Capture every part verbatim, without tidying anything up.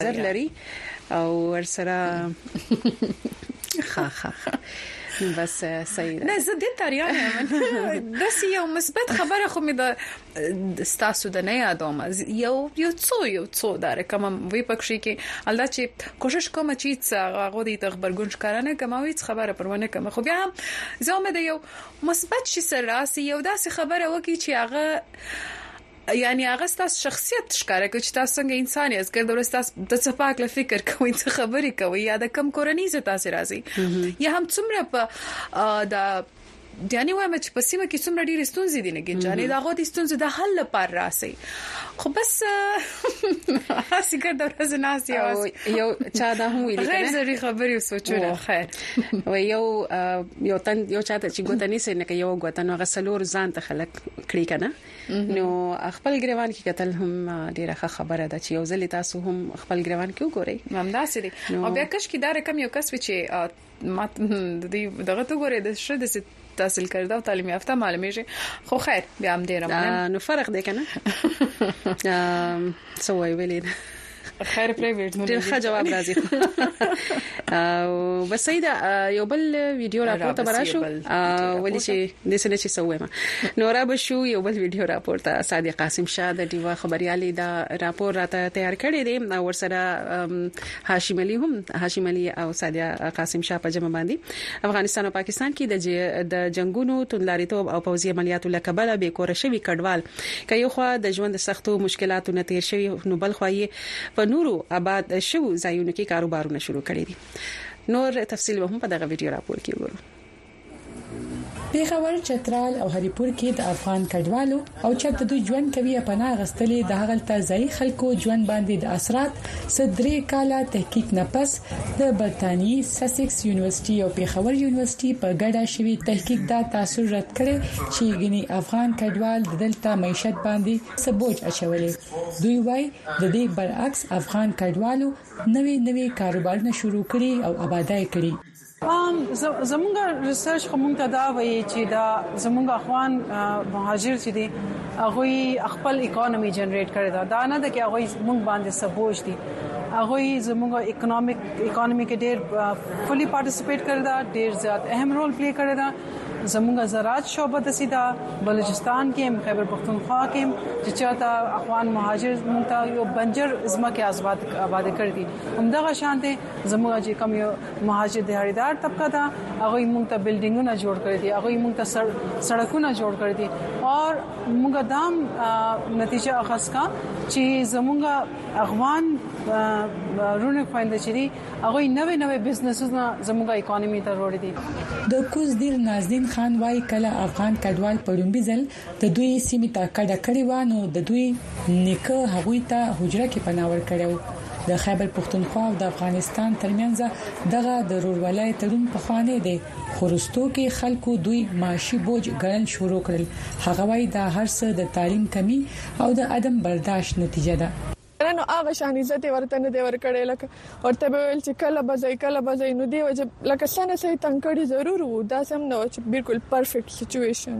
زر لري او ورسره خا خا بس سيده نه زه د تاریانه د یو مثبت خبره خو مې د ستاسو د نه یادوم یو یو څو یو څو دار کوم وی پکې کې الله چې کوشش کوم چې څنګه غوډي د خبرګون ښکارانه کوموي خبره پرونه کوم خو بیا زه مې د یو مثبت شي سره راسي یو داسې خبره وکي چې هغه یعنی هغه ستاسو شخصیت ښکارا کوي چې تاسو څنګه انسان یاست ګر د تاسو د صفاک له فکر کوئ څه خبرې کوي یا د کم کورنۍ ز تاسو راځي یا هم څومره په د یعنی وایم چې په سیمه کې څومره ډېر ستونزې دي نه ګنجانې دا غوډي ستونزې د حل لپاره راسي خو بس هسي ګر د ورځ ناسي او یو چا دا هم ویل غیر ضروري خبرې وسوچونه خیر و یو یو تن یو چاته چې ګوتنی سي نه کې یو ګوتنو غسلور ځان ته خلک کړی کنه نو خپل ګریوان کې قتل هم ډیره خبره ده چې یو ځل تاسو هم خپل ګریوان کې وګورئ همداسې دي او بیا کښ کې دا رقم یو کس چې ما دغه تو ګورې د شه د تحصیل کرده او تعلیم یافته معلومیږي خو خیر بیا هم ډیره مننه نو فرق دی کنه څه وایي ویلې خیر پرایویټ نو ډیر ښه جواب راځي او بس سیدا یو بل ویډیو راپورته براشو ولې چې د سنه چې سوېما نو را بشو یو بل ویډیو راپورته صادق قاسم شاه د دیوا خبريالي دا راپور راته تیار کړی دی او ورسره هاشم علي هم هاشم علي او صادق قاسم شاه په جمع باندې افغانستان او پاکستان کې د د جنگونو تندلاریتوب او پوځي عملیاتو لکبله به کور شوی کډوال کایو خو د ژوند سختو مشکلاتو نه تیر شوی نو بل خو یې په نورو آباد شو ځایونو کې کاروبارونه شروع کړي دي نور تفصیل به هم په دغه ویډیو راپور کې وګورئ پیښور چترال او هریپور کې د افغان کډوالو او چې د دوی ژوند کوي پناه غستلې د هغه تازه خلکو ژوند باندې د اثرات صدري کاله تحقیق نه پس د برتانی ساسکس یونیورسيټي او پیښور یونیورسيټي په ګډه شوی تحقیق دا تاثیر رد کړي چې غني افغان کډوال د دلته معیشت باندې سبوج اچولې دوی وايي د دې برعکس افغان کډوالو نوې نوې کاروبارونه شروع کړي او آبادای کړي ام زمونږ ریسرچ کوم ته دا وایي چې دا زمونږ اخوان مهاجر چې دي هغه خپل اکانومي جنریټ کړي دا دا نه ده چې هغه زمونږ باندې سبوج دي هغه زمونږ اکونومیک اکانومي کې ډېر فولي پارټیسپیټ کړي دا ډېر زیات اهم رول پلی کړي دا زمونږ زراعت شعبه د سیدا بلوچستان کې خیبر پختونخوا کې چې چاته اخوان مهاجر مونږ ته یو بنجر ازمکه آباد آباد کړی دي همدغه شانته زموږ چې کوم یو مهاجر دیاريدار طبقه ده هغه مونږ ته بلډینګونه جوړ کړی دي هغه مونږ ته سړکونه جوړ کړی دي او مونږ دام نتیجه اخذ کا چې زمونږ اخوان رونه خويند چې دي هغه نوې نوې بزنسونه زموږ اکانومي ته وروړي دي د کوز دیر نازدین خان وايي کله افغان کډوال پړومبي ځل د دوی سیمه ته کډه کړی و نو د دوی نیکه هغوی ته حجره کې پناور کړو د خیبر پختونخوا او د افغانستان ترمنځ دغه د رورولای تړون په خوانه دي خورستو کې خلکو دوی معاشي بوج ګڼل شروع کړل هغه وايي دا هر څه د تعلیم کمی او د عدم برداشت نتیجه ده نو هغه شان عزت ورته نه دی ورکړی لکه ورته ویل چې کله بځای کله بځای نو دی وجه لکه څنګه سي تنګړي ضرور وو دا سم نو چې بالکل پرفیکټ سچويشن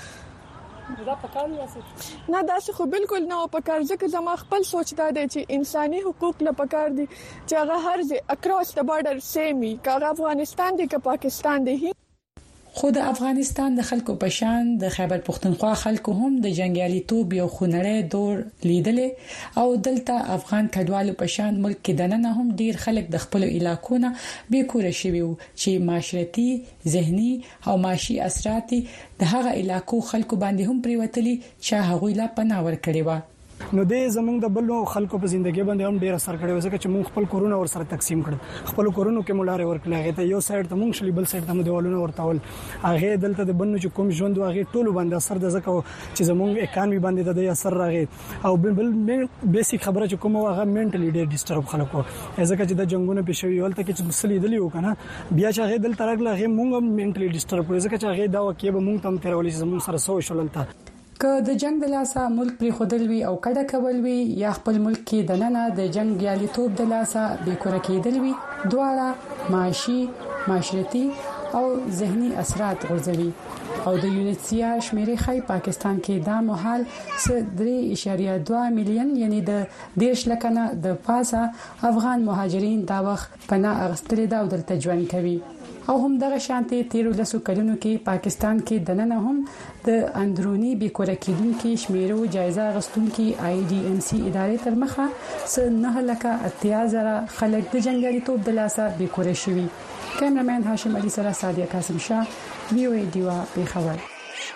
دا پکاري واسه نه دا خو بالکل نه پکار ځکه زما خپل سوچ دا دی چې انساني حقوق له پکار دي چې هغه هر ځای اکراس د بارډر سیمي کاغه افغانستان دی که پاکستان دی خو د افغانستان د خلکو په شان د خیبر پختونخوا خلکو هم د جنگیالي توپ یو خونړی دور لیدلې او دلته افغان کډوالو په شان ملک کې دننه هم ډیر خلک د خپل علاقو نه بیکوره شوي وو چې معاشرتي ذهني او معاشي اثرات د هغه علاقو خلکو باندې هم پریوتلي چې هغه لا پناه ور کړی و نو دې زمونږ د بلو خلکو په ژوندۍ باندې هم ډیر اثر کړی وسه چې مونږ خپل کورونه ور سره تقسیم کړ خپل کورونو کې مولاره ورکړل هغه ته یو سایډ ته مونږ شلی بل سایډ ته دیوالونه ورتاول هغه دلته د بنو چې کوم ژوند هغه ټولو باندې اثر د زکه چې زمونږ اکانومي باندې د اثر راغی او بل بیسیک خبره چې کوم هغه منټلی ډیر ډیسټرب خلکو ځکه چې د جنگونو په شوی ولته کې چې مسلې دلی وکنه بیا چې هغه دلته راغله هغه مونږ منټلی ډیسټرب کړو ځکه چې هغه دا وکي به مونږ تم تیرولې زمونږ سره سو شولنته که د جنگ د لاسه ملک پر خودل وی او کډه کول وی یا خپل ملک کې د نننه د جنگ یالیتوب د لاسه به کور کېدل وی دواړه معاشي معاشرتي او ذهني اثرات غورځوي او د یونیسیا شمیرې خای پاکستان کې دا مهال درې اشاریه دوه میلیون یعنی د دیش لکنه د پاسه افغان مهاجرین دا وخت پناه اغستل دا او دلته ژوند کوي او هم دغه شانتي تیر لسو کلونو کې پاکستان کې دننه هم د اندرونی بیکوره کېدونکو شمیرو جایزه غستونکو آی ډي ام سي ادارې تر مخه س نه لکه اتیازره خلک د جنگالي توپ د لاسه بیکوره شوي. کیمرمن هاشم علي سره سادیا قاسم شاه وی او دیوا په خبر.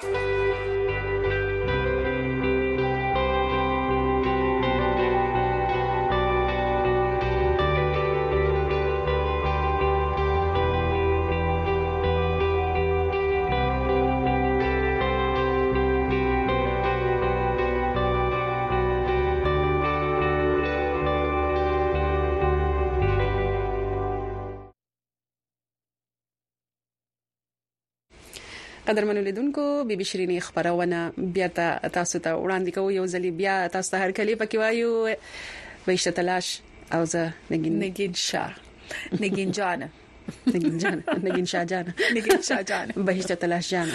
قدرمنو لیدونکو بي بي شيريني خبرونه بیا تاسو ته وړاندې کوو. یو ځلی بیا تاسو ته هر کلی پکې وایو ویشته تلاش او زه نگین نگین شاه نگین جان نگین جان نگین شاه جان نگین شاه جان بهشته تلاش جان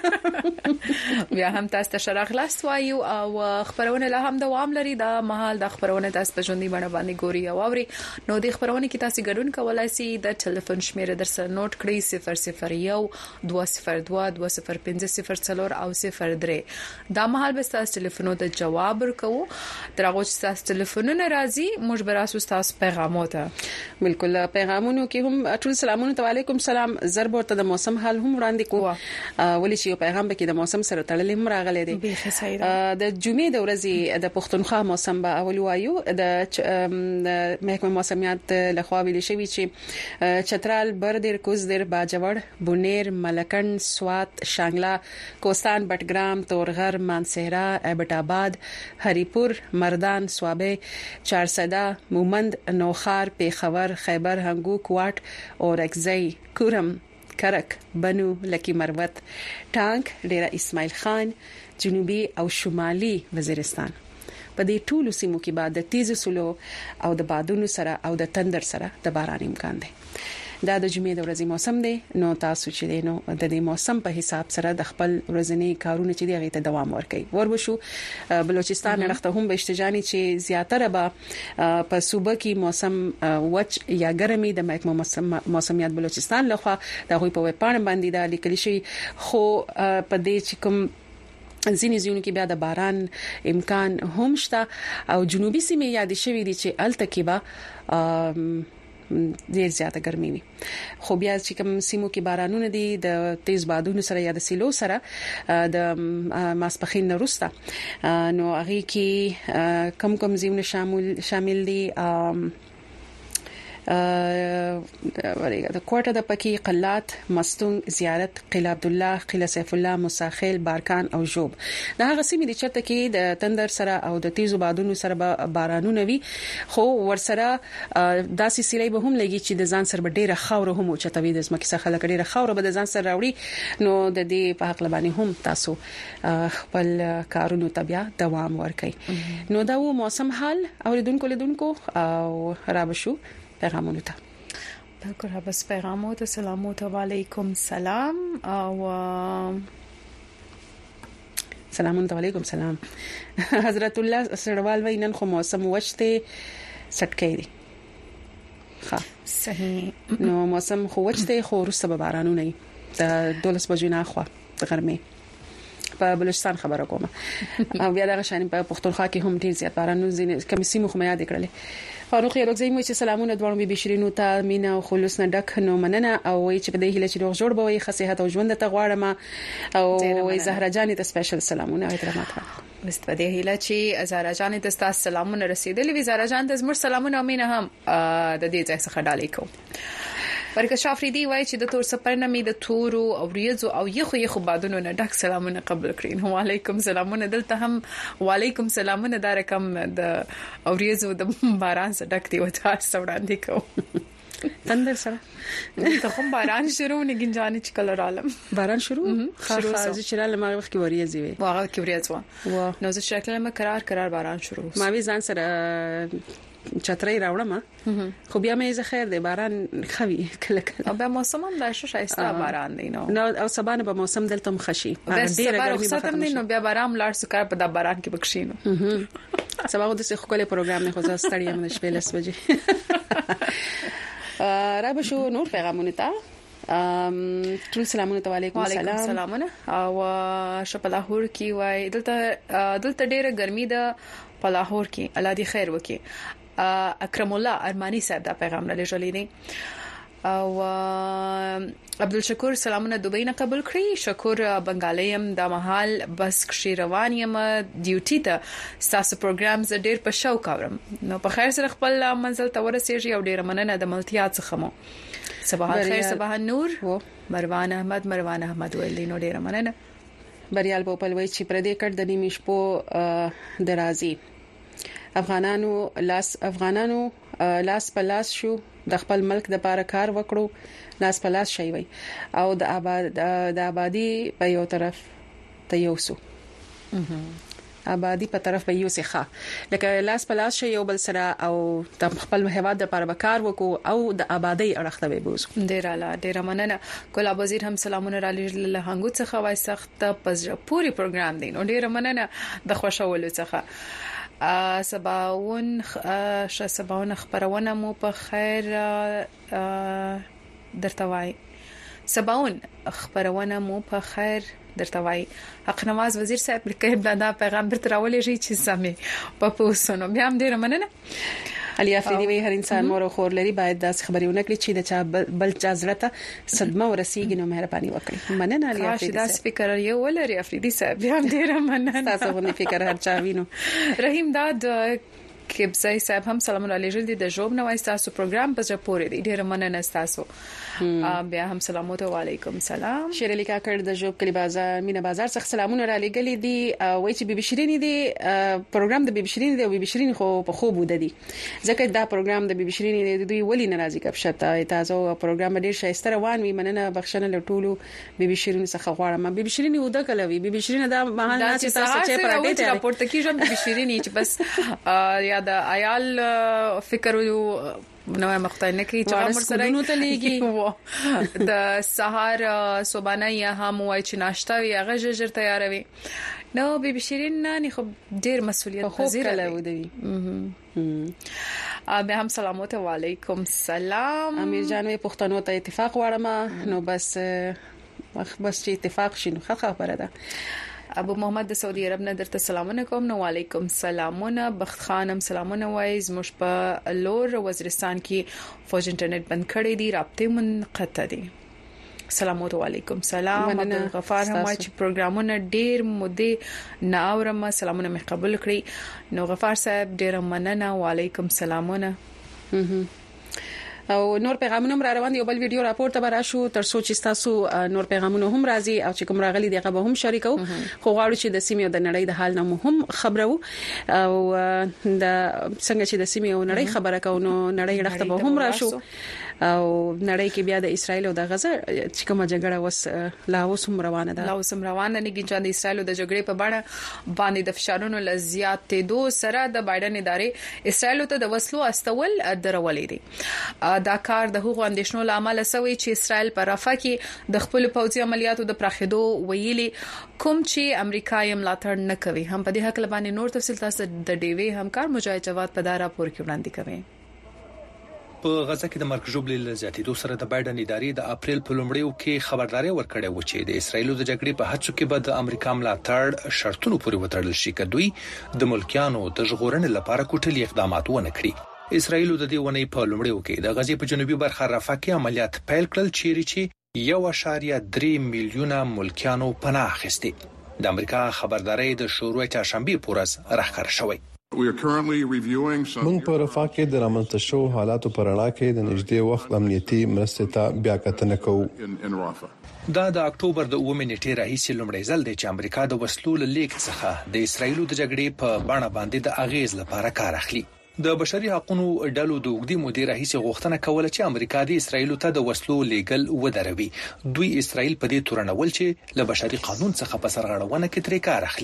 بیا هم تاسو ته شرح خلاص وایو او خبرونه له هم دوام لري. دا مهال د خبرونه تاسو په ژوندۍ باندې باندې ګوري او اوري نو د خبرونه کې تاسو ګډون کولای شئ. د ټلیفون شمیره در سره نوٹ کړئ صفر صفر یو دوه صفر دوه دوه صفر پنځه صفر څلور او صفر درې. دا مهال به تاسو ټلیفونو ته جواب ورکوو. ترغه چې تاسو ټلیفونونه راځي موږ به تاسو تاسو پیغامونه بالکل پیغامونو کې هم ټول سلامونه علیکم سلام ضرب ورته د موسم حال هم وړاندې کوو. ولې چې یو پیغام به کې د موسم سره تړلې هم راغلي دي. د جمعې د ورځې د پښتونخوا موسم به اول وایو. د محکمه موسمیات لخوا ویل شوی چې چترال بردر کوزدر باجوړ بونیر ملکن سوات شانګلا کوستان بټګرام تورغر مانسهرا ایبټ آباد هریپور مردان سوابه چارسدا مومند نوخار پیښور خیبر هنګو کوټ اورکزئی کورم کرک بنو لکی مروت ټانک ډیره اسماعیل خان جنوبي او شمالي وزیرستان په دې ټولو سیمو کې بعد د تیز سلو او د بادونو سره او د تندر سره د باران امکان دی. دا د جمعې د ورځې موسم دی. نو تاسو چې دی نو د دې موسم په حساب سره د خپل ورځنی کارونه چې دی غي ته دوام ورکړي. وربشو بلوچستان نړخته هم به اشتجانی چې زیاتره به په صوبه کې موسم وچ یا ګرمي د محکمه موسمیات بلوچستان لخوا د غوي په وپاڼه باندې د لیکل شي خو په دې چې کوم ځینې ځینو کې بیا د باران امکان هم شته او جنوبي سیمې یاد شوي دي چې التکبه ډیر زیاته ګرمي وي. خو بیا چې کوم سیمو کې بارانونه دي د تیز بادونو سره یا د سیلو سره د ماسپخین وروسته نو هغه کې کم کم زیونه شامل شامل دي. ورګه د کوټه د پکی قلات مستون زیارت قلعه عبد الله قلعه سیف الله مساخیل بارکان او جوب دا هغه سیمې د چرته کې د تندر سره او د تیزو بادونو سره بارانونه وي. خو ورسره داسې سیلې به هم لګي چې د ځان سره ډیره خاور هم او چتوي د زمکه څخه خلک ډیره خاور به د ځان سره راوړي. نو د دې په حق لبانی هم تاسو خپل کارونو تبیا دوام ورکړئ. نو دا و موسم حال اوریدونکو لیدونکو او رابشو پیغامونو ته بالکل بس پیغامو ته سلامو ته وعلیکم سلام او سلامونه علیکم سلام. حضرت الله سړوال وینن خو موسم وچته سټکې دي. ها صحیح نو موسم خو وچته خو ورسته به بارانونه نه د دولس بجو نه خو د غرمې په بلوچستان خبره کوم او بیا د غشان په پښتونخوا کې هم ډیر زیات بارانونه ځینې کم سیمو خو یاد کړل. فاروق یروزی مو چې سلامونه دوه بي بي شيرینو ته مینا او خلوص نه ډک نو مننه او وای چې په دې هله چې روغ جوړ بوي خصيحت او ژوند ته غواړم او وای زهرا جان ته سپیشل سلامونه احترامات مست په دې هله چې زهرا جان ته تاسو سلامونه رسیدلې وي. زهرا جان ته زموږ سلامونه او مینا هم د دې ځای څخه ډالې کو. ورکه شافریدي وای چې د تور سپرنمي د تورو او ریزو او یخو یخو بادونو نه ډک سلامونه قبول کړئ. وعلیکم سلامونه دلته هم وعلیکم سلامونه دا رقم د او ریزو د باران سره ډک دی وته سوړاندې کو. تندر سره ته کوم باران شروع نګین جانې چې کلر عالم باران شروع شروع چې چرله ما وخت کې وریځي وي واغه کې وریځ و نو زه شکل ما قرار قرار باران شروع ما وی ځان سره چترۍ راوړم خو بیا مې زه خیر دی باران خوي کله کله او بیا موسم هم د شایسته باران دی نو نو او سبانه په موسم دلته مخشي ډیره ګرمي به ختم نو بیا باران لاړ سکار په د باران کې بکشینو سبا د څه خپل پروګرام نه خو زه ستړی یم د شپې لس بجې را به شو نور پیغامونه ته ام ټول سلامونه ته علیکم السلام وعلیکم السلام او شپلاهور کی وای دلته دلته ډیره ګرمي ده په لاهور کې الله دې خیر وکي اکرم الله ارمانی صاحب دا پیغام را لېږلی دی او عبدالشکور سلامونه دوبۍ نه قبول کړی شکر بنگالیم د محل بس کشي روان یم ډیوټي ته تاسو پروګرامز ډیر په شوق اورم نو په خیر سره خپل منزل ته ورسېږي او ډیر مننه د ملتیا څخه مو صباح الخير صباح النور مروان احمد مروان احمد ویلینو ډیر مننه بریال بوپلوي چې پر دې کډ د نیمه شپو درازي افغانانو لاس افغانانو لاس په لاس شو د خپل ملک د لپاره کار وکړو لاس په لاس شي وي او د آباد د آبادی په یو طرف ته یو سو آبادی په طرف به یو سخه لکه لاس په لاس شي یو بل سره او د خپل هواد د لپاره کار وکړو او د آبادی اړخته به بوز ډیر اعلی ډیر مننه ګلاب وزیر هم سلامونه را لېږل هنګو څخه وای سخت پزره پوری پروګرام دی نو ډیر مننه د خوشاولو څخه سباون ش سباون خبرونه مو په خیر درته وای سباون خبرونه مو په خیر درته وای حق نواز وزیر صاحب لیکي بلدا پیغام درته راولې شي چې سمې په پوسونو بیا هم ډیر مننه علي افریدي وی هر انسان مور او خور لري باید داس خبرونه کړی چې د چا بل چا زړه صدمه ورسیږي نو مهرباني وکړئ مننه علي افریدي دا فکر یو ولري افریدي صاحب بیا هم ډیر مننه تاسو باندې فکر هر چا وینو رحیم داد کبزای صاحب هم سلام علیکم دي د جوب نوای تاسو پروګرام په ځای پورې دي ډیر مننه تاسو بیا هم سلامات و علیکم سلام شیر لیکا کړ د جوب کلی بازار مینا بازار څخه سلامونه را لګلې دي وای چې بیبي شیرین دي پروګرام د بیبي شیرین دی او بیبي شیرین خو په خوب ود دي ځکه دا پروګرام د بیبي شیرین دی دوی ولی ناراضي کپ شته تاسو پروګرام ډیر شایسته روان وي مننه بخښنه لټولو بیبي شیرین څخه غواړم بیبي شیرین ودا کلوي بیبي شیرین دا مهال نه چې تاسو چې پر دې ته راپورته کیږم بیبي شیرین چې بس یا د عیال فکر نو مختای نه کی چې امر سره نو ته لګي د سحر صبحانه یا هم وای چې ناشته وي هغه ججر تیاروي نو بیبي شیرین نه خو ډیر مسؤلیت پذیر دی بیا هم سلامات و علیکم سلام امیر جان وی پښتنو ته اتفاق واړم نو بس بس چې اتفاق شینو خبره ده ابو محمد د سعودي عرب نه درته سلامونه کوم نو علیکم سلامونه بخت خانم سلامونه وای زموږ په لور وزیرستان کې فوج انټرنیټ بند کړی دی رابطه منقطع دي سلامات علیکم سلام عبد الغفار هم چې پروګرامونه ډیر مودې ناورم سلامونه مې قبول کړی نو غفار صاحب ډیر مننه وعلیکم سلامونه او نور پیغامونه هم را روان دي یو بل ویډیو راپور ته براشو تر څو چې تاسو نور پیغامونه هم راځي او چې کوم راغلي دغه به هم شریکو خو غواړو چې د سیمې او د نړۍ د حال نه هم خبرو او د څنګه چې د سیمې او نړۍ خبره کوو نو نړۍ رخته به هم راشو او نړۍ کې بیا د اسرایل او د غزا چې کومه جګړه وس لا اوس هم روانه ده لا اوس هم روانه نه کیږي د اسرایل او د جګړې په اړه باندې د فشارونو لزیاتې دو سره د بایدن ادارې اسرایل ته د وسلو استول درولې دي دا کار د هغو اندیشنو لامل سوی چې اسرائیل په رفح کې د خپل پوځي عملیاتو د پراخېدو ویلي کوم چې امریکا یې ملاتړ نه کوي هم په دې حق لبانې نور تفصیل تاسو د ډیوی همکار مجاهد جواد په دا راپور کې وړاندې کوي په غزا کې د مرګ ژوبلې زیاتېدو سره د بایدن ادارې د اپریل په لومړیو کې خبرداري ورکړې و چې د اسرایل د جګړې په هڅو کې به د امریکا ملاتړ شرطونو پورې وتړل شي کدوې د ملکیانو د ژغورنې لپاره کوټلي اقدامات ونه کړي اسرایل د دې ونې په لومړیو کې د غزې په جنوبي برخه رفح کې عملیات پیل کړل چیرې چې یو اشاریه درې میلیونه ملکیانو پناه اخیستي د امریکا خبرداري د شروع چهارشنبه پورز راخر شوی موږ په رفح کې د رامنځته شو حالاتو پر اړه کې د نږدې وخت امنیتي مرستې ته بیا کتنه کوو دا د اکتوبر د اووه نیټې راهیسې لومړی ځل دی چې امریکا د وسلو له لیک څخه د اسرایل د جګړې په بڼه باندې د اغیز لپاره کار اخلي د بشري حقوقو ډلو د وګړي مدیر راهیسې غوښتنه کوله چې امریکا د اسرایل ته د وسلو لیګل ودروي دوی اسرایل په دې تورنول چې له بشري قانون څخه په سرغړونه کې ترې کار اخلي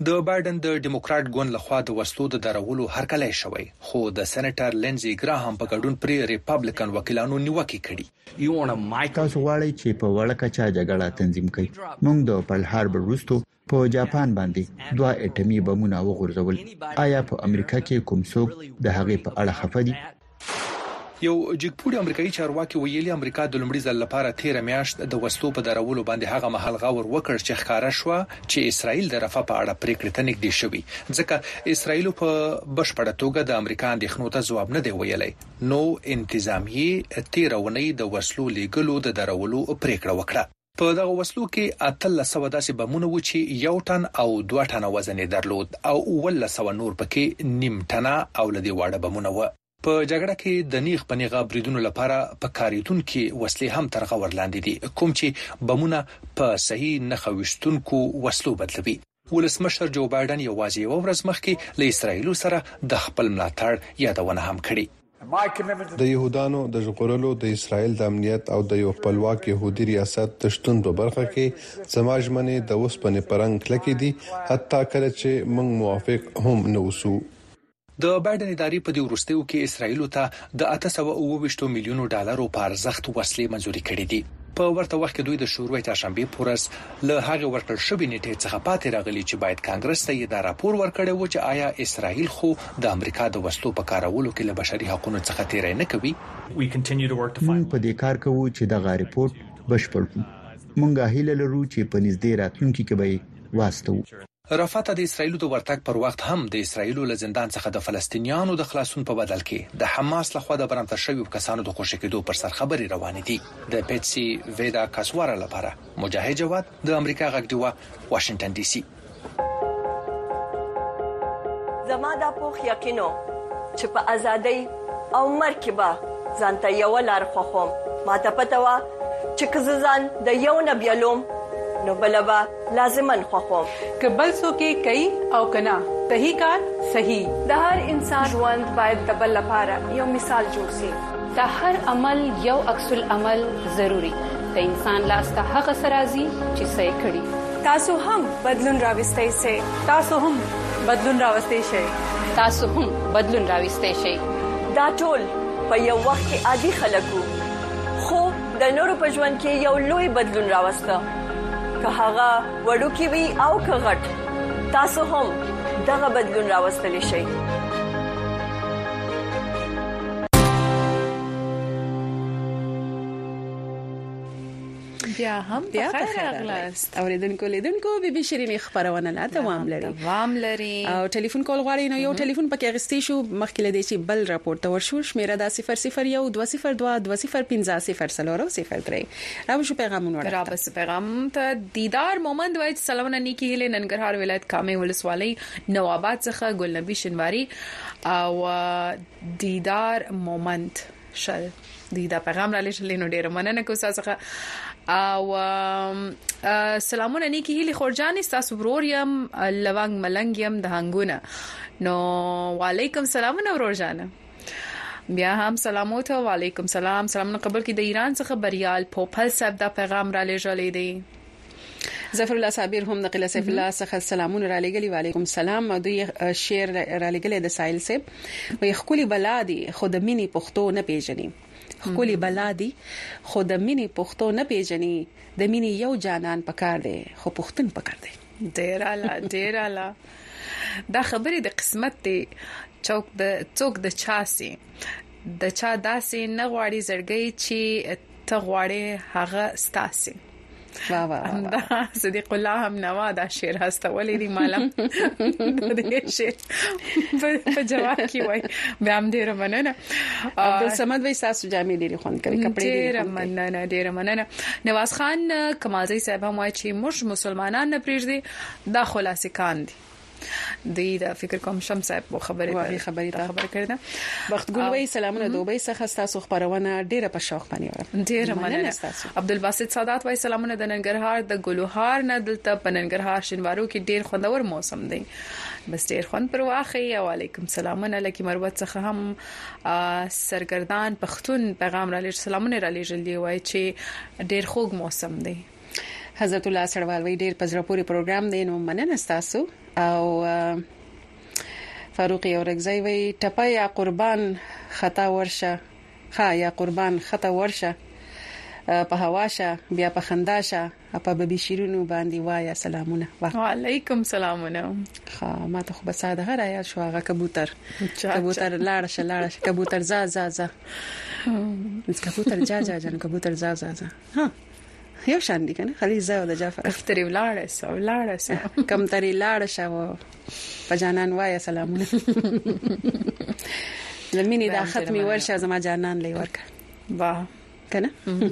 د بایدن د دیموکرات ګوند لخوا د وسلو د درولو هرکلی شوی، خو د سېنیټر لینزي ګراهام په ګډون پر ریپابلیکن وکیلانو نیوکه کړي. تاسو غواړئ چې په وړه کچا جګړه تنظیم کړئ. موږ د پرل هاربر وروسته په جاپان باندې دوه اټومي بمونه وغورځول. آیا په امریکا کې کوم څوک د هغې په اړه خفه دي؟ یو جګپوړي امریکایي چارواکي ویلي امریکا د لومړي ځل لپاره تیر میاشت د وسلو په درولو باندې هغه مهال غور وکړ چې ښکارا شو چې اسرائیل د رفح په اړه پریکړه ته نږدې شوی، ځکه اسرائیل په بشپړه توګه د امریکا اندېښنو ته ځواب نه دی ویلی. نو انتظامیه تیر ونې د وسلو لیږلو د درولو پریکړه وکړه. په دغه وسلو کې اتلس سوه داسې بمونه و چې یو ټن او دوه ټنه وزن درلود او ولس سوه نور پکې نیم ټنه او لدی واړه بمونه و. په جګړه کې د نیغ پنیغه بریدونو لپاره په کاریتون کې وسلې هم تر غور لاندې دي، کوم چې بمونه په صحیح نخويشتونکو وسلو بدلوي. ولسمشر جو بایدن یوازې یو ورځ مخکې له اسرائیل سره د خپل ملاتړ یادونه هم کړې. د يهودانو د ژغورلو د اسرائیل د امنیت او د یو خپلواک يهودي ریاست د شتون په برخه کې زماجمنې د وسپنې پرنګ کلکې دي، حتی کله چې موږ موافق هم نه اوسو. د بایدن ادارې په دې وروستیو کې اسرائیل ته د اته سوه او اوه ویشت میلیونو ډالرو په ارزښت وسلې منځوري کړې دي. په ورته وخت کې دوی د شروع چهارشنبه پورس له هغه ورکړل شوی نیټه څخه پاتې راغلي چې باید کانګرس ته یې دا راپور ورکړي و چې آیا اسرائیل خو د امریکا د وسلو په کارولو کې له بشري حقوقو څخه تیری نه کوي. موږ په دې کار کوو چې دا ریپورت بشپړ کړو. موږ هیله لرو چې په نږدې راتلونکي کې به واستو. رفح ته د اسرائیل د ورتګ پر وخت هم د اسرائیل له زندان څخه د فلسطینیانو د خلاصون په بدل کې د حماس لخوا د برمته شویو کسانو د خوشی کېدو پر سر خبري روانې دي. د پیټسي ویدا کاسوارا لپاره مجاهد جواد د امریکا غږ دیوا واشنگټن ډي سي. زما د پوخ یقینو چې په ازادۍ او مرکبه ځانته یو لار خوخم، ما ته پته و چې کززان د یو نبیلوم نو بلبا لازمن خوخم که بل څوک کوي او کنا صحیح کار صحیح. د هر انسان ژوند باید د بل لپاره یو مثال جوړ شي. د هر عمل یو عکس العمل ضروری. د انسان لاس ته هغه سرازي چې صحیح کړي. تاسو هم بدلون راوستئ شئ. تاسو هم بدلون راوستئ شئ. تاسو هم بدلون راوستئ شئ. دا ټول په یو وخت کې عادي خلکو، خو د نورو په ژوند کې یو لوی بدلون راوسته. که هغه وړوکی وي او که غټ، تاسو هم دغه بدلون راوستلی شئ. بیا هم بیا په خیر راغلاست. اوریدونکو لیدونکو بي بي شيرين خبرونه لا دوام لري دوام لري او ټلیفون کول غواړي نو یو ټلیفون پکې اغستې شو مخکې لدی چې بل راپورټ ته ورشو شمیره دا صفر صفر یو دوه صفر دوه دوه صفر پنځه صفر صفر صفر درې راو شو پیغامونه ورته را بس پیغام ته دیدار مومند وای سلامونه نیکی هله ننګرهار ولایت کامه ولسوالۍ نواباد څخه ګلنبي شنواری او دیدار مومند شل دیدا پیغام را لښلې نو ډیر مننه کو تاسو او سلامونه نیکی هلی خورجانی تاسو ورور يم لوانګ ملنګ يم د هنګونه نو وعلیکم سلامونه ورور جان بیا هم سلامات او وعلیکم سلام سلامونه قبل کې د ایران څخه بریال پوپل صاحب دا پیغام را لښلې دی. ظفر الله صابر هم نقل سیف الله څخه سلامونه را لګلی وعلیکم سلام دوی شعر را لګلی د سایل صاحب وي خولي بلادي خود مینی پښتو نه پیژني خولي بلادي خود مینی پښتو نه پیژني د مینی یو جانان پکار دی خو پښتون پکار دی. ډیر اعلی ډیر اعلی دا خبره د قسمت دی چوک د څوک د چاسي د چا داسې نه غواړي زړګي چې ته غواړي هغه ستاسي. واه واه صدیق الله هم نوا دا شعر هستولې دی مالم د دې شعر په جواب کې وای بیا هم ډیر مننه. عبد الصمد وای تاسو جامې ډیر خوند کوي کپڑے ډیر مننه ډیر مننه. نواز خان کمالزی صاحب هم وای چې موږ مسلمانان نه پریږدي دا خلاصې کان دي دی دا فکر کوم شم صاحب خبره واغی خبرې ته خبر کړنه وخت ګل وای سلامونه دوبۍ څخه تاسو خبرونه ډیره په شوق باندې ډیره مننه. عبدالباسط سادات وای سلامونه د ننګرهار د ګلوهار نه دلته په ننګرهار شینوارو کې ډیر خوندور موسم دی بس ډیر خوند پر واخی. وعلیکم سلامونه لکه مروت څخه هم سرګردان پښتون پیغام را لېږ سلامونه را لېږل دی وای چې ډیر خوږ موسم دی. حضرت الله سړوال وی ډیر پزړه پوری پروګرام دی نو مننه تاسو او فاروق اورګزی وی ټپه یا قربان خطا ورشه ها یا قربان خطا ورشه په هواشه بیا په خنداشه په ببي شیرونو باندې وایا سلامونه. وعلیکم سلامونه. ها ما ته خو بساده هر آیا شو هغه کبوتر کبوتر لاړ شه لاړ شه کبوتر زا زا زا کبوتر جا جا جن کبوتر زا زا زا ها یو شان دي کنه خالي زا د جعفر کفتری ولاړه سو ولاړه سو کم تری لاړ شه په جانان وایا سلامونه. لمني دا ختمي ورشه زما جانان لې ورکه واه کنه.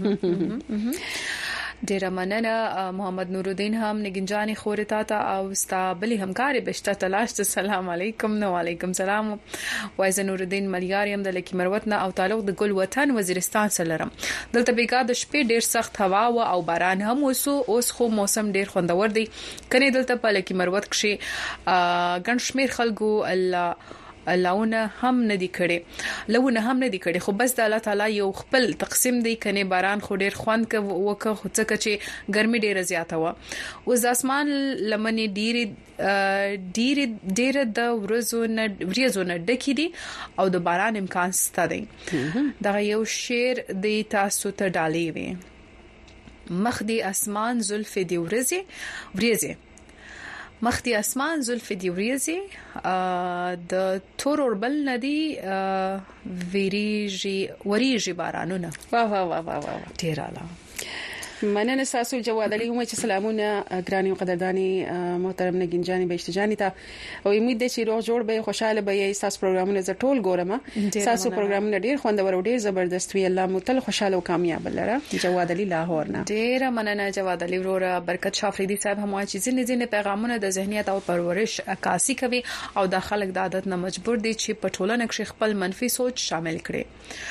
ډیر مننه محمد نور الدین هم نگنجانی خورتا تا او استابلی همکاري بشته تلاش ته سلام علیکم. نو علیکم سلام. وایز نور الدین ملیاریم د لکی مروتنه او تعلق د ګل وطن وزیرستان سره لرم. دلته بیګا د شپې ډیر سخت هوا او باران هم وسو. اوس خو موسم ډیر خوندور دی. کني دلته په لکی مروت کې ګڼ شمیر خلکو الله لونه هم ندی کړي لونه هم ندی کړي خو بس د الله تعالی یو خپل تقسیم دی کني باران خو ډیر خوند ک وکه خو څه چې ګرمي ډیره زیاته و او د اسمان لمنې ډیر ډیر ډیر د ورځو نه ورځو نه ډکی دي او د باران امکان شته دی. دا یو شعر دی تاسو ته ډالې وي مخ دی اسمان زلف دی ورځي ورځي مخ دی اسمان زلف دی ورځي د تور اوربل ندی وریجی وریجی بارانونه. واه واه واه واه ډیر اعلی. مننه تاسو جواد علي هم چې سلامونه ګراني او قدرداني محترم نگنجانی بهشتجانی ته او امید دې چې روغ جوړ به خوشاله به تاسو پروګرامونه ز ټول ګورم تاسو پروګرامونه ډیر خوندور او ډیر زبردست وی الله متل خوشاله او کامیاب لره. جواد علي لاهور نه ډیر مننه جواد علي وروره. برکت شافریدي صاحب هم چې ځینې ځینې پیغامونه د ذهنیت او پرورش عکاسي کوي او د خلک د عادت نه مجبور دي چې په ټولنه کې خپل منفي سوچ شامل کړي.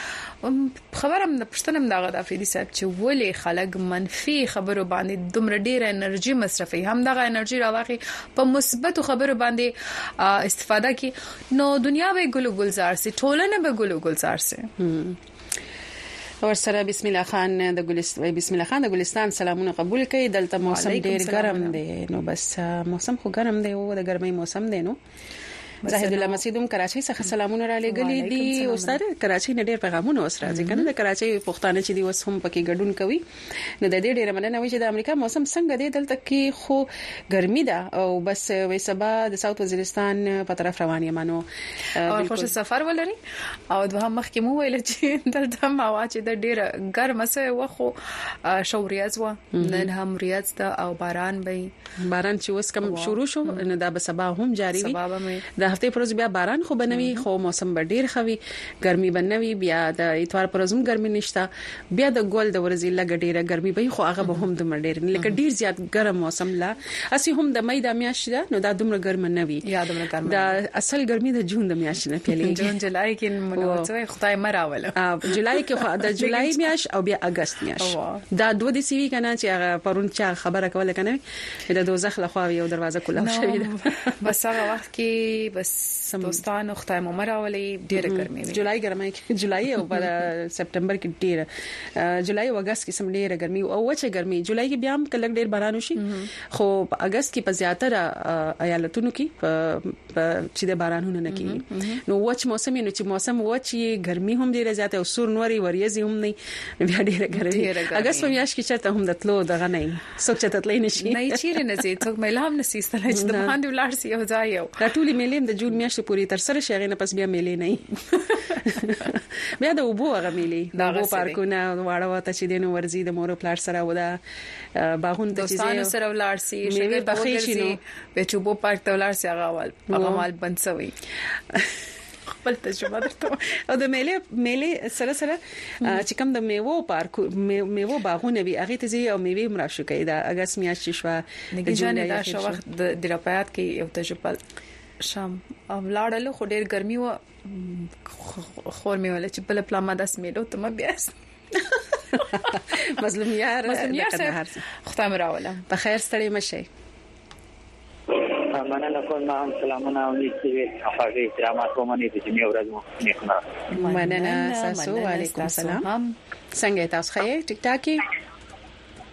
خبرم د پښتنم دغه د افریدي صاحب چې ولې خلک منفي خبرو باندې دومره ډیره انرژي مصرفي هم دغه انرژي راوخي په مثبت خبرو باندې استفاده کی نو دنیا به ګلو گلزار سي ټولنه به ګلو گلزار سي. اور سره بسم الله خان د ګلستان بسم الله خان د ګلستان سلامونه قبول کړي. دلته موسم ډیر ګرم دی نو بس موسم خو ګرم دی او د ګرمۍ موسم دی نو زاهد الله مسیدوم کراچۍ څخه سلامونه را لګلې دي. استاد کراچۍ نه ډېر پیغامونه اوس راځي کنه د کراچۍ پښتانه چې دی اوس هم پکې ګډون کوي نو د دې ډېر مننه وي چې د امریکا موسم څنګه دی دلته کې خو ګرمي ده او بس وې سبا د ساوث وزیرستان په طرف روان یم نو او خوش سفر ولري او دوه مخکې مو ویل چې دلته ما چې د ډېر ګرمه سه وخو شوریاز و نن هم ریاض ده او باران به باران چې اوس کم شروع شو نو دا به سبا هم جاری وي. د هفته پروز بیا باران خو بنوي خو موسم به ډیر خوي ګرمي بنوي بیا د اتوار پروزم ګرمي نشته بیا د ګول د ورځې لګ ډیره ګرمي به خو هغه به هم د ډیر لکه ډیر زیات ګرم موسم لا اسی هم د مې د میاشت ده نو دا دومره ګرم نه وي یادونه ګرم د اصل ګرمي د جون د میاشت نه پیلي جون جولای کې منوځي خدای مراوله جولای کې خو د جولای میاشت او بیا اگست میاشت دا دوه د سی وی کنه چې هغه پرون چې خبره کوله کنه د دوزخ له خوا یو دروازه کوله شوې ده بس هغه وخت کې بس دوستانو خدای مو مراولي ډیره ګرمي وي. جولای ګرمي جولای او په سپټمبر کې ډیره جولای او اگست کې سم ډیره ګرمي او وچه ګرمي جولای کې بیا هم کله ډیر باران وشي خو په اگست کې په زیاتره ایالتونو کې چې د بارانونه نه کیږي نو وچ موسم نو چې موسم وچ ګرمي هم ډیره زیاته او سور نوري وریځي هم نه بیا ډیره ګرمي اگست په میاشت کې چرته هم د تلو دغه نه څوک چې تطلې نشي نه چیرې نه زی څوک مې لهم نسی ستل چې د باندې ولار سي او ځای یو راټولي ملیم د جون میاشت پوری تر سره شي غنه پس بیا ملي نه بیا د وبو هغه ملي د وبو پارکونه واړه وته چې دینو ورزي د مور پلار سره ودا باغون د دوستانو سره ولار سي شي بخي شي په چوبو پارک ته ولار سي هغه وال هغه مال بنسوي خپل تجربه درته او د میلې میلې سره سره چې کوم د میوو پارک میوو باغونه وی هغه ته زی او میوي مراشو کوي دا اگست میاشت شو د جون دا شو وخت د درپیات کې یو تجربه شام او لاړل خو ډیر ګرمي و خور می ول چې بل پلان ما داس میلو ته ما بیاس مظلوم یار مظلوم خدای مراوله په خیر ستړي مشي مننه کوم سلامونه او نیکي افاګي احترامات کوم نه دي چې ورځ مو نیکونه مننه تاسو وعلیکم السلام څنګه تاسو ښه ټیک ټاک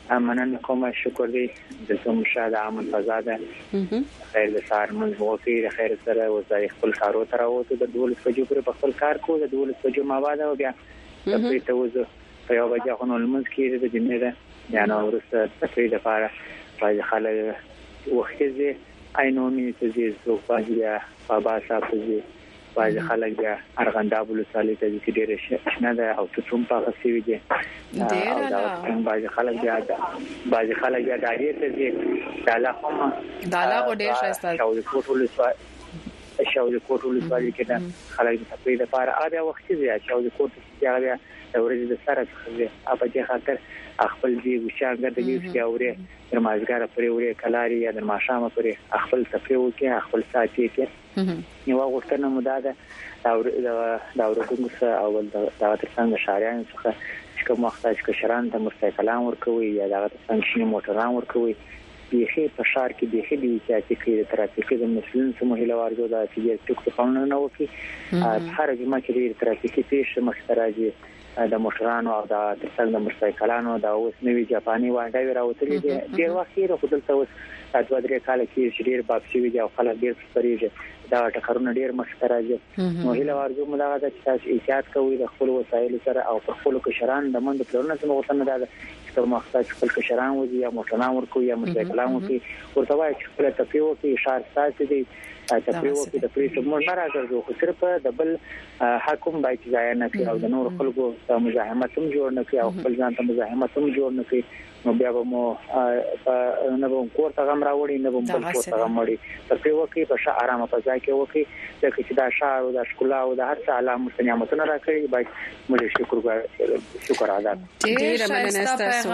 مننه کوم شکر دی د مشاهده عام فزاده خیر د سار من وقتی د خیر سره وځي خپل کارو تر اوته د دولس بجو پر خپل کار کو د دولس بجو ما واده او بیا په توزه په یو بجه خو نو لمز کېږي د جمعې ده یا نو ورسره تفریح لپاره باید خلک وخت زی اینو می ته زی زو باجیا بابا صاحب زی باید خلک بیا ارغنداب ولسوالۍ ته چې ډېر شنه ده او څوم په غسیوي دي او دا باید خلک بیا باید خلک بیا دایې ته زی دالا هم دالا کو ډېر شایسته شاو د کوټ ولسوالۍ شاو د کوټ ولسوالۍ کې ده خلک د تفریح لپاره اړ وخت زی شاو د کوټ چې بیا د ورځې د سره څخه په دې خاطر خپل دی وشاګه د دې چې اوري تر مازګاره پرې اوري کلاري یا د ماشامه پرې خپل تفریح وکي خپل ساتي کې یو وختونه مداده دا دا ورته سره اول دا ترڅنګ شاریان څخه چې کوم وخت چې شران د مرسایکلان ورکوي یا دا ترڅنګ شنو موټران ورکوي بیخي په شار کې بیخي د سیاسي کې ترافیکي د مسلمان سمو هله ورځو دا چې ټیک څه قانون نه وکي هر جمعه کې د ترافیکي پیښ مخکراجي د موټرانو او د ترڅنګ د مرسایکلانو دا اوس نوې جاپاني وانډاوي راوتلې دي ډیر وخت یې راغدل اوس د دوه درې کال کې چې ډیر باب شي او خلک ډیر سپریږي دا ټکرونه ډیر مخکراجي نو هله ورځو ملاغه د تاسو احتیاط کوئ د خپل وسایل سره او په خپل کشران د مند پلانونه څنګه وطن دا تر مختص خپل کشران وځي یا موټران ورکو یا مرسایکلان ورکو ورته وایي چې خپل تفریح وکړي اشاره ساتي دي تفریح وکړي د پریټ مون نه راځي خو صرف د بل حکم باید ځای نه کوي او د نور خلکو مزاحمت هم جوړ نه کوي او خپل ځان ته مزاحمت هم جوړ نه کوي نو بیا به مو په نه به کور ته غم راوړي نه به بل کور ته غم وړي تفریح وکړي په ښه آرامه فضا کې وکړي ځکه چې دا شعر او دا ښکلا او د هر څه علامه نعمتونه راکړي باید موږ شکر شکر ادا کړو ډیر مننه تاسو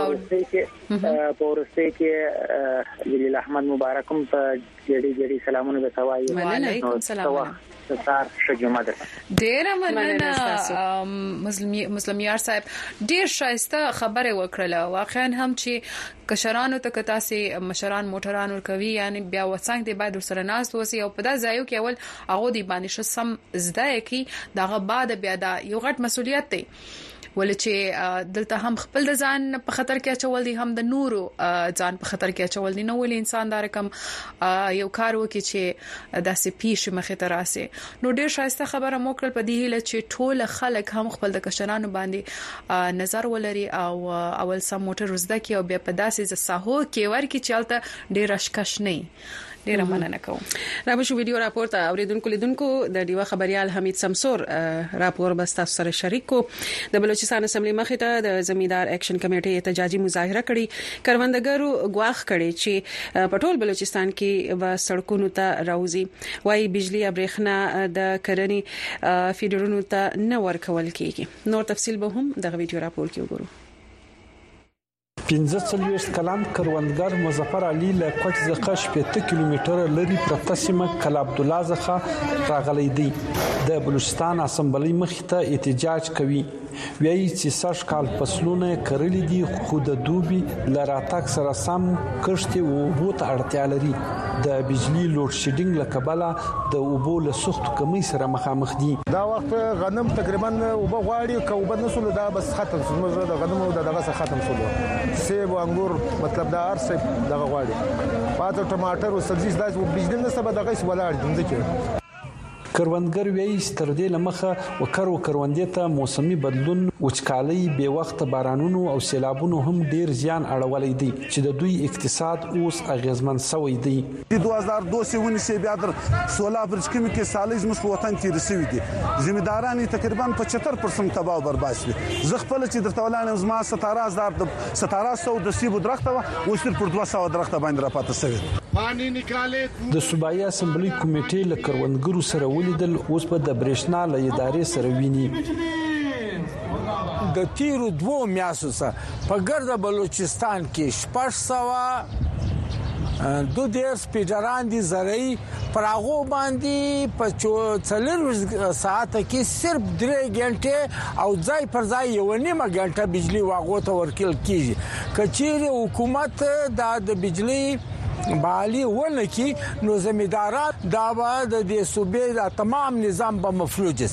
او پورسته کې جلیل احمد مبارکم ته جړي جړي سلامونه به توایي وعلیکم السلام ستار شجمه ده ډیر مننه مسلمي مسلمیار صاحب ډیر شایسته خبره وکړه واقعا هم چې کشرانو ته کتا سي مشران موټران ور کوي یعنی بیا وڅنګ دی باید سره ناس وسی او په دا ځایو کې اول هغه دی باندې شسم زده کی دغه بعد بیا دا یو غټ مسولیت دی ولې چې دلته هم خپل د ځان په خطر کې اچول دي هم د نورو ځان په خطر کې اچول دي نو ولې انسان دا رقم یو کار وکړي چې داسې پیښ مخه ته راسي نو ډیر شایسته خبره مو کړل په دې هله چې ټول خلک هم خپل د کشرانو باندې نظر ولري او اول سم موټر زده کی او بیا په داسې ساحو کې ورکی چلته ډیر اشکش نه ډیر مننه کوم را به شو ویډیو راپور ته اوریدونکو لیدونکو د دیوا خبريال حمید سمسور راپور بس تاسو سره شریک کو د بلوچستان اسمبلی مخې ته د زمیدار اکشن کمیټې احتجاجي مظاهره کړې کروندګرو غواخ کړي چې پټول بلوچستان کې و سړکونو ته راوځي وای بجلی برېښنا د کرنې فیډرونو ته نه ورکول کیږي نور تفصیل به هم د ویډیو راپور کې وګورو پنځه څلوېښت کلن کروندګر مظفر علي له کوټ څخه شپږ کیلومتره لري پرته سیمه کلا عبد الله څخه راغلی دی د بلوچستان اسمبلی مخې ته احتجاج کوي وایي چې سږ کال فصلونه کرلي دي خو د دوبي لراتک سره سم کښتي او بوت اړتیا لري د بجلی لوډ شیډینګ لکبله د اوبو له سخت کمی سره مخامخ دي دا وخت غنم تقریبا اوبه غواړي که اوبه نسول دا بس ختم سمزه د غنم او دغه ختم سول سیب او انګور مطلب دا ارسه دغه غواړي پاتې ټماټر او سبزي داسې بجلی نه سبا دغه ولاړ دي ځکه کروندګر وایي ستر دې لمخه وکړو کروندې ته موسمي بدلون وچکالي به وخت بارانونو او سیلابونو هم ډیر زیان اړولې دي چې د دوی اقتصاد اوس اغیزمن شوی دی د دوه هزار دوه سوه نهه بیا در سولا برچکم کې سالیز مس وطن کې رسوي دي ځمېداران تقریبا پچهتر درصد تباہ او برباد شي زه خپل چې درته ولانم زما ستاره هزار د ستاره سو د سیبو درخته او صرف پر دوه سوه درخته باندې را پاتې شوی د صوبایي اسمبلی کمیټې له کروندګرو سره ولیدل اوس په د برېښنا له ادارې سره ویني د تیرو دوه میاشتو څخه په ګرد بلوچستان کې شپږ سوه دو دیرس پیډران دي زرعي پر هغه باندې په څلور ساعت کې صرف درې غنټه او ځای پر ځای یو نیمه غنټه بجلی واغو ته ورکل کیږي کچېره حکومت د بجلی بالی ونه کی نو زمیدارات دا به د صوبې د تمام نظام په مفلوج شي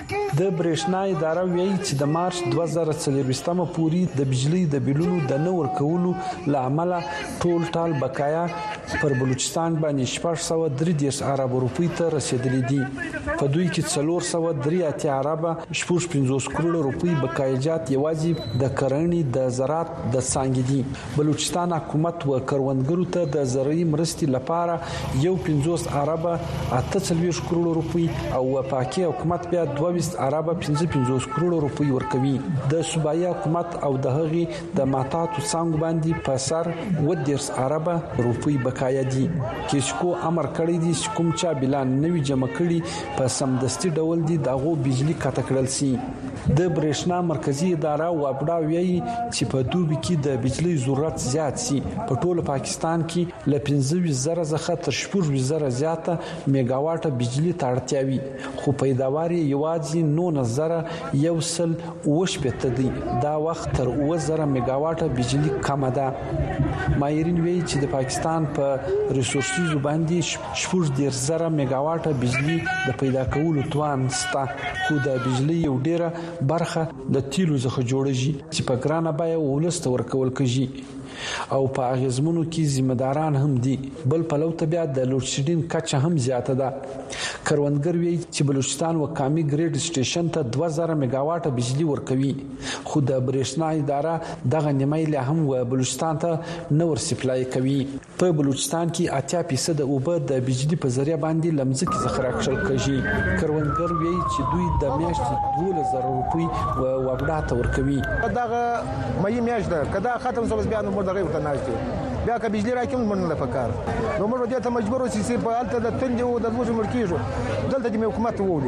د برېښنا اداره وایي چې د مارچ دوه زره څلورويشتمه پورې د بجلی د بیلونو د نور کولو لامل ټول ټال بقایا پر بلوچستان باندې شپږ سوه درې دېرش ارب روپۍ ته رسیدلې دي. په دوی کې څلور سوه درې اتیا ارب شپږ پنځوس کروڑ روپۍ بقایجات یوازې د کرنې د زراعت د څانګې دي. بلوچستان حکومت و کروندګرو ته د زرعي مرستې لپاره یو پنځوس ارب اته څلوېښت کروڑ روپۍ او پاکي حکومت بیا دوه ویشت ارب پنځه پنځوس کروڑ روپۍ ورکوي. د صوبایي حکومت او د هغې د ماتاتو څنګه باندې په سر و دیرش ارب روپۍ بقایا دي. کیسکو امر کړی دی چې کوم چا بلان نوي جمع کړي په سمدستي ډول دي دغه بجلی کټ کړل شي. د برېښنا مرکزی اداره وابډا وایي چې په دوبي کې د بجلی ضرورت زیات شي. په ټول پاکستان کې ل پنځه زره څخه تر شپږ زره زیاته میگاواټ بجلی ته اړتیا وي، خو پیداوار یوازې نو زره یو سل وشپته دی. دا وخت تر اوه زره میگاواټ بجلی کم ده. ماهرین وایي چې د پاکستان په ریسورسز باندې شپږ دېرش زره میگاواټ بجلی د پیدا کولو توان شته، خو د بجلی یو ډیره برخه د تیلو څخه جوړیږي چې په ګرانه بیه ولست ورکول کیږي او په اغیزمنو کې ذمہداران هم دي. بل په لو طبيع د لوډ شیډینګ کچه هم زیاته ده. کروندګر وایي چې بلوچستان وکامي ګریډ سټیشن ته دوه زره میگاواټ بجلی ورکوي، خو د برېښنا اداره دغه نیمه له هم و بلوچستان ته نور سپلای کوي. په بلوچستان کې اتیا فیصد اوبه د بجلی په ذریعہ باندې لمزکي ذخیره کړل کیږي. کروندګر وایي چې دوی د میاشتې دوه زره روپۍ و وګړه ته ورکوي. دغه مې میاشت ده کدا ختم سوس بیان مو دغه ته ناشته بیا که بجلی راکوم مونږ نه پکار نو موږ دې ته مجبور اوسې په حالت د تند او د دوه مرکیږو دلته د حکومت وولي.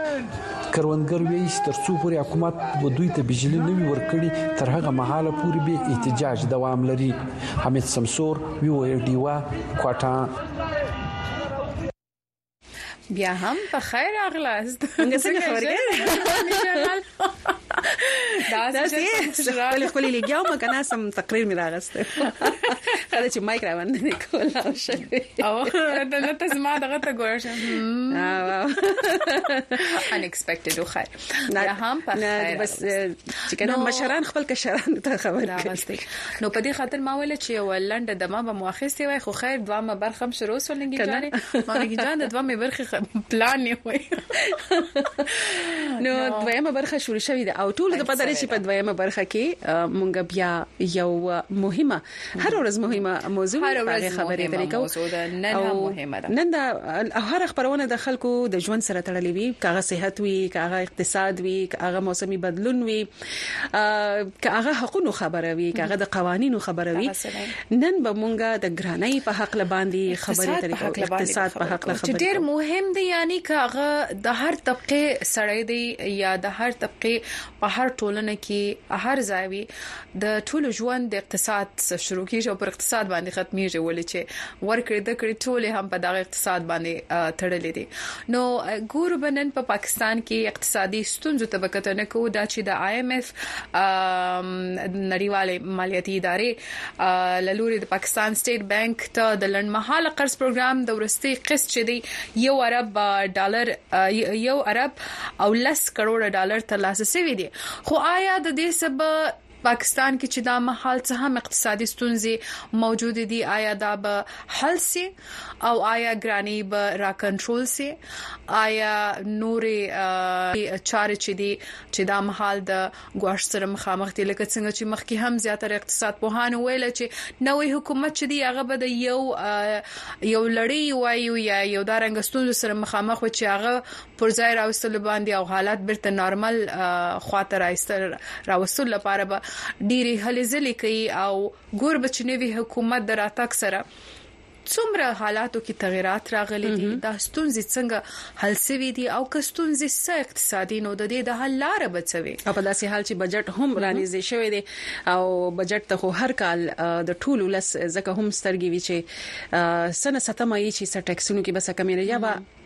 کروندګر وایي چې تر څو پورې حکومت و دوی ته بجلی نوي ورکړي تر هغه مهاله پورې به احتجاج دوام لري. حمید سمسور وی او ډیوا کوټا. بیا هم په خیر اغلاست. څنګه خبرګه دا څه خپل خپل لګیاو مګنا سم تقریر می راغسته خدای چې مایک راوند نه کول او شي او دا نو تاسو ما دغه ته ګورم ان ایکسپیکټډ خو نه هم په خیر بس چې کنه مشران خپل کشران ته خبر راغسته نو په دې خاطر ما ویل چې ولند دمه به مؤخستي وای خو خیر دوامه برخم شروع سولنګي جانې ما نګي جان د دوامه برخه پلان نه وای نو دوامه برخه شروع شوې ده او ټول د پداري چې په دویمه برخه کې مونږ بیا یو مهمه هر ورځ مهمه موضوع په خبرې درې کوو. نن هم مهمه ده. نن د هر خبرونه د خلکو د ژوند سره تړلې وي، کاغه صحت وي، کاغه اقتصاد وي، کاغه موسمي بدلون وي، کاغه حقوقو خبره وي، کاغه د قوانینو خبره وي. نن به مونږ د ګرانۍ په حق باندې خبرې درې کوو، اقتصاد په حق خبرې. ډېر مهم دی، یعنی کاغه د هر طبقه سړی دی یا د هر طبقه په هر ټولنه کې هر ځای د ټولو ژوند د اقتصاد شروع کیږي او پر اقتصاد باندې ختميږي، ولې چې ورکړې د کړې ټول هم په دغه اقتصاد باندې تړلې دي. نو ګورو بنن په پاکستان کې اقتصادي ستونزو ته وکړه کو دا چې د آی ایم ایف نړیواله مالیاتي ادارې لوري د پاکستان سټیټ بانک ته د لنډمهاله قرض پروګرام د ورستي قسط چې دی یو ارب ډالر یو ارب او لس کروڑ ډالر ترلاسه شوی دي. خو آیا د دې سبب پاکستان کې چې دا محل څه هم اقتصادي ستونزې موجود دي آیا دا به حل سي او آیا ګرانی به را کنټرول سي؟ آیا نورې چارې چې دي چې دا محل د ګواښ سره مخامخ دي لکه څنګه چې مخکې هم زیاتره اقتصاد پوهان ویل چې نوې حکومت چې دی هغه به د یو یو لړۍ وایو یا یو دا رنګ ستونزو سره مخامخ و چې هغه پر ځای راوستل باندې او حالات بیرته نارمل خاطر راوستل راوستل لپاره به ډيري هلې ځلې کوي او ګور بچنوي حکومت دراتک سره څومره حالاتو کې تغیرات راغلي دي. دا ستونزې څنګه حل شوي دي او که ستونزې څه اقتصادي نو د دې د حل لار بچوي او په داسې حال چې بجټ هم رانیزي شوی دی او بجټ ته خو هر کال د ټولو لس زکه هم سترګي وی چې سنه ستمه یې چې ټیکسونو کې بس کمې یا به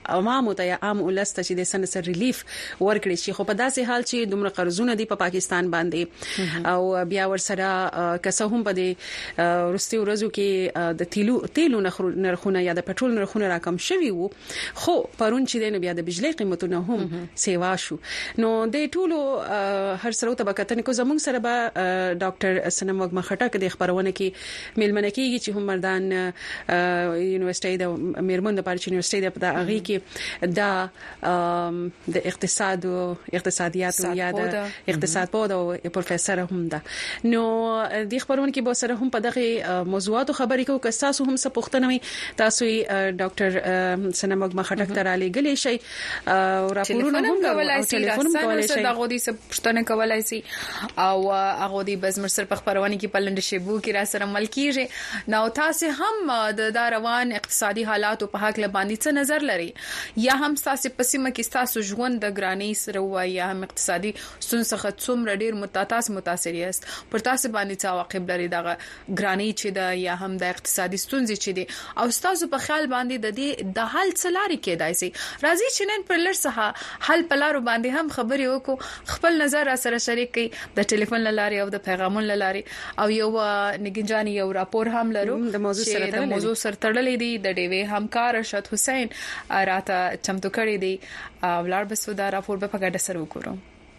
عوامو ته یا عام ولست چې د سنسر ریلیف ورکړي شي. خو په داسې حال چې دومره قرضونه دي په پاکستان باندې او بیا ورسره کسه هم په دې ورستي ورځو کې د تیلو تیلو نرخونه یا د پټرول نرخونه راکم شوي وو، خو پرون چې د بیا د بجلی قیمتونه هم سیوا شو. نو د ټولو هر سره ته بکتنه کو زمونږ سره به ډاکټر سنم وګ مخټک د خبرونه کې ملمنه کیږي چې هم مردان یونیورسيټي د میرمن د پارچ یونیورسيټي د هغه کې د اقتصاد او اقتصادیات او یا د اقتصاد په او پروفیسور هم ده. نو د خبرونه کې به سره هم په دغه موضوعاتو خبرې کوو. که تاسو هم څه پوښتنه وي تاسو ډاکټر سنم وګ مخټک ته را لګلې شي او راپورونه هم کولای شي، ټلیفون کولای شي، دغه دي څه پښتنه کولای شي او هغه دي بزمر سر په خبرونه کې پلند شیبو کې را سره ملکیږي. نو تاسو هم د روان اقتصادي حالات په حق له باندې څه نظر لري یا هم تاسو په سیمه کې تاسو ژوند د ګرانی سره وای یا هم اقتصادي څنګه څومره ډیر متاتاس متاثر است پر تاسو باندې څه واقع لري دغه ګرانی چې د یا هم د اقتصادي ستونزې چې دي او تاسو په خیال باندې د دې د حل څلاري کېدای شي. راځي چې نن پر لر څخه حل پلارو باندې هم خبرې وکړو، خپل نظر سره شریک کړئ د ټلیفون لاري او د پیغامون لاري او یو نګنجاني یو راپور هم لرو د موضوع سره د موضوع سره تړلې دي د ډیوي همکار ارشد حسین راته چمتو کړی دی او لار بسو دا راپور په ګډه سره وکړو.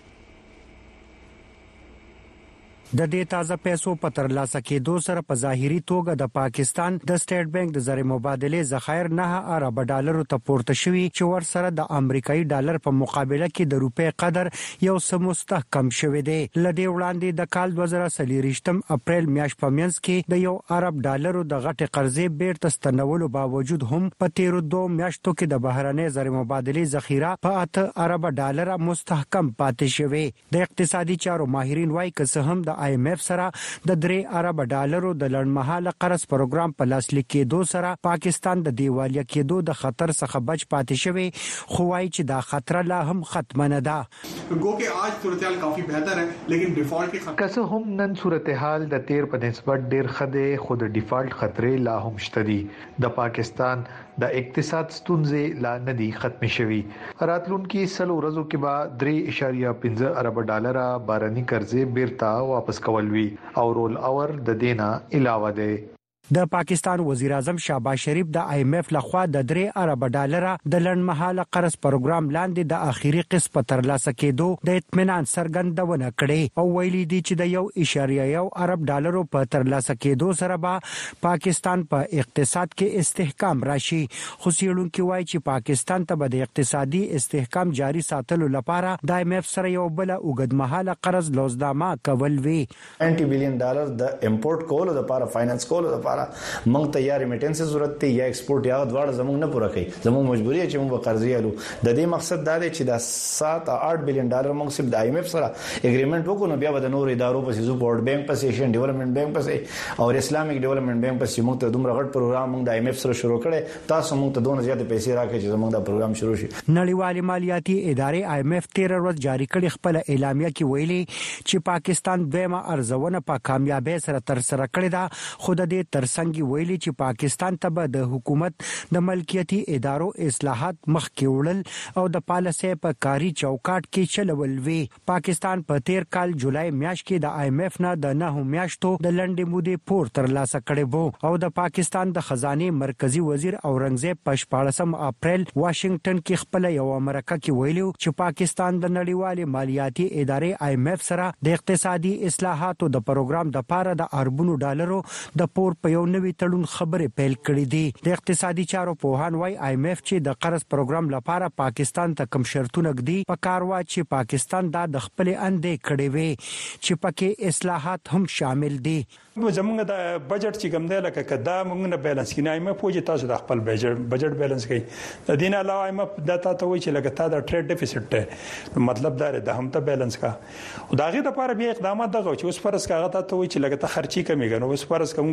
د دې تازه پیسو په ترلاسه کېدو سره په ظاهري توګه د پاکستان د سټیټ بانک د زر مبادله ذخایر نه ارب ډالرو ته پورته شوي چې ور سره د امریکایي ډالر په مقابله کې د روپې قدر یو څه مستحکم شوی دی. لدې وړاندې د کال دوه زره څلوېښتم اپریل میاشت په منځ کې د یو ارب ډالرو د غټې قرضې بیرته ستنولو باوجود هم په تیرو دوه میاشتو کې د بهرنۍ زر مبادله ذخیره په اته ارب ډالر مستحکم پاتې شوی. د اقتصادي چارو ماهرین وايي که هم د آی ایم ایف سره د درې ارب ډالرو د لړمحاله قرض پروګرام په لاسلیک کېدو سره پاکستان د دیوالیا کېدو د خطر څخه بچ پاتې شوی، خو وايي چې دا خطر لا هم ختم نه ده. گو کہ آج صورتحال کافی بہتر ہے لیکن ډیفالٹ کې کسه هم نن صورتحال د تیر په نسبت ډیر خده خود ډیفالت خطرې لا هم شته دي. د پاکستان د اقتصاد ستونزې لا نه دي ختم شوي. راتلونکي سلو ورځو کې به درې اشاریه پنځه ارب ډالر بارني قرضې بیرته واپس کول وی او رول اور د دینه علاوه ده. د پاکستان وزیر اعظم شهباز شریف د آی ایم ایف لخوا د درې ارب ډالر د لړمحاله قرض پروګرام لاندې د اخیری قسط په ترلاسه کېدو د اطمینان څرګندونه کړې او ویلي دي چې د یو اشاریه یو ارب ډالر په ترلاسه کېدو سره به پاکستان په پا اقتصاد کې استحکام راشي. خو سیړونکو وایي چې پاکستان ته به د اقتصادي استحکام جاري ساتلو لپاره د آی ایم ایف سره یو بل اوږدمهاله قرض لوزنامه کول وی. نوي بلین ډالر د امپورټ کولو لپاره فاینانس کولو لپاره موږ ته یا ریمیټنس ضرورت دی یا ایکسپورټ یا دواړه زموږ نه پوره کوي. زموږ مجبوری چې موږ قرضې الو. د دې مقصد دا دی چې د سات آठ بلین ډالر موږ سب د آی ایم ایف سره اګریمنت وکړو، بیا به د نور ادارو په سيزو ورلد بانک په ایشین ډیولپمنٹ بانک په او اسلامیک ډیولپمنٹ بانک په موږ ته دومره غټ پروګرام موږ د آی ایم ایف سره شروع کړي. تاسو موږ ته دونه زیات پیسې راکړي چې موږ دا پروګرام شروع شي. نړیوال مالیاتي ادارې آی ایم ایف تیر ورځ جاری کړي خپل اعلامیه کې ویلي چې پاکستان دویمه ارزونه په کامیابی سره تر سره کړې ده. خو د دې ترڅنګ ویلي چې پاکستان ته به د حکومت د ملکیتي ادارو اصلاحات مخکې وړل او د پالیسۍ په کاری چوکاټ کې چلول وی. پاکستان په تیر کال جولای میاشت کې د آی ایم ایف نه د نه میاشتو د لنډې مودې پور ترلاسه کړی وو او د پاکستان د خزانه مرکزی وزیر اورنګزیب په شپاړسم اپریل واشنگټن کې خپل یو امریکا کې ویلو چې پاکستان د نړیوال مالیاتي ادارې آی ایم ایف سره د اقتصادي اصلاحاتو د پروګرام د پاره د اربونو ډالرو د پور په یو نوي تړون خبرې پیل کړې دي. د اقتصادي چارو پوهان وايي آی ایم ایف چې د قرض پروګرام لپاره پاکستان ته کم شرطونه ګدي په کار وا چې پاکستان دا د خپل اندې کړې وي چې پکې اصلاحات هم شامل دي. زمونږ د بجټ چې کوم دی لکه کدا موږ نه بیلانس کینای مې پوجي تاسو د خپل بجټ بجټ بیلانس کوي. د دین علاوه ایم د تاسو وایي چې لکه تا د ټریډ ډیفیسټ ته مطلب دا د هم ته بیلانس کا او داغه د لپاره بیا اقدامات دغه چې اوس فرض کاغه ته وایي چې لکه ته خرچي کمیږي نو اوس فرض کومه پی ای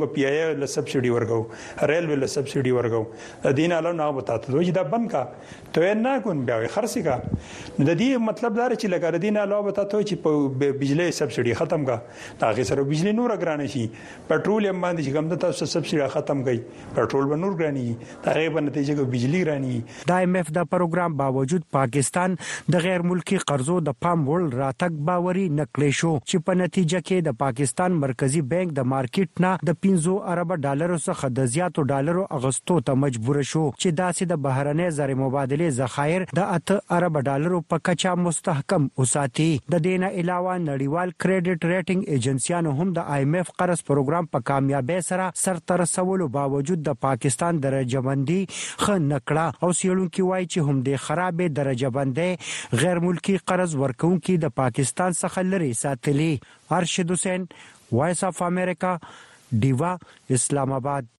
له سبسيډي ورکو ریلوي له سبسيډي ورکو دین علاوه نه وتاته دوی دا بند کا ته نه کوم بیا خرڅي کا د دې مطلب دا چې لګر دین علاوه وتاته چې په بجلی سبسيډي ختم کا دا غي سره بجلی نور ګرانه شي پټرول هم باندې چې کوم د تاسو سبسيډي ختم کړي پټرول به نور ګراني دا غي په نتیجه کې بجلی ګراني د ایم ایف د پروګرام باوجود پاکستان د غیر ملکی قرضو د پام وړ راتګ باوري نکړې شو چې په نتیجه کې د پاکستان مرکزی بانک د مارکیټ نه د پنځه ارب ډالرو څخه د زیاتو ډالرو اغستو ته مجبور شو چې داسې د بهرنۍ زر مبادله ذخایر د اته ارب ډالرو په کچا مستحکم وساتي د دینه علاوه نړیوال کریډټ ریټینګ ایجنسیانو هم د آی ایم ایف قرض پروګرام په کامیابی سره سر تر رسولو باوجود د پاکستان درجه بندي خن نکړه او سیلونکو وایي چې هم د خرابې درجه بندي غیر ملکی قرض ورکونکو د پاکستان څخه لري ساتلي. ارشد حسین وایس اف امریکا دیوا اسلام آباد.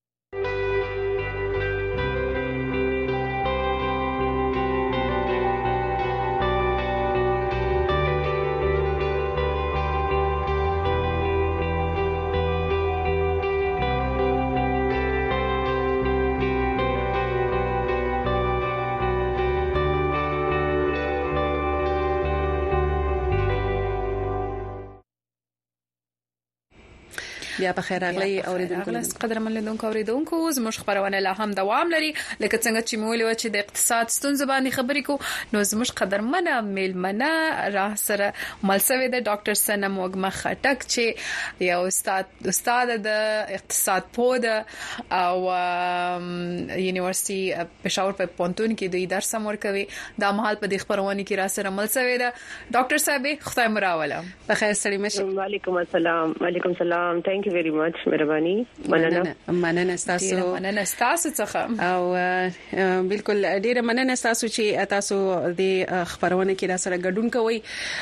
بیا په خیر راغلی اوریدونکو قدرمن لیدونکو اوریدونکو زموږ خبرونه لا هم دوام لري لکه څنګه چې مولي و چې د اقتصاد ستونزې باندې خبرې کو نو زموږ قدرمنه میلمنه راه سره ملسوي د ډاکټر سنم وګما خټک چې یو استاد استاد د اقتصاد پود او یونیورسيټي پېښور په پونتون کې دوی درس مور کوي د مهال په د خبرونه کې را سره ملسوي ده ډاکټر صاحب خدای مراوله په خیر سړی مشه. وعلیکم السلام. وعلیکم السلام. ثانک یو very much مهرباني. مننه مننه تاسو مننه تاسو څخه او بالکل ډیره مننه تاسو چې تاسو د خبرونه کې را سره ګډون کوئ.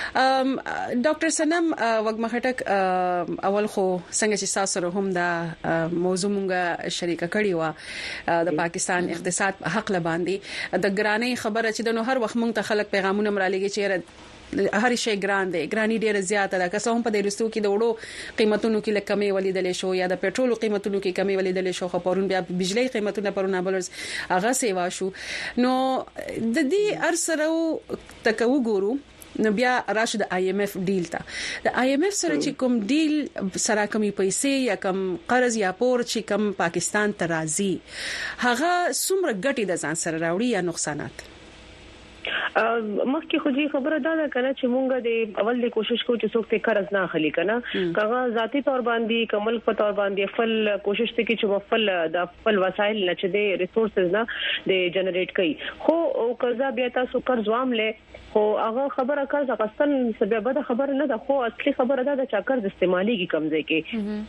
ډاکټر سنم وګما خټک اول خو څنګه چې تاسو هم دا موضوع مونږه شریکه کړی و د پاکستان اقتصاد حق لباندې د ګرانۍ خبره چې د نو هر وخت مونږ ته خلک پیغامونه مرالېږي چې هر شی ګران دی ګرانی ډیره زیاته ده که څه هم په دې رستو کې د وړو قیمتونو کې لکه کمی ولیدل شو یا د پېټرول قیمتونو کې کمی ولیدل شو خو پرون بیا بجلی قیمتونه پرونه بلرز هغه سیوا شو نو د دې ارسره تکو ګورو نو بیا راشد آی ایم ایف ډیل تا د آی ایم ایف سره چې کوم ډیل سره کمی پیسې یا کم قرض یا پور چې کم پاکستان ته راځي هغه څومره ګټي د ځان سره راوړي یا نقصانات؟ مخکې خو دې خبره دا ده کنه چې مونږ د اول د کوشش کوو چې څوک ته قرض نه اخلي کنه کغه ذاتی تور باندې کمل په تور باندې خپل کوشش ته کې چې خپل د خپل وسایل نه چې د ریسورسز نه د جنریټ کړي خو او قرض بیا تاسو قرض وامله خو هغه خبره قرض غستل سبب ده خبره نه ده خو اصلي خبره ده چې قرض استعماليږي کم ځای کې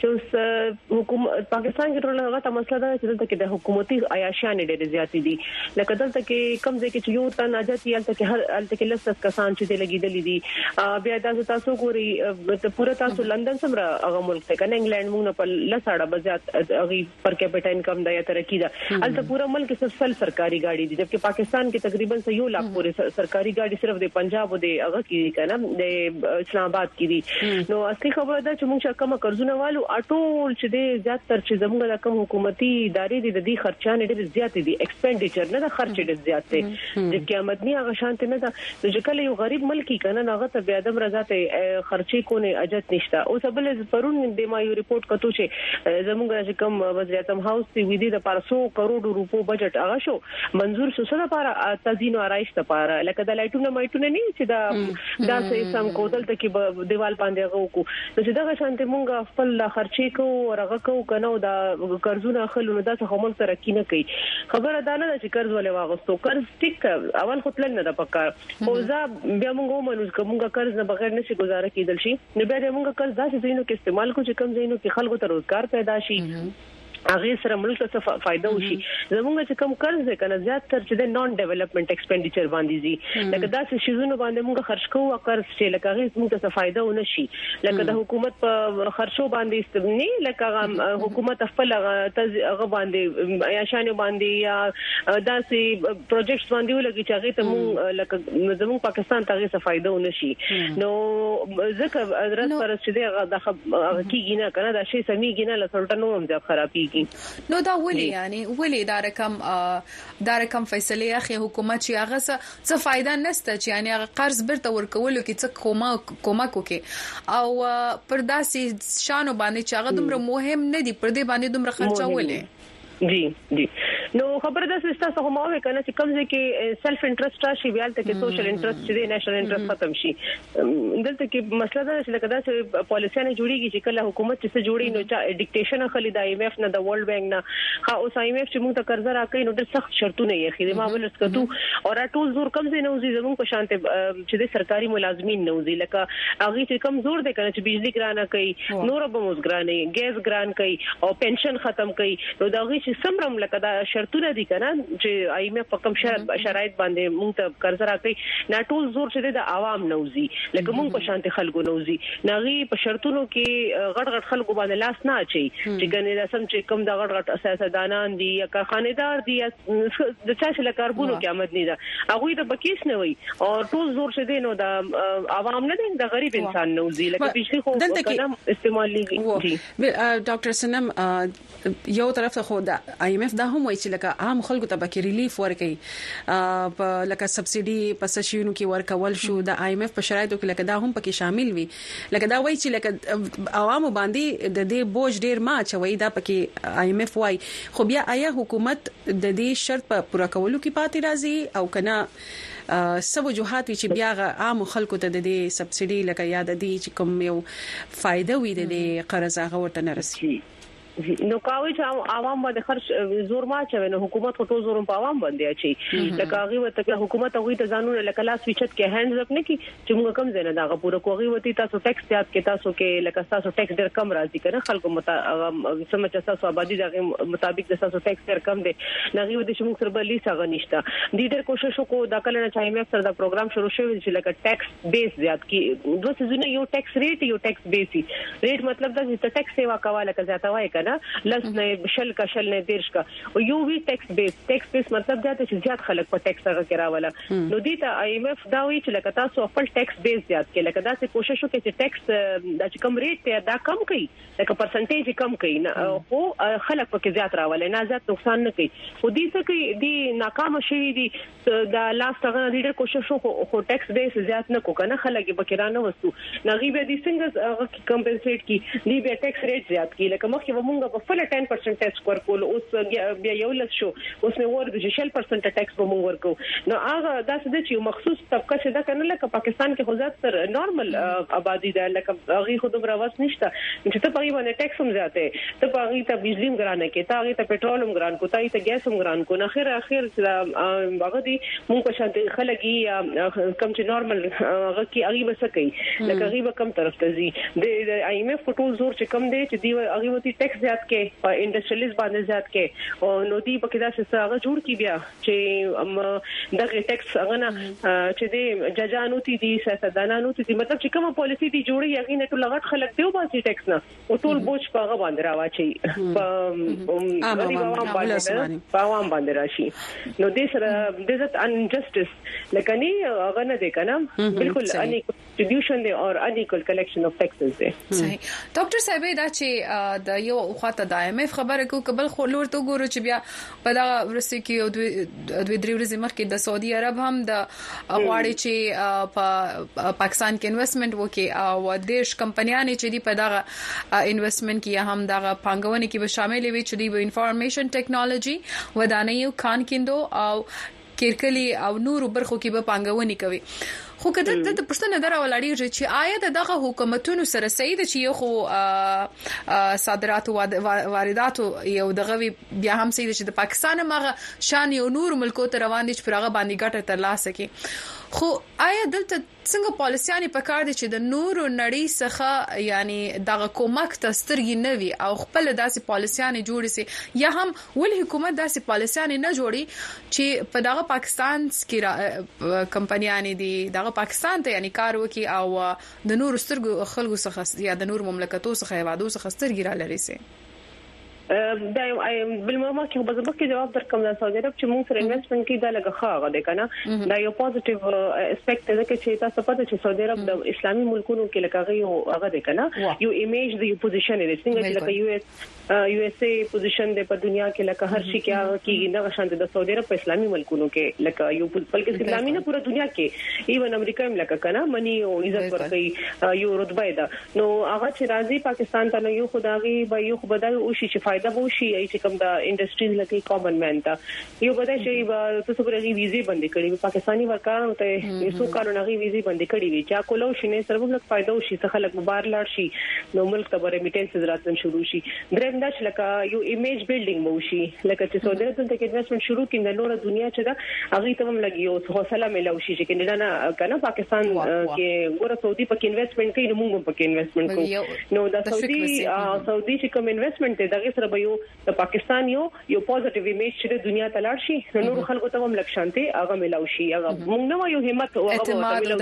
چې حکومت پاکستان کې ټول هغه مسله ده چې دلته کې د حکومتي عیاشان ډېر زیات دي لکه دلته کې کم ځای کې چې یو تن اجازه یالته کې هر الته کې لس کسان چې لګیدلې دي بیا تاسو تاسو ګوري ته پوره تاسو لندن سمره هغه ملک ته کنه انګلند موږ په لساړه بزیات هغه پر کیپټا انکم دا یا ترقی ده الته پوره ملک کې سل سرکاري گاډي دي جبکې پاکستان کې تقریبا یو لاکھ پوره سرکاري گاډي صرف د پنجاب او د هغه کې کنه د اسلام آباد کې دي نو اصلي خبره ده چې موږ کومه قرضونه والو اټول چې د زیات تر چې زموږ د کوم حکومتي ادارې دي د دې خرچانه ډېر زیات دي ایکسپنډیچر نه د خرچ ډېر زیات دي چې قیامت نه هغه شانته نه ده چې کله یو غریب ملکی کنه هغه ته بیا د رضاته خرچي کونه اجازه نشته او سبل پرون د ما یو ریپورت کتو چې زموږ چې کوم وزیر اعظم هاوس دی وی دي د پاره سو کروڑ روپو بجټ هغه شو منظور شو سره لپاره تزیین او آرایش لپاره لکه د لایټونو مایټونه نه چې دا داسې سم کودل ته کې دیوال باندې غوکو چې دا شانته مونږ خپل خرچي کو او هغه کو کنه دا قرضونه خلونو دا څه هم سره کینه کوي خبره دا نه چې قرض ولې واغستو قرض ټیک اول خپل نه د پکار او ځا بیا موږ ومنو چې موږ قرض نه بغیر نشي گزاره کېدل شي نو بیا موږ قرض داسې زینو کې استعمال کو چې کم زینو کې خلکو ته روزګار پیدا شي هغه سره ملک ته فائدہ وشي زموږ چې کم قرض ده کنه زیات تر چې د نان ډیولپمنٹ ایکسپنډیچر باندې دي لکه دا چې شیزونه باندې موږ خرج کوو قرض چې لکه هغه موږ ته فائدہ ونه شي لکه د حکومت په خرچو باندې استبني لکه حکومت خپل هغه باندې یا شانه باندې یا داسې پروجیکټس باندې ولګي چې هغه ته موږ لکه زموږ پاکستان ته هغه فائدہ ونه شي نو ځکه درس پر چې دا کیږي نه کنه دا شی سميږي نه لسلطنو هم ځکه خرابي کیږي. نو دا ولي یعنی ولي دا رقم دا رقم فیصله اخی حکومت چې هغه څه فائدہ نشته چې یعنی هغه قرض برته ورکولو کې څه کومک کومک وکي او پر داسې شانو باندې چې هغه دومره مهم نه دي پر دې باندې دومره خرچولې. جی جی نو خبره ده چې تاسو هم وایي کنه چې کوم ځای کې سیلف انټرست راشي بیا ته کې سوشل انټرست چې دی نېشنل انټرست ختم شي. دلته کې مسله ده چې لکه دا چې پالیسیانه جوړیږي چې کله حکومت چې څه جوړي نو چې ډیکټیشن خلی د آی ایم ایف نه د ورلد بانک نه ها اوس آی ایم ایف چې موږ ته قرض راکړي نو ډېر سخت شرطونه یې خېده ما ولرس کتو او ټول زور کم زی نوځي زموږ په شانته چې د سرکاري ملازمین نوځي لکه هغه چې کم زور دی کنه چې بجلی ګرانه کوي نور به موږ ګرانه ګیس ګران کوي او پنشن ختم کوي نو دا غي چې سمرم لکه دا شرطونه دي کنه چې آی ایم ایف په کوم شرط شرایط باندې موږ ته قرض راکړي نه ټول زور چې د عوام نوځي لکه موږ په شانته خلکو نوځي ناغي په شرطونو کې غټ غټ خلکو باندې لاس نه اچي چې ګنې د سم چې کوم د غټ غټ سیاستدانان دي یا کارخانه‌دار دي د چا چې لکاربونو کې آمد نه ده هغه د بکیس نه وي او ټول زور چې دینو د عوام نه د غریب انسان نوځي لکه بجلی خو کلام استعمالي. ډاکټر سنم یو طرف خو د آی ایم ایف دا هم وایي چې لکه عام خلکو ته به ریلیف ورکړي په لکه سبسيډي په سشيونو کې ورکول شو د آی ایم ایف په شرایطو کې لکه دا هم پکې شامل وي لکه دا وایي چې لکه عوامو باندې د دې بوج ډیر ما چوي دا پکې آی ایم ایف وایي خو بیا آیا حکومت د دې شرط په پوره کولو کې پاتې راځي او کنه سبو جوهات چې بیا عام خلکو ته د دې سبسيډي لکه یاد دي چې کوم یو فائدہ وي د دې قرض هغه ورته نه رسي. نو کاوي چې عوام باندې خرج زور ما چوي نو حکومت ټول زور په عوام باندې اچي لکه هغه وته حکومت هغه ته ځانونه لکه لاس وچت کې هاندز اپ نه کی چې موږ کم زنه دا پوره کوغي وتی تاسو ټیکس یاد کې تاسو کې لکه تاسو ټیکس ډیر کم راځي کنه خلکو مت سم چې تاسو آبادی دغه مطابق د تاسو ټیکس ډیر کم دي نغي ودی چې موږ سره بلی څنګه نشته د ډیر کوشش وکړو د کله نه چای مې سره دا پروګرام شروع شوی چې لکه ټیکس بیس زیات کی دوه سيزونه یو ټیکس ریټ یو ټیکس بیسي ریټ مطلب دا چې ټیکس سیوا کواله که زیاته وای کنه لس شل کا شل نه دیرش کا او یو وی ټیکس بیس ټیکس بیس مطلب دا چې زیات خلک په ټیکس هغه کراوله نو دي ته آی ایم ایف دا وی چې لکه تاسو خپل ټیکس بیس زیات کې لکه دا څه کوشش وکړي چې ټیکس د چې کم ریټ ته دا کم کړي لکه پرسنټیج کم کړي نه او خلک په کې زیات راولې نه زیات نقصان نه کوي خو دي څه کوي دي ناکام شوی دي دا لاس څنګه ډیر کوشش وکړو خو ټیکس بیس زیات نه کو کنه خلک به کرانه وستو نغي به دي څنګه هغه کمپنسیټ کی دي به ټیکس ریټ زیات کی لکه مخکې ومونږ په فل ټن پرسنټ ټیکس ورکول اوس بیا یو لس شو اوس مې ورته چې شل پرسنټ ټیکس به مونږ ورکو نو هغه دا څه چې مخصوص طبقه چې دا کنه لکه پاکستان کې خو زیات تر نارمل آبادی ده لکه هغه خود براوس نشته چې ته په باندې ټیکس هم زیاته ته په هغه ته بجلی ګرانه کې ته هغه ته پټرول هم ګران کو ته ته ګیس هم ګران کو نه اخر اخر هغه دي مونږ په شان خلګي کم چې نارمل هغه کې هغه بس کوي لکه هغه کم طرف ته زی د آی ایم ایف ټول زور چې کم دی چې دی هغه وتی ټیکس زیات کې په انډستریالیز باندې زیات کې او نو دی په کې دا څه هغه جوړ کی بیا چې دغه ټیکس هغه نه چې دی ججانو تی دي سیاستدانانو تی مطلب چې کومه پالیسی دی جوړي هغه نه ټول لغت خلک دیو باسي ټیکس نه او ټول بوج په هغه باندې راوچي په عوام باندې په عوام باندې راشي نو دې سره د ذات انجسټس لکه نه هغه نه دی کنه بالکل اني ډیسټریبیوشن دی او انیکول کلیکشن اف ټیکسز دی. صحیح ډاکټر صاحب دا چې د یو خاطه د آی ایم ایف خبره کو قبل خو لور ته ګورو چې بیا په دا ورسې کې دوی درې ورځې مخکې د سعودي عرب هم د غواړي چې په پاکستان کې انویسټمنټ وکړي او دیش کمپنیانې چې دی په دا انویسټمنټ کې هم دا پانګونه کې به شامل وي چې دی انفارمیشن ټیکنالوژي ودانیو خان کیندو او کېرکلی او نور برخو کې به پانګونه کوي خو کله د پښتنه درا ولاړی چې آیا دغه حکومتونو سره سید چې یو خو صادرات او واردات یو دغه بیا هم سید چې د پاکستان مغه شان یو نور ملکو ته روان دي چې پرغه باندې ګټه تر لاسه کې خو آیا دلته څنګه پالیسيانې پکار دي چې د نورو نړۍ څخه یعنی دغه کومک تسترګي نوي او خپل داسې پالیسيانې جوړي سي یا هم ول حکومت داسې پالیسيانې نه جوړي چې په دغه پاکستان کې کمپنیانې دي دغه پاکستان ته یعنی کار وکي او د نورو سترګو خلکو څخه یا د نورو مملکتو څخه هوادو څخه سترګي را لري سي. دا بلمما کې په ځمکه کې جواب درکوم دا سعودي عرب چې موږ سره انویسټمنټ کې دا لګه خاغه ده کنه دا یو پوزټیو اسپیکټ ده چې تاسو پته چې سعودي عرب د اسلامي ملکونو کې لکه یو هغه ده کنه یو ایمیج د یو پوزیشن دی څنګه چې لکه یو اس یو اس ای پوزیشن ده په دنیا کې لکه هر شي کې کېږي نه شانت د سعودي عرب په اسلامي ملکونو کې لکه یو بلکې اسلامي نه پوره دنیا کې ایون امریکا هم لکه کنه منی او عزت ورکړي یو رتبه ده نو هغه چې راځي پاکستان ته یو خدایي به یو خدای او شي چې فائدہ وو شي چې کوم د انډستریز لکه کامن مین ته یو بده شي تاسو پرې ویزه بند کړي پاکستانی ورکارانو ته یو کارونه غي ویزه بند کړي وي چې کولو شي نه سره موږ فائدہ وو شي څه خلک مبار لاړ شي نو ملک ته ریمیټنس راتن شروع شي دریم دا چې لکه یو ایمیج بیلډینګ مو شي لکه چې سعودي عرب ته کې انویسټمنټ شروع کړي د نور دنیا چې دا هغه ته هم لګي او حوصله ملو شي چې کنه نه کنه پاکستان کې ګوره سعودي په انویسټمنټ کوي نو موږ په انویسټمنټ کوو نو د سعودي سعودي چې کوم انویسټمنټ دی دغه سره به یو د پاکستان یو یو پوزټیو ایمیج چې دنیا ته لاړ شي نور خلکو ته هم لکشانتي هغه ملو شي هغه موږ نو یو همت او هغه ملو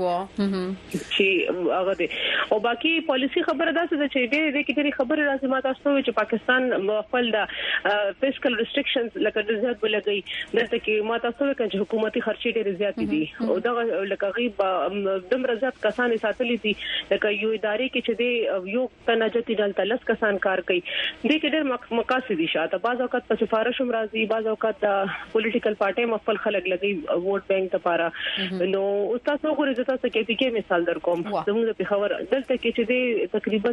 شي چې هغه دی او باقي پالیسی خبره ده چې دې دې کې خبره راځي ما تاسو چې پاکستان خپل د فیسکل ریسټریکشنز لکه د زیات بلګي دلته کې ما تاسو کې حکومتي خرچې ډېر زیات دي او دا لکه غیب دمر زیات کسان ساتلې دي لکه یو ادارې کې چې دی یو تناجتي دلته لس کسان کار کوي دې کې ډېر مقاصد دي شاته بعض اوقات په سفارش هم راځي بعض اوقات پولیټیکل پارټي مخفل خلک لګي ووټ بانک لپاره نو تاسو غوړي چې تاسو کې کې مثال در کوم زموږ په خبر دلته کې چې دی تقریبا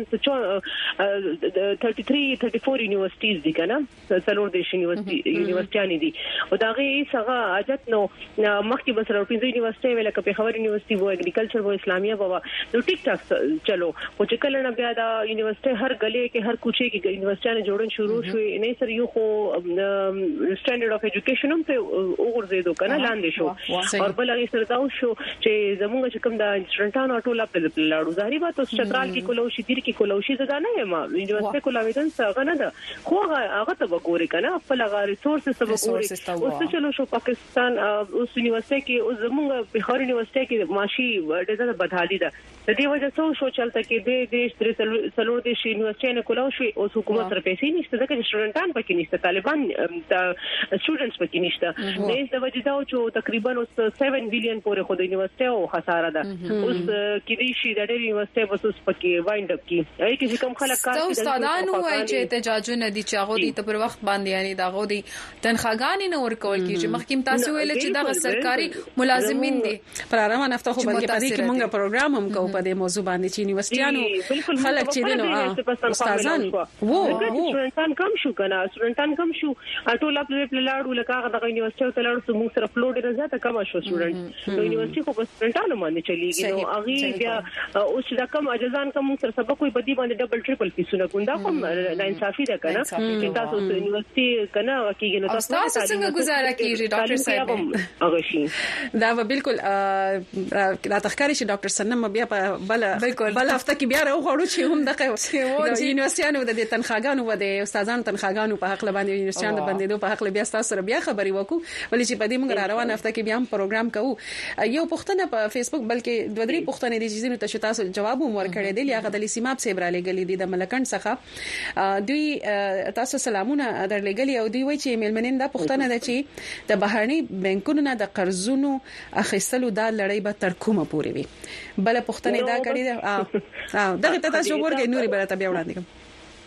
thirty-three thirty-four یونیورسيټیز دي کنه څلور دیش یونیورسيټي یونیورسيټیان دي او دا غي څنګه اجت نو مخکې بس راوپینځي یونیورسيټي ولا په خبر یونیورسيټي وو اګریکلچر وو اسلامیه وو نو ټیک ټاک چلو او چې کله نه بیا دا یونیورسيټي هر غلې کې هر کوچې کې یونیورسيټیان جوړن شروع شوې نه سر یو خو سټانډرډ اف ایجوکیشن هم په وګرځیدو کنه لاندې شو او بل هغه سره دا شو چې زموږ چې کوم دا سټډنټانو ټول په لاړو ظاهري به تاسو چترال کې کولو شي دیر کې کولو شي زدا نه یم یونیورسيټي کولاویدن څنګه نه ده خو هغه ته وګوري کنه خپل هغه ریسورسز ته وګوري او څه چلو شو پاکستان اوس یونیورسيټي کې اوس زموږ په خور یونیورسيټي کې ماشي ډېر بدحالي ده د دې وجه څه شو چلته کې د دې سلور د یونیورسيټي نه کولو شي او حکومت تر پیسې نشته ځکه چې سټډنټان پکې نشته طالبان سټوډنټس پکې نشته د دې وجه دا چې تقریبا اوس seven بلین پورې خو د یونیورسيټي او خساره ده اوس کې دې شي د یونیورسيټي وسوس پکې وایند اپ کی اې کې کوم خلک کار کوي استادانو وايي چې احتجاجونه دي چې هغه دي ته پر وخت باندې یعنی دا غو دي تنخواګانې نه ورکول کیږي مخکې تاسو ویل چې دا سرکاري ملازمین دي پر ارامه نفته خو بلکې پدې کې موږ پروګرام هم کوو په دې موضوع باندې چې یونیورسيټیانو خلک چې دي نو استادان وو سټډنټان کم شو کنه سټډنټان کم شو ټول خپل خپل لاړو لکه د یونیورسيټي ته لاړو موږ سره فلوډ راځه کم شو سټډنټ نو یونیورسيټي خو سټډنټانو باندې چلیږي نو هغه بیا اوس دا کم اجازان کم سره سبق کوئی بدی باندې ډبل ټریپل فیسونه کوندا کوم نه انصافي ده کنه چې تاسو یونیورسيټي کنه کیږي نو تاسو څنګه گزاره کیږي ډاکټر صاحب هغه شي دا بالکل را تخکاری چې ډاکټر سنم بیا په بل بل هفته کې بیا راغړو چې هم دغه یونیورسيټیانو د تنخواګانو و د استادانو تنخواګانو په حق باندې یونیورسيټیانو د باندې په حق بیا تاسو سره بیا خبري وکړو ولې چې په دې موږ روان هفته کې بیا هم پروګرام کوو یو پښتنه په فیسبوک بلکې دوه درې پښتنې د جزینو ته تاسو جواب هم ورکړی دی هغه د سیماب صاحب را لګلې دي د ملکند څخه دوی تاسو سلامونه درلګلې او دوی وایي چې ملمنین دا پښتنه ده چې د بهرني بانکونو نه د قرضونو اخیستلو دا لړۍ به تر کومه پورې وي بل پښتنې دا کړی ده دغه تاسو ورګې نوري بل ته بیا وړاندې کوم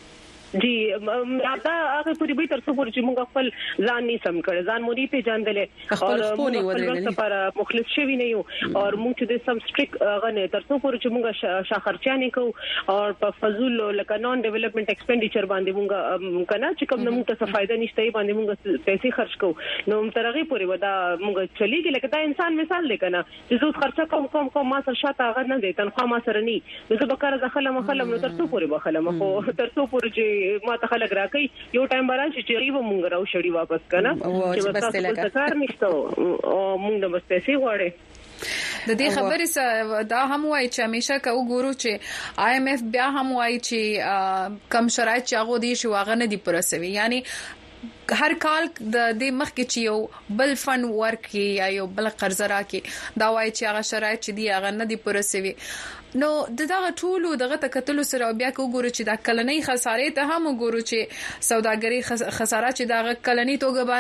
جی دا هغه پوری به تر څو پورې چې موږ خپل ځان نه سم کړ ځان مو دې په جان دلې او موږ لپاره مخلص شوی نه یو او موږ چې سم سټریک غنه تر څو پورې چې موږ شاخرچانې کو او په فزول لکه نون ډیولپمنٹ ایکسپینډیچر باندې موږ کنه چې کوم موږ ته فائدہ نشته باندې موږ پیسې خرج کو نو ترغه پورې ودا موږ چلیږي لکه دا انسان مثال لیکنه چې زو خرچه کوم کوم کوم ما سره شاته غن نه دي تنخوا ما سره ني زه به کار ځخله مخله نو تر څو پورې بخله مخو تر څو پورې چې ما ته خلک راکې یو ټایم بران چې ریو مونږ راو شړی واپس کنه چې بس کار نشته او مونږ د بس پیسې غواړي د دې خبرې سره دا هم وایي چې همیشه کو ګورو چې آی ایم ایف بیا هم وایي چې کم شرایط چاغو دي شو هغه نه دي پرسوي یعنی هر کال د دې مخ کې چې یو بل فن ورکي یا یو بل قرض راکې دا وایي چې هغه شرایط چې دی هغه نه دی پرسوي نو دغه ټولو دغه تکتلو سره بیا کو ګورو چې دا کلنۍ خسارې ته هم ګورو چې سوداګری خساره چې دا کلنۍ توګه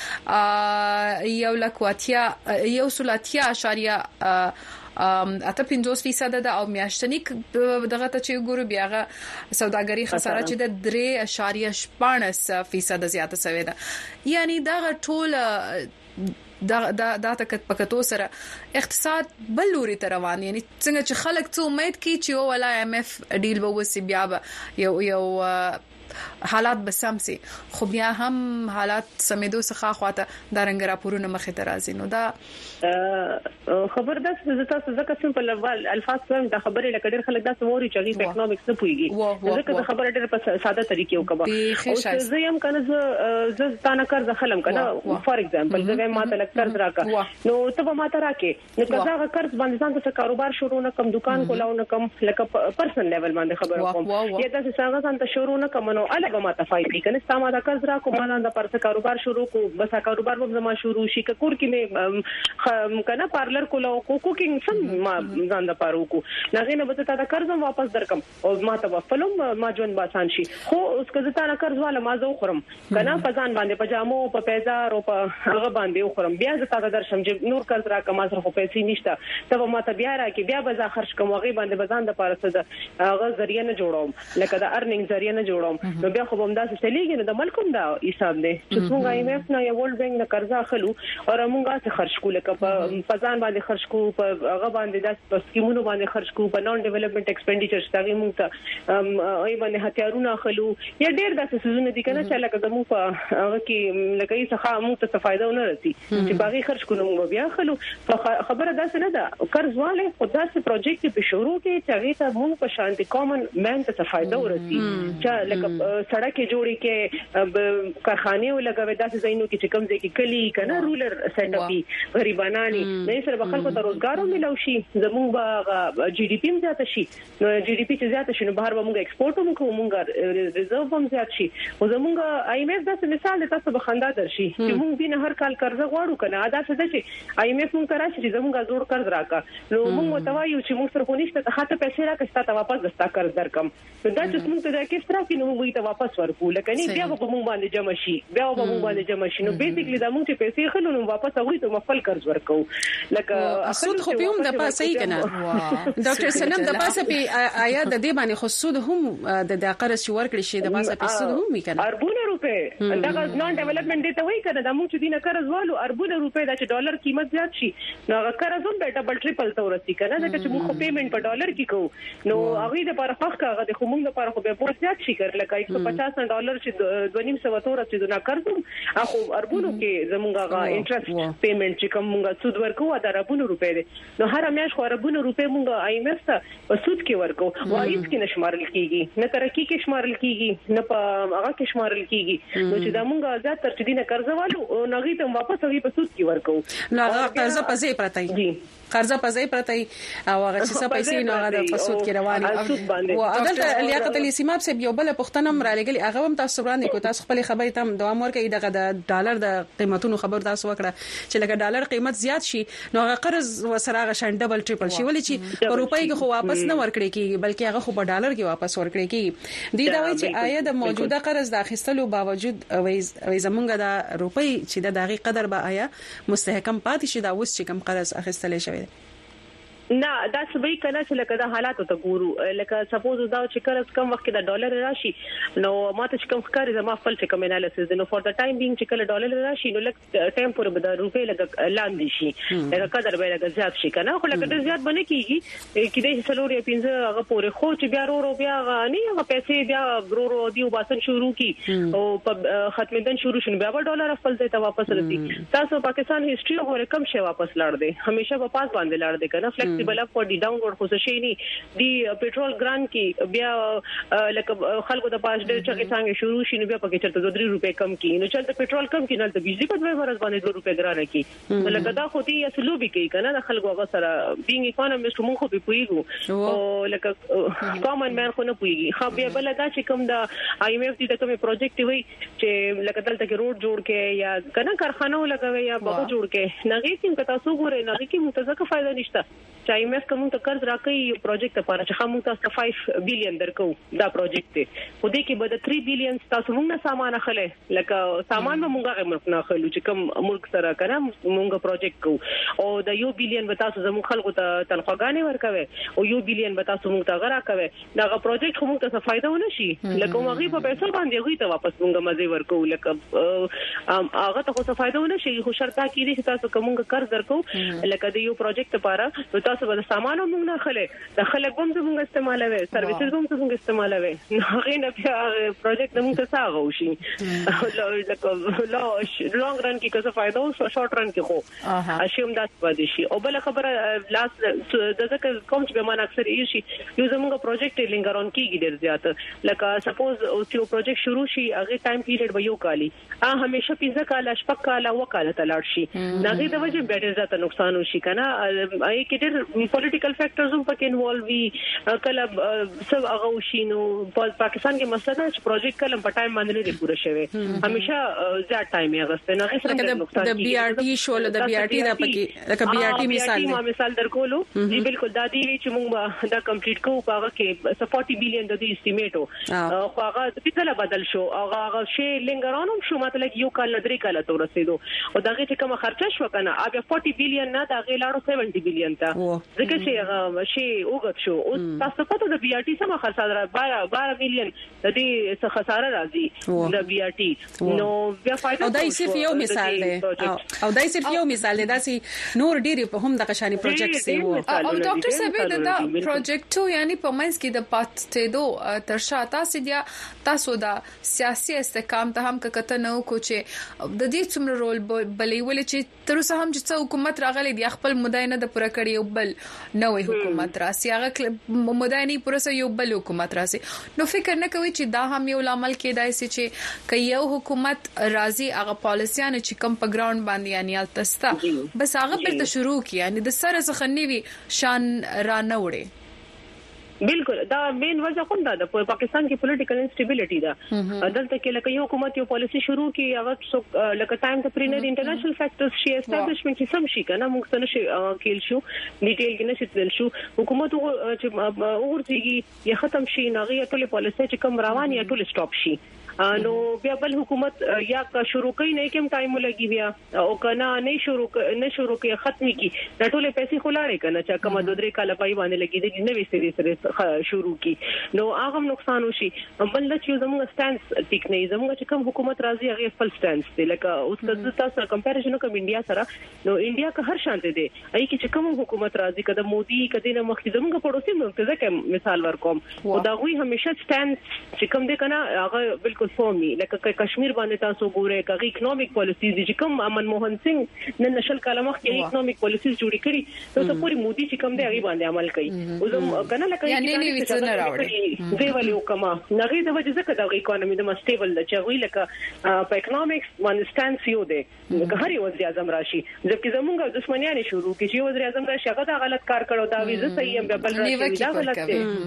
باندې یو لکواتیا یو سولاتیا اشاریه اته پنځوس فیصد ده او میاشتنی دغه ته چې ګورو بیاغه سوداګری خساره چې د درې اشاریه شپږ فیصد زیاته شوې ده یعنی دا ټول دا دا دا تک پکتو سره اقتصاد بل لوري ته روان یعنی څنګه چې خلک څه امید کوي چې او ولا ایم اف ډیل به وسی بیا یو یو حالات بسمسي خو بیا هم حالات سمیدو څخه خواته د رنګ راپورونه مخه ته راځي نو دا خبر ده چې تاسو ځکه سمپل الفاظ کوم دا خبره لکه ډېر خلک دا سموري چې په اکونومکس نه پويږي ځکه دا خبره ډېر په ساده طریقې وکړه او زه یم کنه زه ستانه قرض خلم کنه فار ایگزامپل زه ما ته لک قرض راکا نو ته به ما ته راکې نو که زه قرض باندې ځان ته کاروبار شروع نه کوم دکان کولاو نه کوم لکه پرسنل لیول باندې خبره کوم یا دا څنګه ځان ته شروع نه کوم نو الګ ما ته فائدې کنه ستا ما دا قرض راکو ما نه د پرسه کاروبار شروع کو بس کاروبار به زما شروع شي کور کې مې کنه پارلر کولاو کو کوکینګ سم ما ځان د پارو کو نه نه به ته دا قرض واپس درکم او ما ته وفلم ما جون باسان شي خو اوس که زه تا نه قرض والا ما زه خورم کنه فزان باندې پجامو په پیزار او په هغه باندې خورم بیا زه تا درشم چې نور قرض راکم ما سره خو پیسې نشته ته ما ته بیا راکې بیا به زه خرج کوم هغه باندې بزان د پارسه د هغه ذریعہ نه جوړوم لکه د ارننګ ذریعہ نه جوړوم نو بیا خو هم دا څه چلیږي نو د ملکم دا حساب دی چې څنګه ایم ایف نه یا ورلد بانک نه قرض اخلو او موږ څه خرج کوو لکه په فزان باندې خرج کوو په هغه باندې د سکیمونو باندې خرج کوو په نون ډیولپمنٹ ایکسپینډیچر ستاسو موږ ته ای باندې هتیارونه اخلو یا ډیر داسې سيزونه دي کنه چې لکه زموږ په هغه کې لکه یې څخه موږ ته فائدہ نه رسي چې باغی خرج کوو موږ بیا اخلو خبره داسې نه ده قرض والے خدا سي پروجیکټ په شروع کې چې هغه ته موږ په شانتي کامن مان ته فائدہ ورسي چې لکه سړک جوړي کې کارخانه ولګوي داسې زینو کې چې کم ځای کې کلی کنه رولر سیټ اپي غریبانانی نه سره خلکو ته روزګارو ملو شي زموږ با جی ډی پی زیات شي نو جی ډی پی چې زیات شي نو بهر به موږ ایکسپورټ هم کوو موږ ریزرو هم زیات شي او زموږ آی ایم ایف داسې مثال دی تاسو به خندا درشي چې موږ دینه هر کال قرض غواړو کنه ادا څه ده چې آی ایم ایف موږ راشي چې زموږ زوړ قرض راکا نو موږ توایو چې موږ سره نشته ته خاطر پیسې راکستا ته واپس دستا قرض درکم نو دا چې موږ ته دا کې سترا کې نو موږ ته واپس ورکو لکه نه بیا به موږ باندې جمع شي بیا به موږ باندې جمع شي نو بیسیکلی دا موږ چې پیسې خلونو نو واپس هغه ته مفل قرض ورکو لکه سود خو به هم د پاسه یې کنه ډاکټر سلام د پاسه په آیا د دې باندې خو سود هم د د قرض شو ورکړي شي د پاسه په سود هم وکنه اربونه روپے دا نون ډیولپمنٹ دی ته وایي کنه دا موږ چې دینه قرض والو اربونه روپے دا چې ډالر قیمت زیات شي نو هغه قرض هم به ډبل ټریپل ته ورسي کنه دا چې موږ پیمنٹ په ډالر کې کوو نو هغه د پر فخ هغه د خو موږ لپاره خو به پوره زیات شي کړل لکه ایک سو پچاس ډالر چې دوه نیم سو تور چې دا قرض اخو اربونو کې زمونږه هغه انټرست پیمنٹ چې کوم موږ سود ورکو دا اربونو روپے دي نو هر میاش خو اربونو روپے موږ آی ایم ایف ته په سود کې ورکو وایي چې نشمارل کیږي نه ترقی کې شمارل کیږي نه په هغه کې شمارل کیږي نو چې دا موږ زیات تر چې دینه قرض والو نغې ته واپس هغه په سود کې ورکو نو هغه قرض په ځای پرته دی قرض په ځای پرته او هغه چې څه پیسې نو هغه د سود کې رواني او عدالت لیاقت الیسماب سه یو بل پښتنه مر لګل هغه هم تاسو وړاندې کو تاسو خپل خبرې تم دوام ورکړي دغه د ډالر د قیمتونو خبر تاسو وکړه چې لکه ډالر قیمت زیات شي نو هغه قرض وسره غشن ډبل ټریپل شي ولې چې په روپۍ کې خو واپس نه ورکړي کیږي بلکې هغه خو په ډالر کې واپس ورکړي کیږي دی دا وایي چې آیا د موجوده قرض د اخیستلو باوجود وای زمونږ د روپۍ چې د دغه قدر به آیا مستحکم پاتې شي دا اوس چې کم قرض اخیستل شوی نه دا سبي کنه چې لکه دا حالات ته ګورو لکه سپوز دا چې قرض کم وخت کې د ډالر راشي نو ماته چې کم ښکاري زما خپل چې کم انالیسس نو فور د ټایم بینګ چې کله ډالر راشي نو لکه ټایم پورې به د روپې لګ لاندې شي لکه قدر به لګ زیات شي کنه خو لکه ډیر زیات باندې کیږي کې دې سلوري پینځه هغه پورې خو چې بیا ورو بیا غاني هغه پیسې بیا ورو دی وباسن شروع کی او ختمېدن شروع شون بیا ډالر خپل ځای ته واپس رسي تاسو پاکستان هیستوري غوړ کم شي واپس لاړ دي همیشه په پاس باندې لاړ دي کنه پوسیبل اپ فور دی ډاونورډ خو شي نه دی پېټرول ګران کې بیا لکه خلکو د پاس ډېر چې څنګه شروع شي نو بیا پکې چرته دوه روپے کم کی نو چلته پېټرول کم کی نه ته بجلی په دوه ورځ باندې دوه روپے ګرانه کی لکه دا خو دې اصلو به کوي کنه د خلکو هغه سره بینګ اکونومیست مونږ خو به پویګو او لکه کامن مان خو نه پویږي خو بیا بل دا چې کوم د آی ایم ایف دي د کوم پروجیکټ وي چې لکه دلته کې روډ جوړ کې یا کنه کارخانه لګوي یا بغو جوړ کې نغې کوم که تاسو ګورئ نغې کې متزکه فائدہ نشته چې آی ایم ایف کوم ته قرض راکړي پروجیکټ لپاره چې خامو تاسو پنځه بلین درکو دا پروجیکټ ته خو دې کې به د تین بلین تاسو موږ نه سامان اخلي لکه سامان به موږ غو نه اخلو چې کوم ملک سره کنه موږ پروجیکټ کو او د یو بلین به تاسو زموږ خلکو ته تنخواګانې ورکوي او یو بلین به تاسو موږ ته غرا کوي دا پروجیکټ کوم ته فائدہ ونه شي لکه موږ په پیسو باندې غوي ته واپس موږ مزه ورکو لکه هغه ته څه فائدہ ونه شي خو شرط کې دي چې تاسو کوم قرض درکو لکه د یو پروجیکټ لپاره نو تاسو به سامان موږ نه اخلي د خلک هم موږ استعمالوي سرویسز هم موږ استعمالوي هغه نه بیا پروجیکټ موږ ته ساغو شي لکه لا لونګ رن کې څه فائدہ او شارټ رن کې خو اشیم دا پاتې شي او بل خبره لاس د ځکه کوم چې به مان اکثر یې شي یو زموږ پروجیکټ لینګرون کېږي ډېر زیات لکه سپوز او چې پروجیکټ شروع شي هغه ټایم پیریډ به یو کالي ا همیشه پنځه کال شپږ کال وکاله تلاړ شي دغه د وجه ډېر زیات نقصان وشي کنه ای کې ډېر پولیټیکل فیکټرز هم پکې انوالو وي کله سب هغه وشي نو پاکستان کې مسله چې پروجیکټ کلم په ټایم باندې نه پوره شوی همیشه زیات ټایم یې غوښته نه غوښته نقصان د بي ار ټي شول د بي ار ټي د پکې لکه بي ار ټي مثال ما مثال درکولو جی بالکل دا دی چې موږ دا کمپلیټ کوو هغه کې چالیس بلین د دې استیمیټو خو هغه په کله بدل شو هغه هغه شی لنګرانوم شو مطلب یو کال لدري کال ته رسیدو او دغه چې کوم خرچه شو کنه بیا چالیس بلین نه دا غیلاړو سبعین بلین ته ځکه چې هغه شی وګت شو او تاسو پته د بي ار ټي سم خساره بارہ بلین د دې څه خساره راځي د بي ار ټي نو بیا فائدہ او دای صرف یو مثال دی او دای صرف یو مثال دی داسې نور ډیر په هم د قشانی پروجیکټ سی وو او ډاکټر صاحب دا پروجیکټ یعنی په منځ کې د پاتېدو ترشا تاسو دی تاسو دا سیاسي استحکام ته هم کته نه کو چې د دې څومره رول بلې ولې چې تر اوسه هم چې حکومت راغلي دی خپل مداینه د پوره کړی او بل نوې حکومت راسي هغه مداینه پوره یو بل حکومت راسي نو فکر نه کوي چې دا هم یو لامل کېدای شي چې کيو حکومت راضي هغه پالیسيانه چې کم په ګراوند باندې یعنی التستا بس هغه په شروع کی یعنی د سره څخه نیوي شان را نه وړي بالکل دا مین وجه کوم دا د پاکستان کې پولیټیکل انسټیبিলিټی دا دلته کې لکه یو حکومت یو پالیسی شروع کی هغه لکه ټایم ته پرینه د انټرنیشنل فیکټرز شي اسټابلیشمنت کې سم شي کنه موږ څنګه شي کېل شو ډیټیل کې نشي تل شو حکومت چې اورځي یا ختم شي نغې ټول پالیسی چې کوم روان یا ټول سټاپ شي نو بیا بل حکومت یا کا شروع کوي نه کوم ټایم لګي بیا او کنه نه شروع نه شروع کوي ختمي کی د ټوله پیسې خلاړې کنه چې کوم د درې کال پای باندې لګي د نوې سری سره شروع کی نو هغه نقصان وشي بل چې زموږ سټانس ټیک نه زموږ چې کوم حکومت راځي هغه خپل سټانس دی لکه اوس د تاسو کمپیریزن کوم انډیا سره نو انډیا که هر شانته دی ای کی چې کوم حکومت راځي کده مودي کده نه مخکې زموږ پړوسی ملک ځکه مثال ورکوم او دا غوي همیشه سټانس چې کوم دی کنه هغه بالکل فورمي لکه کشمیر باندې تاسو ګوره کغه اکونومیک پالیسیز چې کوم امن موهن سنگ نن نشل کلمه کې اکونومیک پالیسیز جوړې کړي نو ته پوری مودي چې کوم دی هغه باندې عمل کوي او زم کنه لکه یعنی نه وڅ نه راوړي دی ولې وکما نغې د وجه ځکه د اکونومي د مستیبل د چغوي لکه په اکونومیکس باندې سټانس یو دی هر یو وزیر اعظم راشي ځکه زمونږ دښمنیان شروع کې چې وزیر اعظم راشي هغه دا غلط کار کړو دا ویزه صحیح هم بل راشي دا غلط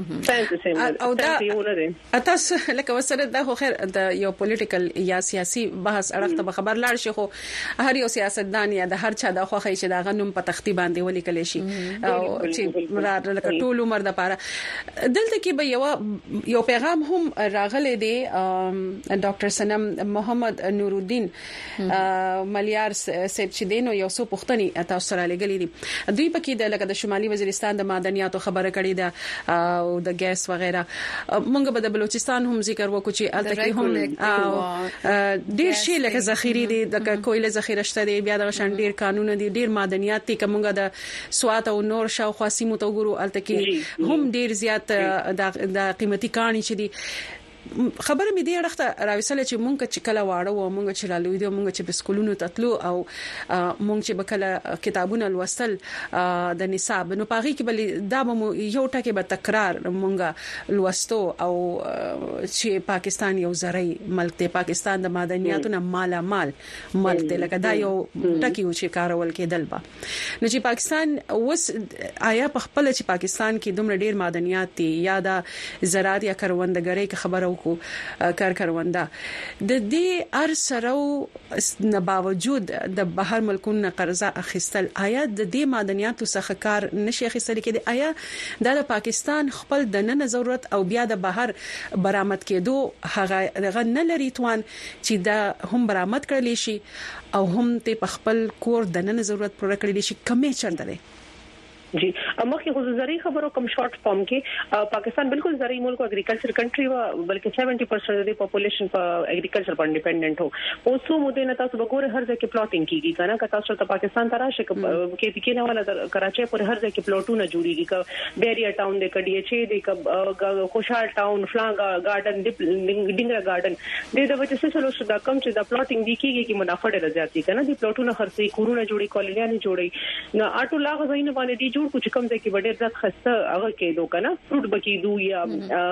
دی او دا تاسو لکه وسره دا خو خیر د یو پولیټیکل یا سیاسي بحث اړه ته خبر لاړ شي خو هر یو سیاستدان یا د هر چا د خوخه چې دا غنوم په تختی باندې ولیکل شي او چې مراد لکه ټول عمر د پاره دلته کې به یو یو پیغام هم راغلی دی ډاکټر سنم محمد نور الدین ملیار سیب چې دینو یو څو پښتني تاسو سره لګلې دي دوی پکې د لکه د شمالي وزیرستان د معدنیاتو خبره کړې ده او د ګیس وغیرہ مونږ به د بلوچستان هم ذکر وکړو چې الته کې هم ډیر شي لکه ذخیره دي د کویل ذخیره شته دي بیا د شان ډیر قانون دي ډیر معدنیات دي کومګه د سوات او نور شاوخوا سیمو ته ګورو الته کې هم ډیر زیات د قیمتي کانی چې دي خبره مې دی راخته راوسله چې مونږ چې کله واړو او مونږ چې رالوي دي مونږ چې په سکولونو تتلو او مونږ چې بکله کتابونه لوستل د نصاب نو پاغي کې بل دا یو ټکی به تکرار مونږه لوستو او چې پاکستان یو زرعي ملک دی پاکستان د معدنیاتو نه مالا مال ملک دی لکه دا یو ټکی و چې کارول کېدل با نو چې پاکستان اوس آیا په خپل چې پاکستان کې دومره ډیر معدنیات دي یا د زراعت یا کروندګرۍ کې خبرو کو کار کرونده د دې ارسرو نه باوجود د بهر ملکونو قرضه اخیستل آیا د دې معدنیاتو څخه کار نشي اخیستل کېدی آیا د پاکستان خپل د نن ضرورت او بیا د بهر برآمد کېدو هغه دغه نه لري توان چې دا هم برآمد کړل شي او هم ته په خپل کور د نن ضرورت پوره کړل شي کمې چرته جی مخکې خو زرعي خبرو کم شارټ فارم کې پاکستان بالکل زرعي ملک او اګریکلچر کنټری و بلکې سیونټي پرسنټ د پاپولیشن په اګریکلچر باندې ډیپندنٹ هو اوس مو د نتا سبا ګوره هر ځای کې پلاټینګ کیږي کنه کتا څو ته پاکستان ته راشه کې پی کې نه ولا کراچي پر هر ځای کې پلاټونه جوړیږي ک بیریا ټاون د کډی چې د خوشحال ټاون فلانګا گارډن ډینګرا گارډن د د وجه څه سلو شدا کم چې د پلاټینګ دی کیږي کې منافع ډیر زیاتی کنه د پلاټونه خرڅي کورونه جوړي کالونیانه جوړي نو اټو لاغ زین باندې دی جوړ کچھ کم ځای کې ډېر ځات خسته هغه کېدو کنه فروټ بکیدو یا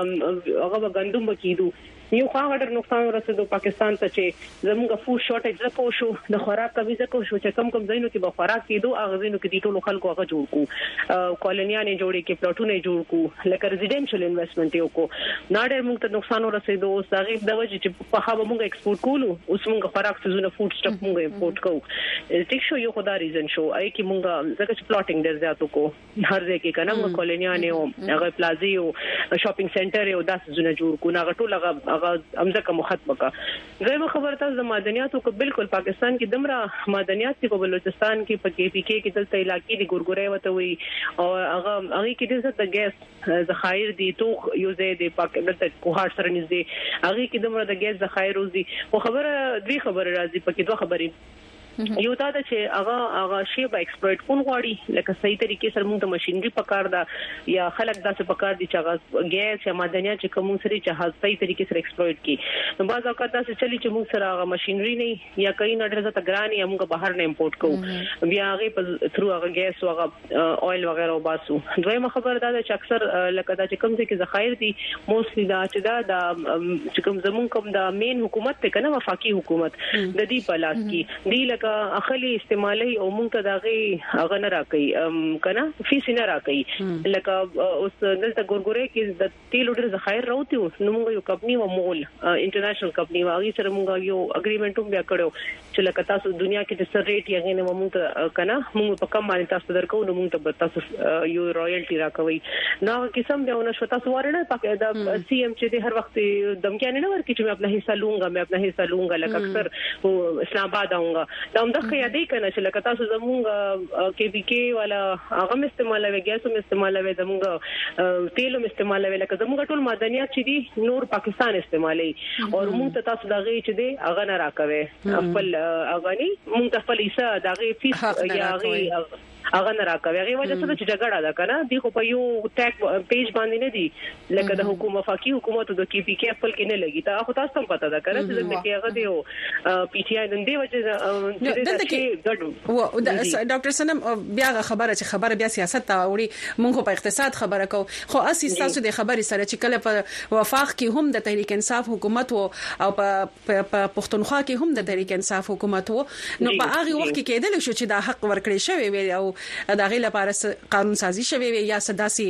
هغه غندوم بکیدو یو خو ډېر نقصان ورسېدو پاکستان ته چې زموږ فوډ شورټیج زکو شو د خوراک کمی زکو شو چې کم کم ځایونو کې به خوراک کېدو هغه ځایونو کې د ټولو خلکو هغه جوړ کو کالونیانه جوړې کې پلاټونه جوړ کو لکه ریزیډنشل انویسټمنټ یو کو نه ډېر موږ ته نقصان ورسېدو اوس هغه د وجه چې په هغه موږ ایکسپورټ کولو اوس موږ خوراک څه فوډ سټاف موږ امپورټ کوو ټیک شو یو خدای ریزن شو اې کې موږ ځکه چې پلاټینګ ډېر زیاتو کو هر ځای کې کنه موږ کالونیانه او هغه پلازي او شاپینګ سنټر او داس زونه جوړ کو نه ټول هغه هغه امزه ختمه کا غیر خبر ته د معدنیاتو کو بالکل پاکستان کې دمره معدنیات کې په بلوچستان کې په کې پی کې کې دلته علاقې دي ګورګورې وته وي او هغه هغه کې د ګیس ذخایر دي تو یو ځای د پاکستان کوهار سره نږدې هغه کې دمره د ګیس ذخایر دي خو خبره دوی خبره راځي په کې دوه خبرې یو دا چې هغه هغه شی به ایکسپورټ کون غواړي لکه صحیح طریقې سره موږ ته ماشينري پکار دا یا خلک داسې پکار دي چې هغه ګیس یا معدنیات چې کوم سره چې صحیح طریقې سره ایکسپورټ کی نو بعض اوقات داسې چلی چې موږ سره هغه ماشينري نه یا کین اډر زته ګران یا موږ بهر نه امپورټ کوو بیا هغه په ثرو هغه ګیس او هغه اویل وغیرہ وباسو دویمه خبر دا چې اکثر لکه دا چې کوم څه کې ذخایر دي موستلی دا چې دا د چې کوم زمون کوم د مین حکومت ته کنه وفاقي حکومت د دې په لاس کې دی لکه اخلي استعمالي او مونږ ته داغه هغه نه راکې کنه فیس نه راکې لکه اوس دلته ګورګورې کې د تیل ډېر ذخایر راوتی نو موږ یو کمپنی و مول انټرنیشنل کمپنی واغې سره موږ یو اګریمنټ هم بیا کړو چې لکه تاسو دنیا کې د سر ریټ یې نه مونږ ته کنه موږ په کم باندې تاسو درکو نو موږ ته تاسو یو رائلټي راکوي نو قسم دیونه شو تاسو ورنه پکې د سی ایم چې هر وخت دمکیانه نه ورکې چې مې خپل حصہ لونګا مې خپل حصہ لونګا لکه اکثر اسلام آباد آونګا دا هم د خیادې کنه چې لکه تاسو زمونږ کې بي کې والا هغه استعمالوي ګیسو استعمالوي زمونږ تیلو استعمالوي لکه زمونږ ټول معدنیات چې دي نور پاکستان استعمالي او موږ ته تاسو دغه چې دي هغه نه راکوي خپل اغاني موږ ته خپل حصہ دغه فیس یا هغه هغه نه راکوي هغه وجه څه چې جګړه ده کنه دی خو په یو ټیک پیج باندې نه دي لکه د حکومت وفاقي حکومت د کې پی کې خپل کې نه لګي تا خو تاسو هم پته ده کنه چې د کې هغه دی او پی ټی آی د دې وجه دلته کې ګډو ډاکټر سنم بیا خبره چې خبره بیا سیاست ته وړي مونږ په اقتصاد خبره کو خو اسی تاسو د خبرې سره چې کله په وفاق کې هم د تحریک انصاف حکومت او په پښتونخوا کې هم د تحریک انصاف حکومت وو نو په هغه وخت کې کېدل شو چې دا حق ورکړی شوی وي او دا غي لپاره قانون سازي شوی وي یا سداسي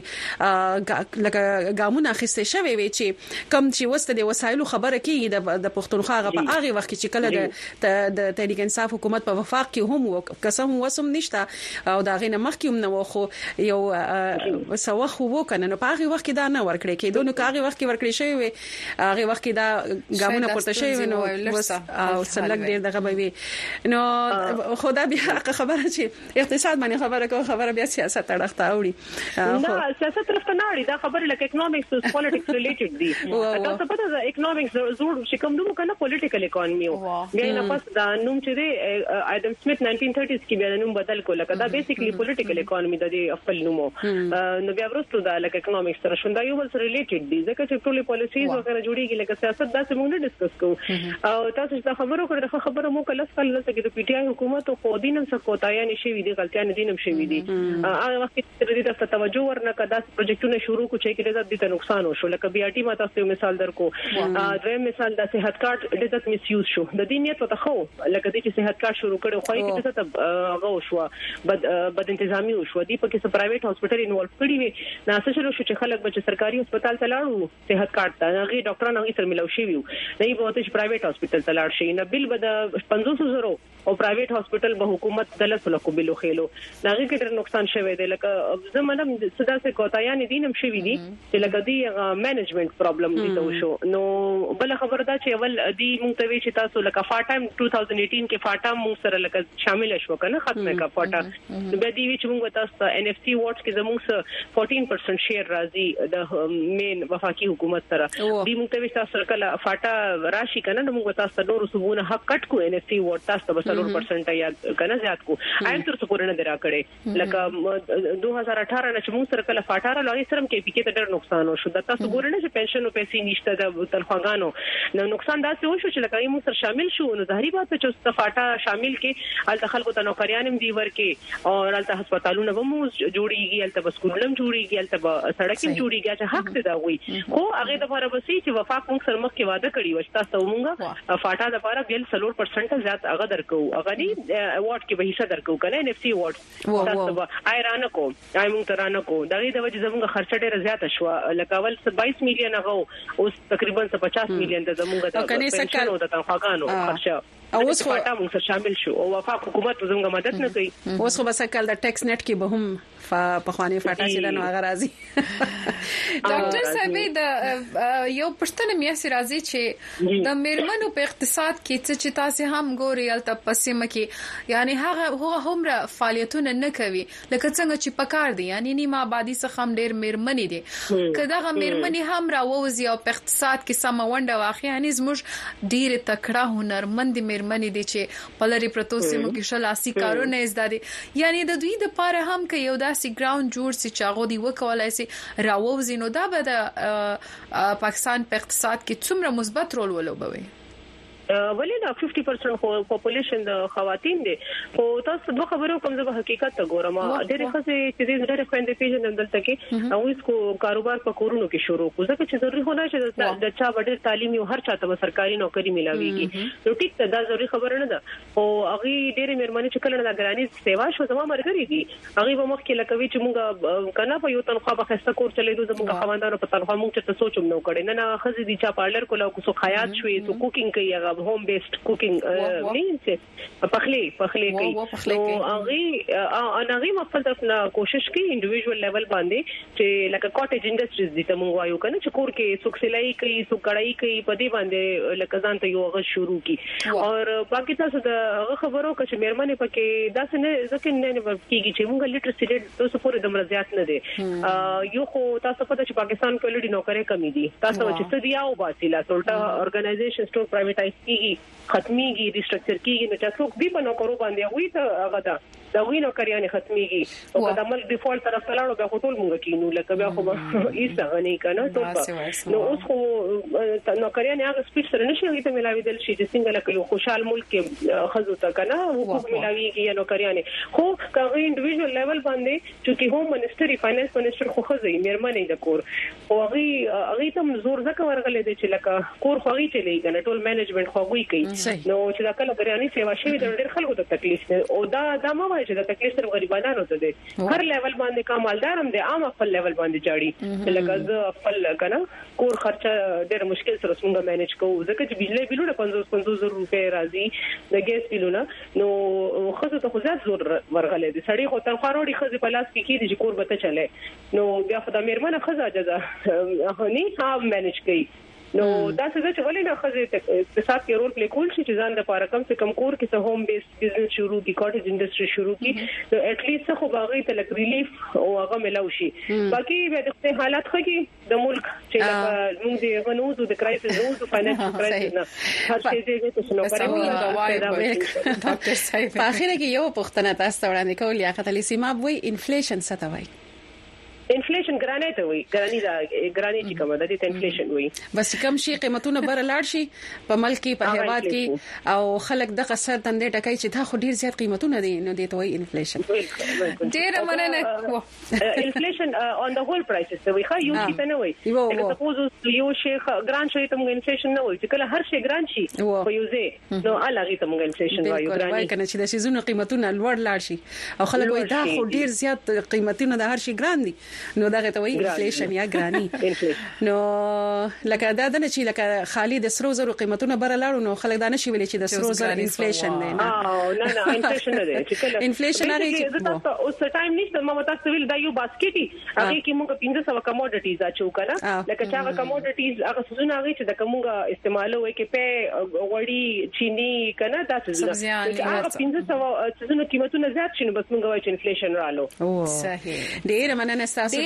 لکه ګامونه اخیسته شوی وي چې کم چې وسته د وسایلو خبره کیږي د پښتونخوا په هغه وخت چې کله د تحریک انصاف حکومت په وفاق کې هم قسم وسم نشته او دا غي نه مخکې هم نه خو یو سوخ وو کنه نو په هغه وخت کې دا نه ورکړي کېدو نو هغه وخت کې ورکړي شوی وي هغه وخت کې دا ګامونه پورته شوی نو او سلګ ډیر دغه به وي نو خدا بیا خبره چې اقتصاد باندې خبره کوي خبره بیا سیاست اړخته وړي نه سیاست طرف ته نه اړي دا خبره لکه اکونومکس او پالیټکس ریلیټډ دي تاسو پته ده اکونومکس زوړ چې کوم نوم کنه پولیټیکل اکانومي بیا نه پس دا نوم چې دی ادم سميث ناينټين ثرټيز کې بیا نوم بدل کړ لکه دا بیسیکلی پولیټیکل اکانومي د خپل نوم نو بیا ورسره دا لکه اکونومکس سره شوندا یو بل سره ریلیټډ دي ځکه چې ټول پالیسیز وغیرہ جوړیږي لکه سیاست دا څه موږ نه ډیسکس کوو او تاسو چې خبرو کړو خبره مو کله څه کله چې د پی ټی آی حکومت خو دینم څه کوتایا نشي وي دي غلطیاں دینم شي وي دي هغه وخت چې د دې ته توجه ورنکړه دا پروجیکټونه شروع کو چې کې د دې نقصان وشو لکه بي آر ټي ما تاسو مثال درکو درې مثال د صحت کارت د دې میس یوز شو د دې نیت ته خو لکه د چې صحت کارت شروع کړو خو کې څه ته هغه وشو بد بد تنظیمي وشو دي په کې څه پرایویټ هاسپټل انوالو کړی وي ناسه شروع شو چې خلک بچ سرکاري هسپتال ته لاړو صحت کارت ته هغه ډاکټرانو هغه سره ملو شي وي نه به ته پرایویټ هاسپټل ته لاړ شي نه بل به د پنځوس زره او پرایویټ هاسپټل به حکومت دلته لکو بلو خېلو هغه کې ډېر نقصان شوی دی لکه زمونږ صدا څه کوتایا نه دینم شوی دي چې لکه دی مینجمنت پرابلم دي ته شو نو بل خبر دا چې اول دی مونږ ته وی چې تاسو لکه فاټا ټو تھاوزنډ ایټین کې فاټا مونږ سره لکه شامل شو کنه ختمه کا فاټا نو به دی چې مونږ تاسو ان اف سی وارډز کې زموږ سره چودہ پرسنټ شیر راځي د مین وفاقي حکومت سره دی مونږ ته وی تاسو کله فاټا راشي کنه نو موږ تاسو نور صوبونه حق کټ کو ان اف سی وارډ تاسو به څلور پرسنټ یا کنه زیات کو ایم تر څو پورنه درا کړي لکه دو هزار اٹھارہ نه چې موږ سره کله فاټاره لغې سره کې پی کې ته ډېر نقصان وشو د تاسو ګورنه چې پنشن او پیسې نشته د تنخواګانو نو نقصان داسې وشو چې لکه موږ سره شامل شو نو ظاهري بات چې فاټا شامل کې الته خلکو ته نوکریان هم دی ورکې او الته هسپتالونه هم جوړیږي الته بسکولونه هم جوړیږي الته سړک هم جوړیږي چې حق دی دا وي خو هغه د لپاره بسې چې وفاق موږ سره مخ کې وعده کړی و چې تاسو موږ فاټا د لپاره بل څلور پرسنټ زیات هغه درکو هغه دی وارډ کې به حصہ درکو کنه ان اف سی وارډ تاسو به ایران کو ایمون ترانه کو دغه د وجه زموږ خرچه ډیره زیاته شو لکه اول بایس میلیون هغه اوس تقریبا پچاس میلیون د زموږ د پنشن او د تنخواګانو خرچه او اوس فاټا موږ شامل شو او وفاق حکومت زموږ مدد نه کوي اوس خو بس کال د ټیکس نت کې به هم په خواني فاټا چې د نو هغه راځي ډاکټر صاحب د یو پښتنه میا سي راځي چې د میرمنو په اقتصاد کې چې تاسو هم ګوري الته پسمه کې یعنی هغه هغه هم فعالیتونه نه کوي لکه څنګه چې پکار دي یعنی نیمه آبادی څخه هم ډېر میرمنې دي کله میرمنې هم راوځي او په اقتصاد کې سم ونده واخی یعنی زموږ ډېر تکړه هنرمند میرمنې دي چې په لری پروتو سیمو کې شلاسي کارونه زده دي یعنی د دوی د پاره هم کې یو داسې ګراوند جوړ سي چاغو دی وکولای سي راوځي نو دا به د پاکستان په اقتصاد کې څومره مثبت رول ولوبوي ولې دا پنځه پرسنټ خو پاپولیشن د خواتین دي خو تاسو دوه خبرو کوم زه حقیقت ته ګورم ډېر ښه چې دې ډېر خويندې پیژنې دلته کې او اس کو کاروبار په کورونو کې شروع کو ځکه چې ضروري خو نه چې د چا وړ تعلیم یو هر چاته سرکاري نوکری ملاويږي نو ټیک ته دا ضروري خبره نه ده او هغه ډېر مېرمنې چې کله د ګرانی سیوا شو زموږ مرګري دي هغه به مخ کې لکوي چې موږ کنه په یو تنخواه به خسته کور چلے دو زموږ خواندانو په تنخواه موږ ته سوچوم نو کړي نه نه خزي دي چې پارلر کولا کو سو خیاط شوي سو کوکینګ کوي هغه هوم بیسډ کوکینګ مینځه پخلی پخلی کوي نو هغه ان هغه خپل طرف نه کوشش کوي انډیویډوال لیول باندې چې لکه کاټیج انډستریز دي ته مونږ وایو کنه چې کور کې سوک سلای کوي سوک کړای کوي په دې باندې لکه ځان ته یو هغه شروع کی او باقي تاسو د هغه خبرو چې مېرمنې پکې داسې نه ځکه نه کیږي چې مونږ لیټرسي ریټ تاسو پورې د مرزيات نه دي یو خو تاسو پته چې پاکستان کې لړې نوکري کمی دي تاسو چې څه دی او باسي لا ټولټه اورګنایزیشن سټور پرایویټایز کیږي ختميږي ریسټرکچر کیږي نو چې څوک دی په نوکرو باندې وي ته هغه دا دا وینو کریانه ختميږي او دا مل ډیفالت طرف لاړو به ټول مونږ کینو لکه بیا خو ایسه غني کنه ټول نو اوس خو نو کریانه هغه سپیډ سره نشي ته ملاوي دل شي چې څنګه لکه یو خوشحال ملک کې خزو ته کنه حقوق ملاويږي یا نو کریانه خو کغه انډیویډوال لیول باندې چې هوم منسټري فاینانس منسټر خو خزي مېرمنې د کور او هغه هغه تم زور زکه ورغلې دي چې لکه کور خو هغه چلی کنه ټول مینجمنت خو هغه کوي نو چې دا کله کریانه سیوا شي د ډېر خلکو ته تکلیف او دا دا ما چې د تکلیف سره غریبانو ته دي هر لیول باندې کمالدار هم دي عام خپل لیول باندې چاړي لکه زه خپل کنه کور خرچه ډېر مشکل سره څنګه مینج کوو ځکه چې بجلی بیلونه پنځوس پنځوس روپے راځي د ګیس بیلونه نو خزه ته خو زیات زور ورغلې دي سړی خو تنخواه وروړي خزه په لاس کې کیږي چې کور به ته چلے نو بیا خدای مېرمنه خزه اجازه هني ها مینج کوي نو دا څه چې ولې نه خزه اقتصاد کې رول پلی کول شي چې ځان د لپاره کم څه کم کور کې څه هوم بیس بزنس شروع کی کاټیج انډستری شروع کی نو اټ لیست خو باغی ته لک ریلیف او هغه ملو شي باقي به د حالات خو کې د ملک چې موږ د غنوز او د کرایسس نو فاینانشل کرایسس نه هر څه دې ته شنو کوي ډاکټر صاحب په اخر کې یو پوښتنه تاسو ته وړاندې کوم لیاقت علي سیماب وی انفلیشن څه ته وایي انفلیشن ګرانه ته وي ګرانی دا ګرانی چې کومه د دې انفلیشن وي بس کم شي قیمتونه بر لاړ شي په ملک کې په هیواد کې او خلک د قصر تندې ټکای چې دا خو ډیر زیات قیمتونه دي نو دې ته وي انفلیشن ډیر مننه انفلیشن اون د هول پرایسز ته وي خو یو څه نه وي لکه سپوز یو شي ګران شي ته موږ انفلیشن نه وي چې کله هر شي ګران شي په یو ځای نو الګي ته موږ انفلیشن وایو ګرانی کنه چې د شیزونو قیمتونه لوړ لاړ شي او خلک وایي دا خو ډیر زیات قیمتونه د هر شي ګران دي نو دا ته وایي انفلیشن یا ګرانی نو لکه دا د نشي لکه خالي د سرو زرو قیمتونه بر لاړو نو خلک دا نشي ویلي چې د سرو زرو انفلیشن دی نه نه نه انفلیشن نه دی چې کله انفلیشن لري چې اوس ټایم نشته ما تاسو ویل دا یو باسکټي هغه کې موږ پنځه سوه کموډټیز اچو کړه لکه چې هغه کموډټیز هغه څه هغه چې د کومه استعمالو کې په وړي چینی کنه تاسو زه هغه پنځه سوه څه قیمتونه زیات شنو بس موږ وایو چې انفلیشن رالو صحیح ډیر مننه تاسو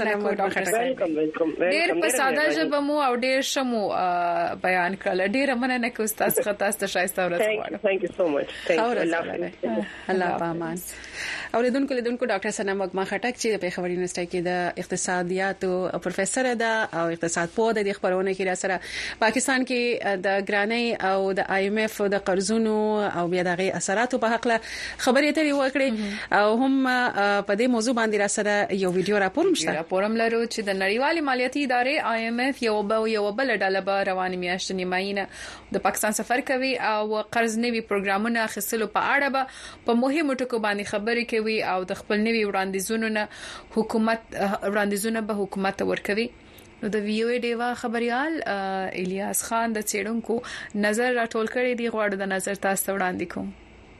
ډېر په ساده ژبه مو او ډېر شمو بیان کړل ډېر مننه کوم تاسو خطا ست شایسته ورځ غواړم ثانک یو سو مچ ثانک یو الله پامان اوریدونکو لیدونکو ډاکټر سنا مګما خټک چې په خبري یونیورسيټي کې د اقتصادیات او پروفیسور ده او اقتصاد په د خبرونه کې را سره پاکستان کې د ګرانۍ او د آی ایم ایف د قرضونو او بیا دغه اثرات په حق له خبرې اترې وکړي او هم په دې موضوع باندې را سره یو ویډیو راپور مشته راپورم لرو چې د نړیوالې مالیاتي ادارې آی ایم ایف یو به یو بل ډله به رواني میاشتې نیماینه د پاکستان سفر کوي او قرض نوي پروګرامونه اخیستلو په اړه به په مهمو ټکو باندې خبرې کوي او د خپل نوي وړاندیزونو نه حکومت وړاندیزونه به حکومت ورکوي نو د ویو ډیوا خبريال الیاس خان د چیرونکو نظر راټول کړي دی غواړي د نظر تاسو وړاندې کوم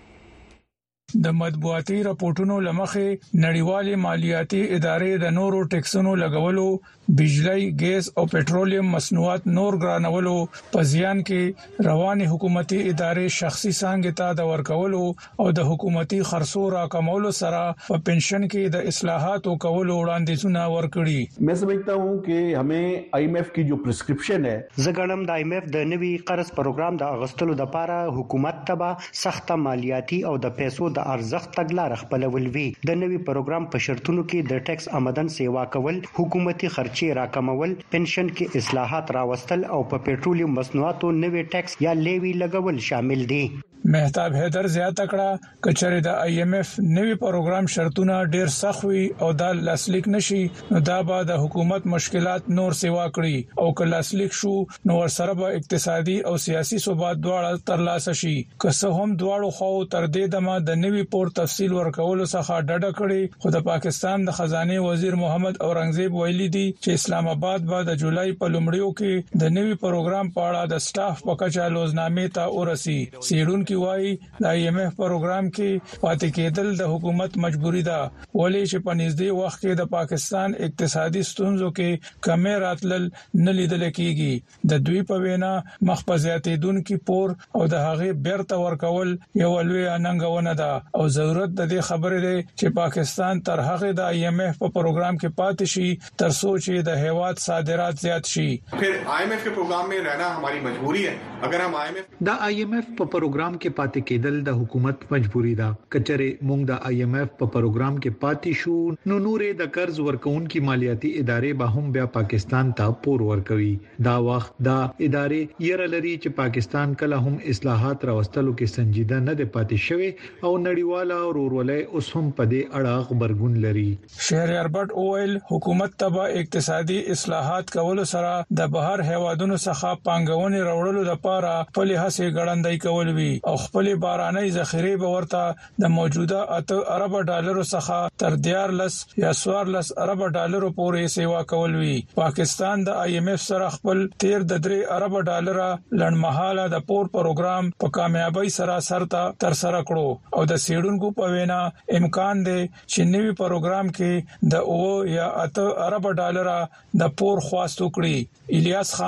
د مطبوعاتي راپورټونو لمخې نړیوالې مالیاتي ادارې د نورو ټیکسونو لګولو بجلی ګیس او پټرولیم مصنوعات نور ګرانولو په ځان کې رواني حکومتي ادارې شخصي څنګه ته د ورکولو او د حکومتي خرڅو راکمولو سره په پنشن کې د اصلاحاتو کولو وړاندیزونه ورکړي मैं समझता हूं कि हमें आई एम एफ की जो प्रिस्क्रिप्शन है زګړم د آی ایم ایف د نوي قرض پروګرام د اغستلو لپاره حکومت تبا سخت مالیاتي او د پیسو د ارزښت تګلار خپلول وی د نوي پروګرام په شرطونو کې د ټیکس آمدن سیوا کول حکومتي خرچي راکمول پنشن کې اصلاحات راوستل او په پټرولیم مصنوعاتو نوي ټیکس یا لیوی لګول شامل دي مهتاب حیدر زیاته کړه کچره د آی ایم ایف نوي پروګرام شرطونه ډیر سخت وي او دا لاسلیک نشي نو دا به د حکومت مشکلات نور سیوا کړي او که لاسلیک شو نو ورسره به اقتصادي او سیاسي ثبات دواړه ترلاسه شي که څه هم دواړو خو تر دې دمه د نوي پور تفصیل ورکول څخه ډډه کړي خو د پاکستان د خزانه وزیر محمد اورنګزیب ویلي دي چې اسلام آباد به د جولای په لومړیو کې د نوي پروګرام په اړه د سټاف په کچا لوزنامې ته ورسي سیډون وای د آی ایم ایف پروګرام کې پاتې کېدل د حکومت مجبوری ده ولې چې په نږدې وخت کې د پاکستان اقتصادي ستونزو کې کمی راتلل نه لیدل کېږي د دوی په وینا مخفزیاتیدونکو پور او د هغه بیرته ورکول یو لوی اننګونه ده او ضرورت د دې خبرې ده چې پاکستان تر هغه د آی ایم ایف په پروګرام کې پاتې شي تر څو چې د هیواد صادرات زیات شي फिर आई एम एफ के प्रोग्राम में रहना हमारी मजबूरी है अगर हम I M F د آی ایم ایف په پروګرام کې پاتې کېدل د حکومت مجبوری ده کچره موږ د آی ایم ایف په پروګرام کې پاتې شو نو نورې د قرض ورکوونکو مالیاتي ادارې به هم بیا پاکستان ته پور ورکوي دا وخت دا ادارې یره لري چې پاکستان کله هم اصلاحات راوستلو کې سنجیده نه دی پاتې شوی او نړیواله او ورولې اوس هم په دې اړه خبرګون لري شهر اربټ اویل حکومت تبا اقتصادي اصلاحات کول سره د بهر هیوادونو څخه پانګونې راوړلو لپاره خپل هڅې ګړندۍ کول وی او خپل باراني ذخیره به ورته د موجوده اته ارب ډالرو څخه تر دیارلس یا سوارلس ارب ډالرو پورې سیوا کول وی پاکستان د آی ایم ایف سره خپل تیر د درې ارب ډالر لړمحاله د پور پروګرام په کامیابی سره سرته تر سره کړو او د سیډونکو په وینا امکان دی چې نوي پروګرام کې د او یا اته ارب ډالر د پور خواستو کړی الیاس خان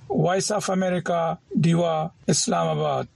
وایس اف امریکا دیوا اسلام آباد.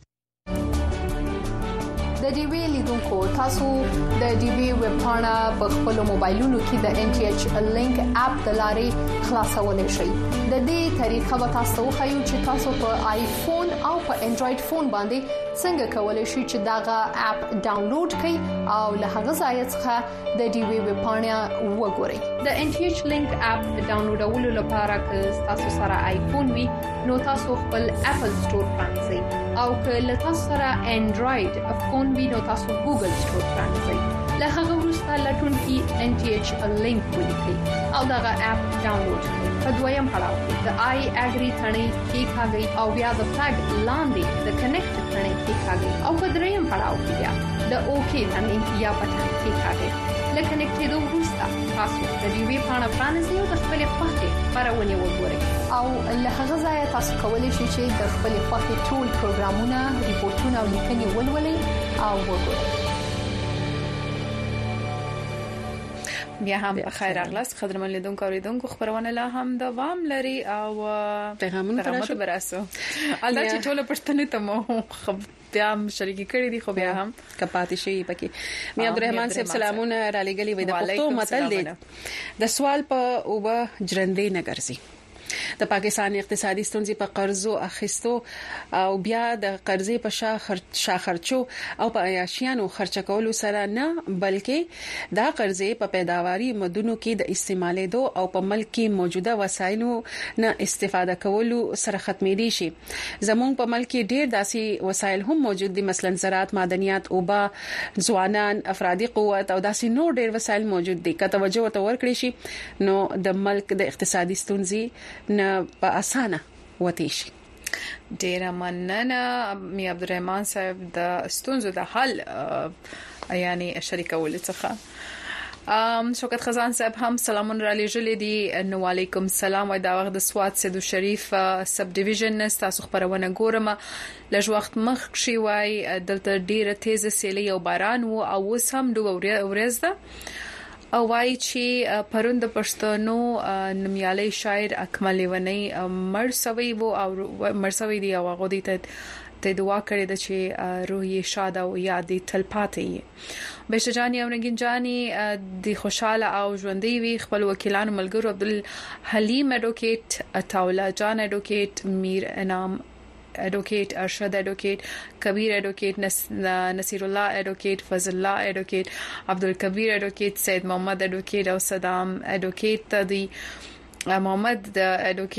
د ډي وی لیدونکو تاسو د ډي وی ویب پاڼه په خپل موبایلونو کې د ان ټي ایچ لینک اپ د لارې خلاصولای شئ. د دې طریقه به تاسو خو چې تاسو په آیفون او په انډراید فون باندې څنګه کولای شئ چې داغه اپ ډاونلوډ کړئ او له هغه ځای څخه د ډي وی ویب پاڼه وګورئ. د ان ټي ایچ لینک اپ ډاونلوډولو لپاره که تاسو سره آیفون وي نو تاسو خپل اپل سٹور پرانځئ او که تاسو سره انډراید فون وي نو تاسو ګوګل سٹور پرانځئ. له هغه وروسته لټون کې ان ټي ایچ لینک ولیکئ او دغه اپ ډاونلوډ کړئ. په دویم پړاو کې د آی اګری ثنې کې ښاګي او بیا د فلګ لاندې د کنیکټ ثنې کې ښاګي او په دریم پړاو کې بیا د اوکی ثنې یا بټن کې ښاګي. لکه کنیکټېدو وروسته تاسو د ډي وی پاڼه پرانیزئ او د خپل خوښې خبرونه وګورئ او له هغه ځای تاسو کولی شئ چې د خپل خوښې ټول پروګرامونه، ریپورتونه او لیکنې ولولئ او وګورئ. بیا هم بخیر اغلاس قدرمن لیدونکو اوریدونکو خبرونه لا هم دوام لري او پیغامونه براسو الله چې ټول پښتنه ته مو خب بیا شریکی کړی دي خو بیا هم کپاتې شي پکې. می عبدالرحمن صاحب سلامونه را لګلی وي. د پښتو متل دی د سوال په اوبه جرندې نه ګرځي. د پاکستان اقتصادي ستونزې په قرضو اخیستو او بیا د قرضې په شا خرچو او په عیاشیانو خرچ کولو سره نه بلکې دا قرضې په پیداواري مدونو کې د استعمالېدو او په ملک کې موجوده وسایلو نه استفاده کولو سره ختمېدي شي. زموږ په ملک کې ډېر داسې وسایل هم موجود دي، مثلا زراعت، معدنیات، اوبه، ځوانان، افرادي قوت او داسې نور ډېر وسایل موجود دي. که توجه ورته ورکړي شي نو د ملک د اقتصادي ستونزې نه په اسانه وتی شي. ډیر مننه می عبدالرحمن صاحب د ستونزو د حل یعنی شریکول څخه. ام شوکت خزان صاحب هم سلامون را لېږلې دي. نو علیکم السلام. وای دا وخت د سواد سیدو شریف سب ډیویژن تاسو خبرونه ګورم. لږ وخت مخ شي وای دلته ډیره تیز سیلۍ او باران وو او اوس هم دوه ورځ ده او وای چې پرون د پښتنو نمیالي شاعر اکمل لیونی مرسوي وو او مرسوي دی او غوډی ته ته دعا کړې ده چې روح یې شاد او یاد تل پاتې. بهشته جانی او نگین جانی د خوشاله او ژوندۍ وي. خپل وکیلانو ملګرو عبدالحلیم اډوکیټ، عطاولا جان اډوکیټ، میر انعام ایڈوکیٹ، ارشد ایڈوکیٹ، کبیر ایڈوکیٹ، نصیر الله ایڈوکیٹ، فضل الله ایڈوکیٹ، عبدالکبیر ایڈوکیٹ، سید محمد ایڈوکیٹ او صدام ایڈوکیٹ دی محمد د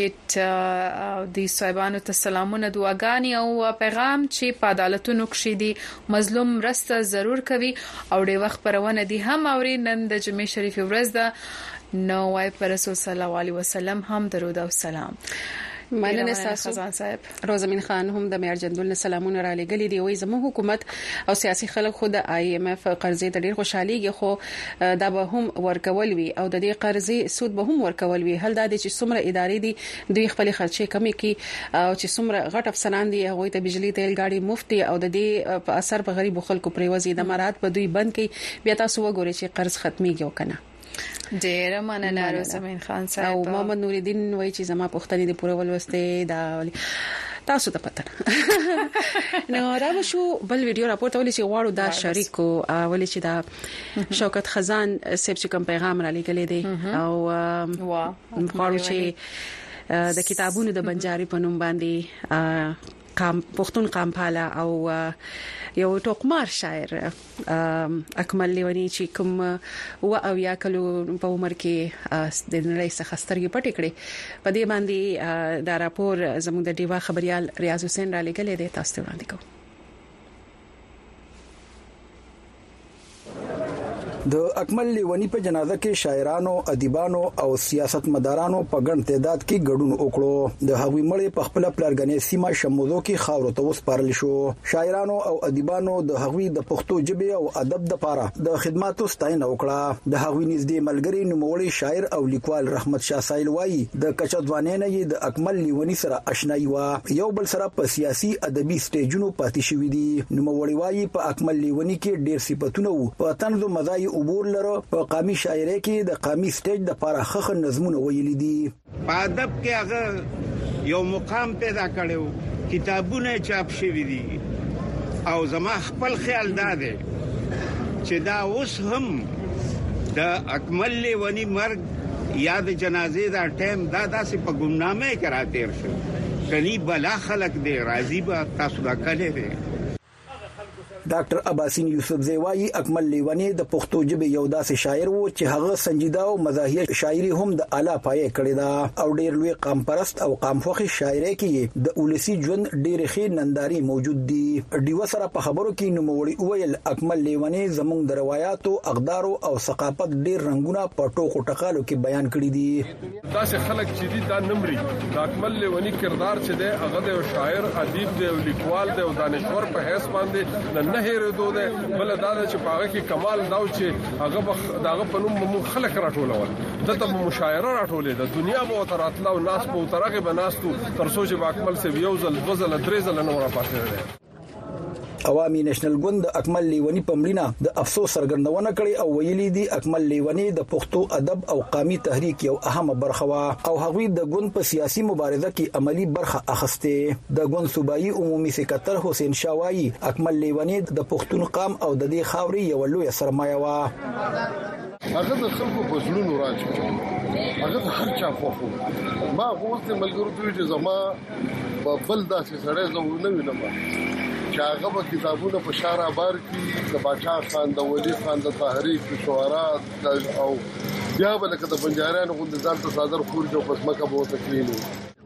ایډوکیټ د صاحبانو ته سلامونه، دعاګانې او پیغام چې په عدالتونو کې دي مظلوم رسته ضرور کوي او د وخت پرونه دي هم اوري. نن د جمعې شریف ورځ ده نو وای پر رسول صلی الله علیه وسلم هم درود او سلام. مننه تاسو خزان صاحب. روزمین خان هم د میار جندول سلامونه را لګلی دی. وای زموږ حکومت او سیاسي خلک خو د آی ایم اف قرضې ته ډیر خوشاليږي خو دا به هم ورکول وي او د دې قرضې سود به هم ورکول وي. هل دا چې څومره ادارې دي دوی خپل خرچې کمی کی او چې څومره غټ افسران دي هغه ته بجلی تیل گاډي مفت او د دې په اثر په غریب خلکو پریوزي د مراد په دوی بند کی. بیا تاسو وګورئ چې قرض ختميږي او کنه. ډیر مننه روزمین خان صاحب. او محمد نوردین وای چې زما پښتني د پوره ولوسته دا تاسو ته پته نو راو شو بل ویډیو راپورته ولې چې غواړو دا شریکو ولې چې دا شوکت خزان سیب چې کوم پیغام را لګلې دي او غواړو چې د کتابونو د بنجاري په نوم باندې قام پښتون قامپالا او یو ټوکمار شاعر اکمل لیونی چې کوم و او یا کلو په عمر کې د نړۍ څخه سترګې پټې کړې په دې باندې دا راپور زموږ د دیوا خبريال ریاض حسین را لګلې دی. تاسو ته وړاندې کوم. د اکمل لیونی په جنازه کې شاعرانو، ادیبانو او سیاستمدارانو په ګڼ تعداد کې ګډون وکړو. د هغوی مړی په خپل پلارګنې سیمه شموزو کې خاورو ته وسپارل شو. شاعرانو او ادیبانو د هغوی د پښتو ژبې او ادب لپاره د خدماتو ستاینه وکړه. د هغوی نږدې ملګری نوموړی شاعر او لیکوال رحمت شاه سایل وایي د کچځوانۍ نه د اکمل لیونی سره آشنایی و، یو بل سره په سیاسي ادبي سټیجونو پاتې شوی دي. نوموړی وایي په اکمل لیونی کې ډېر صفاتونه وو. په طنز او مزاح عبور لره په قامي شاعرۍ کې د قامي سټیج د لپاره خخ نظمونه ویلي دي. په ادب کې هغه یو مقام پیدا کړو کتابونه چاپ شوي دي او زما خپل خیال دا دی چې دا اوس هم د اکمل لیونی مرګ یا د جنازې دا ټیم دا داسې په ګمنامه کې را تیر شو کلی بلا خلق دی راضی به تاسو دا کړی دی. ډاکټر عباسین یوسف زیوایی اکمل لیونی د پښتو ژبې یو داسې شاعر وو چې هغه سنجیده او مزاحیه شاعري هم د اعلی پایې کړې ده او ډېر لوی قام پرست او قام خوخي شاعري کې د اولسي ژوند ډېر ښې ننداري موجود دي. ډیو سره په خبرو کې نوموړي وویل اکمل لیونی زموږ د روایتو اقدارو او ثقافت ډېر رنگونه په ټوکو ټکالو کې بیان کړي دي. داسې خلک چې دي دا نمرې د اکمل لیونی کردار چې دی هغه د شاعر ادیب دی او لیکوال دی او دانشور په حیث باندې نه هېرېدو ده بل دا چې په هغه کې کمال دا چې هغه داغه په نوم مو خلک راټولول دته مشاعره راټولې ده دنیا به تر اتلا او ناس به ترغه بناستو تر سوچ به اکمل سه یو ځل وزل درې ځل نه ورا پاتې ده. عوامي نېشنل ګوند د اکمل لیونی په مړینه د افسوس څرګندونه کړې او ویلي دي اکمل لیونی د پښتو ادب او قامي تحریک یو اهمه برخه وا او هغوی د ګوند په سیاسي مبارزه کې عملی برخه اخسته. د ګوند صوبایي عمومي سکرټر حسین شاوایی اکمل لیونی د پښتون قام او د دې خاوري یو لوی سرمایه وا. هغه د خلکو په ژوند راځي هغه د هر چا په خو ما غوښتل ملګرو ته چې زما په بل داسې سړی زو نه وینم چې هغه په کتابونو په شارع بار کې د باچا خان د ولی خان د تحریک شعرا او بیا به لکه د بنجاریانو غوند ځان ته صادر خور جو قسمه کا بہت تکلیف.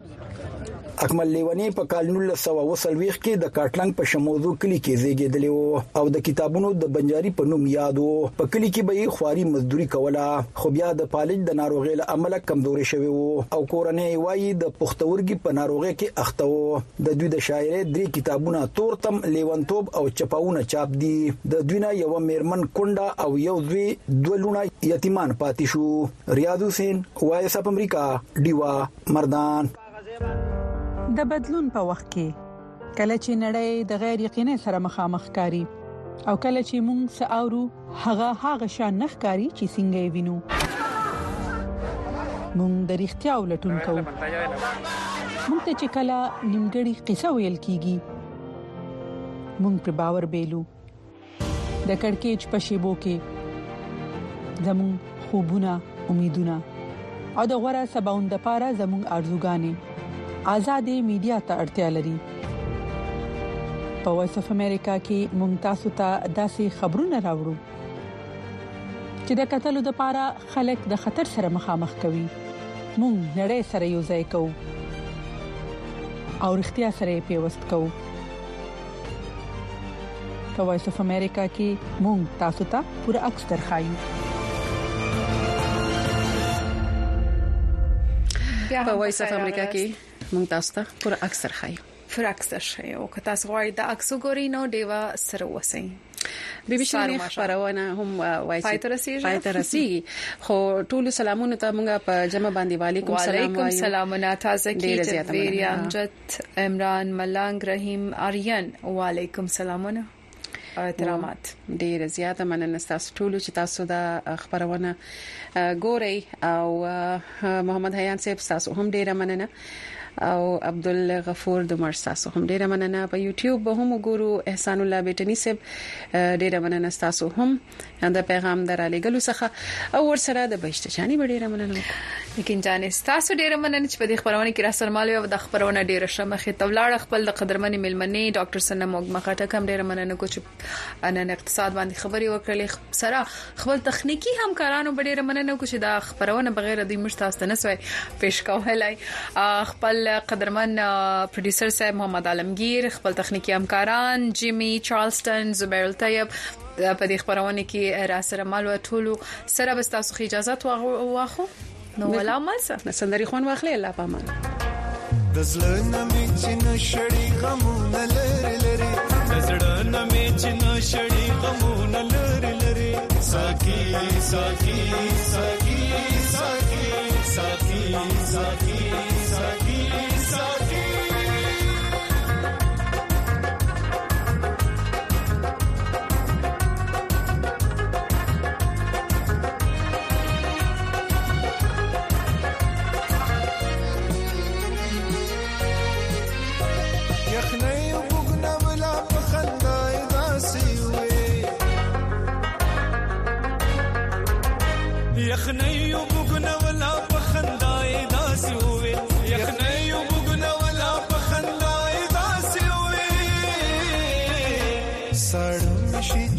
اکمل لیونی په کال نولس سوه اوه څلوېښت کې د کاټلنګ په شموزو کلی کې زیږیدلی و او د کتابونو د بنجاري په نوم یاد و. په کلی کې به یې خواري مزدوري کوله خو بیا د پالج د ناروغۍ له امله کمزوري شوی و او کورنۍ وایي د پښتورګي په ناروغۍ کې اخته و. د دوی د شاعرۍ درې کتابونه تورتم لیونتوب او چپاونه چاپ دي. د دوی نه یو میرمن کونډه او یو دوی دوه لونه یتیمان پاتې شو. ریاض حسین وایس اپ امریکا ډیوا مردان. د بدلون په وخت کې کله چې نړۍ د غیر یقیني سره مخامخ کاری او کله چې موږ ساورو هغه هغه شان نخکاری چې څنګه وینو موږ د اړتیا ولټون کوو. موږ ته چې کله نیمګړی قصه ویل کیږي موږ په باور بیلو د کڑکېچ په شیبو کې زموږ خوبونه امیدونه او د غوړه سباوند لپاره زموږ ارزوګانې آزادې میډیا ته اړتیا لري. په وایس اف امریکا کې ممتاز ته داسې خبرونه راوړو چې د قتل د لپاره خلک د خطر سره مخامخ کوي. مونږ نړۍ سره یو ځای کوو او اړتیا سره پیوست کوو. په وایس اف امریکا کې مونږ تاسو ته پوره عکس درخایو. په وایس اف امریکا کې مونږ تاسو ته پوره عکس درخایو. پوره عکس درخایو او که تاسو غواړئ د عکس وګورئ نو دیوا سره وسی. بي بي شنو خبرونه هم وایي پایترسي خو ټول سلامونه ته مونږه په جمع باندې وعلیکم سلام وعلیکم سلامونه تاسو کې ویری امجد عمران ملنګ رحیم آریان وعلیکم سلامونه احترامات. ډیر زیاته مننه تاسو ټول چې تاسو دا خبرونه ګورئ او محمد حیان صاحب تاسو هم ډیر مننه او عبدالغفور د مرساسو هم ډیره مننه. په یوټیوب به هم ګورو احسان الله بیٹنی صاحب ډیره مننه تاسو هم دا پیغام درالې ګلو څخه او ور سره د بهشت چاني ډیره مننه. لیکن جانې تاسو ډیره مننه چې په دې خبرونه کې راسره مالوي او د خبرونه ډیره شمخه تولاړ خپل د قدرمنې ملمنې ډاکټر سنه موږ مخاطه کم ډیره مننه کو چې انن اقتصاد باندې خبري وکړلې سره خپل تخنیکی همکارانو ډیره مننه کو چې دا خبرونه بغیر د مشتاست نه سوي پیش کولای. خپل قدرمن پروډوسر صاحب محمد عالمگیر خپل تخنیکی همکاران جیمی چارلستون زبیر الطیب په دې خبرونه کې را سره مالو ټولو سره بس تاسو اجازه واخو نو ولا مالسه سندري خون واخلي الله پامان دزړه نمې چې نشړې غمونه لری لری دزړه نمې چې نشړې غمونه لری لری ساقي ساقي ساقي ساقي ساقي ساقي ساقي ساقي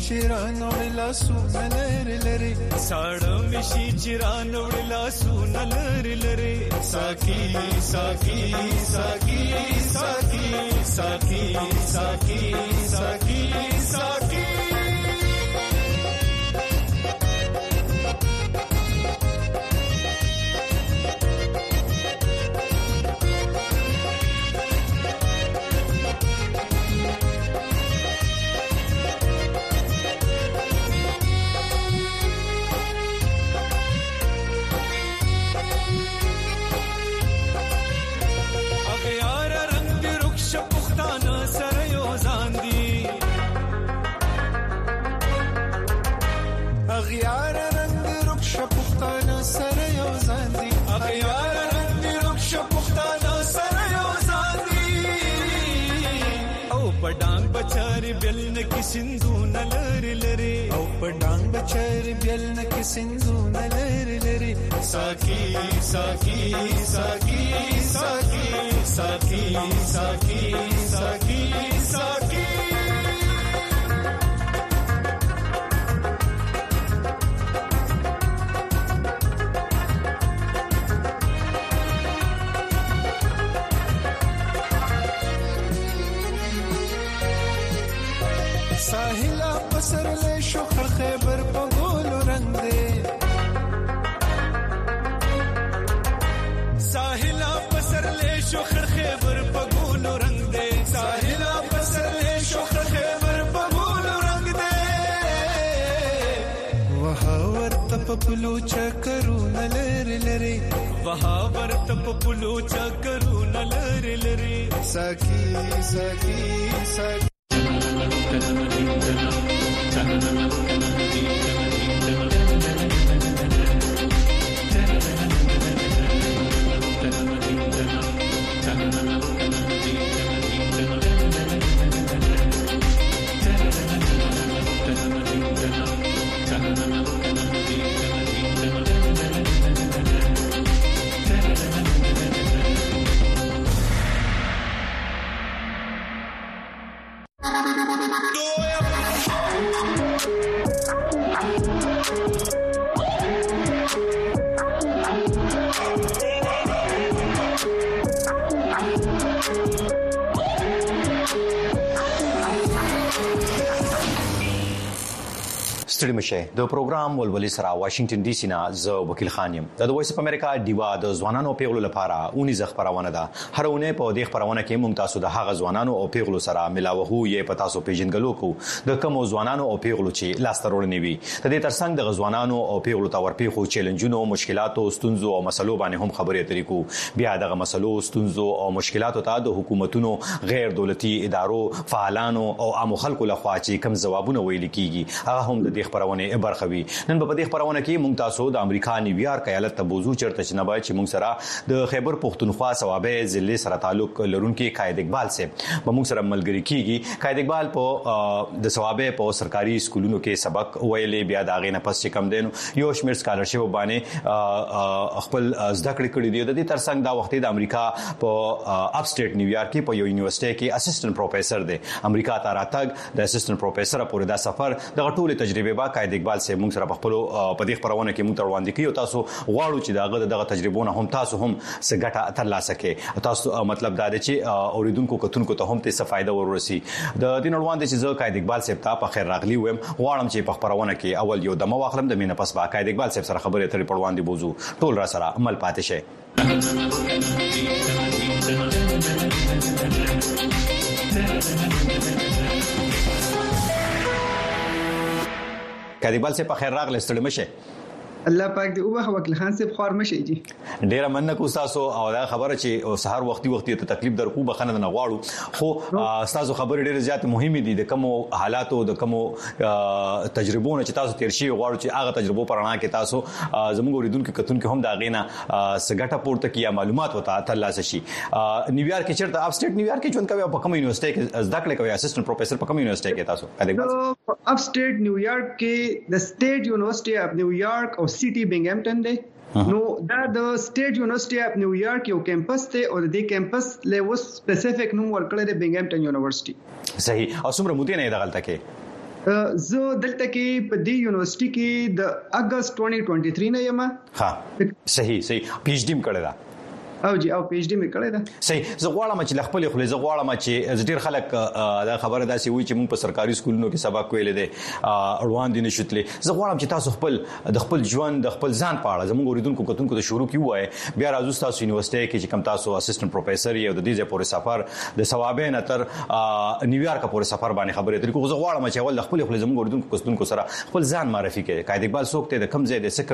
چرانو لاسو نلری لری ساړه مشي چرانو لاسو نلری لری ساکی ساکی ساکی ساکی ساکی ساکی ساکی ساکی اغیار رنگ رکش پختانا سر یوزان دی اغیار رنگ رکش پختانا سر یوزان دی او پډانګ بچاری بل نکی سندو نلری لری او پډانګ بچاری بل نکی سندو نلری لری ساکی ساکی ساکی ساکی ساکی ساکی ساکی ساکی ساحلا پسر لے شوخ خیبر پگولو رنگ دے ساحلا پسر لے شوخ خیبر پگولو رنگ دے ساحلا پسر لے شوخ خیبر پگولو رنگ دے وہاں ورت پپلو چکرو نلری لری وہاں ورت پپلو چکرو نلری لری ساکی ساکی ساکی ستړي مشه د پروګرام ولولي سره واشنگټن ډي سي نه ز وکیل خانم د وایس اف امریکا دیوا د ځوانانو پیغلو لپاره اونې ز خبرونه ده هرونه په دې خبرونه کې مونږ تاسو د هغه ځوانانو او پیغلو سره ملاوهو یې په تاسو پیژنګلو کو د کوم ځوانانو او پیغلو چې لاسترونه وي د دې ترڅنګ د ځوانانو او پیغلو تور پیغو چیلنجونو مشکلاتو ستونزو او مسلو باندې هم خبرې طریقو بیا دغه مسلو ستونزو او مشکلاتو ته د حکومتونو غیر دولتي ادارو فعالانو او عام خلکو لخوا چې کوم ځوابونه ویل کیږي هغه هم د دې خبرونه برخوي نن په دې خبرونه کې مونږ تاسو د امریکا نیویارک ایالت ته بوزو چرته چې نه بای چې مونږ سره د خیبر پختونخوا صوابه ضلع سره تعلق لرونکي قائد اقبال سه په مونږ سره ملګری کیږي قائد اقبال په د صوابه په سرکاري سکولونو کې سبق ویلې بیا دا غینه پس چې کم دینو یو شمیر سکالرشپ باندې خپل زده کړې کړې دي د دې ترڅنګ دا وخت د امریکا په اپ سټیټ نیویارک کې په یو یونیورسيټي کې اسسټنټ پروفیسور دی امریکا ته راتګ د اسسټنټ پروفیسور پورې دا سفر د ټولې تجربه با قائد اقبال سه موږ سره په خپل په دې خبرونه کې موږ وړاندې کیو تاسو غواړو چې داغه دغه تجربونه هم تاسو هم څه ګټه ترلاسه کړئ تاسو مطلب دا دی چې اوریدونکو کتونکو ته هم څه فائدہ ورورسي د دین وړاندې چې زه قائد اقبال سه ته په خیر راغلی وم غواړم چې په خبرونه کې اول یو دمه واخلم د مینه پس با قائد اقبال سه سره خبرې اترې په وړاندې بوزو ټول را سره عمل پاتې شي قائد اقبال سه په خیر راغلی ستړي مشه الله پاک دې او وکیل خان صاحب خور مشي جی ډیره مننه کو تاسو او دا خبره چې سحر وختي وختي ته تکلیف درکو بخنه نه غواړو خو تاسو خبره ډیره زیات مهمه دي د کوم حالاتو د کوم تجربو چې تاسو تیر شي غواړو چې هغه تجربو پرانا کې تاسو زموږ اوریدونکو کتون کې هم دا غینا سګټه پورته کیا معلومات وتا ترلاسه شي نیویارک کې چیرته اپ سټیټ نیویارک کې ژوند کوي په کوم یونیورسيټي کې زده کړې کوي اسسټنټ پروفیسور په کوم یونیورسيټي کې تاسو اپ سټیټ نیویارک کې د سټیټ یونیورسيټي اف نیویارک او سیټي بینګهمټن دی نو دا د سټیټ یونیورسيټي اف نیویارک یو کیمپس ته او د کیمپس له وس سپیسیفیک نوم ورکړل دی بینګهمټن یونیورسيټي صحیح او څومره مودې نه دغلت کې زه دلته کې په دې یونیورسيټي کې د اگست دوه هزار او ترې نه یم. ها صحیح صحیح پی ایچ ډی م کړی دا او جی او پی ایچ ډی مې کړی دا. صحیح. زه غواړم چې خپل خپل زه غواړم چې ډیر خلک دا خبره داسي وي چې موږ په سرکاري سکولونو کې سبق ویل دي اړوان دي نشوتلې. زه غواړم چې تاسو خپل د خپل ژوند د خپل ځان په اړه زموږ اوریدونکو کتونکو ته شروع کیوای بیا راځو تاسو یونیورسيټي کې چې کوم تاسو اسسټنټ پروفیسور یو د دې پورې سفر د ثوابین تر نیویارک پورې سفر باندې خبرې ترې کوم. زه غواړم چې اول خپل خپل زموږ اوریدونکو کتونکو سره خپل ځان معرفي کړي. قائد اقبال څوک ته د کم ځای د څه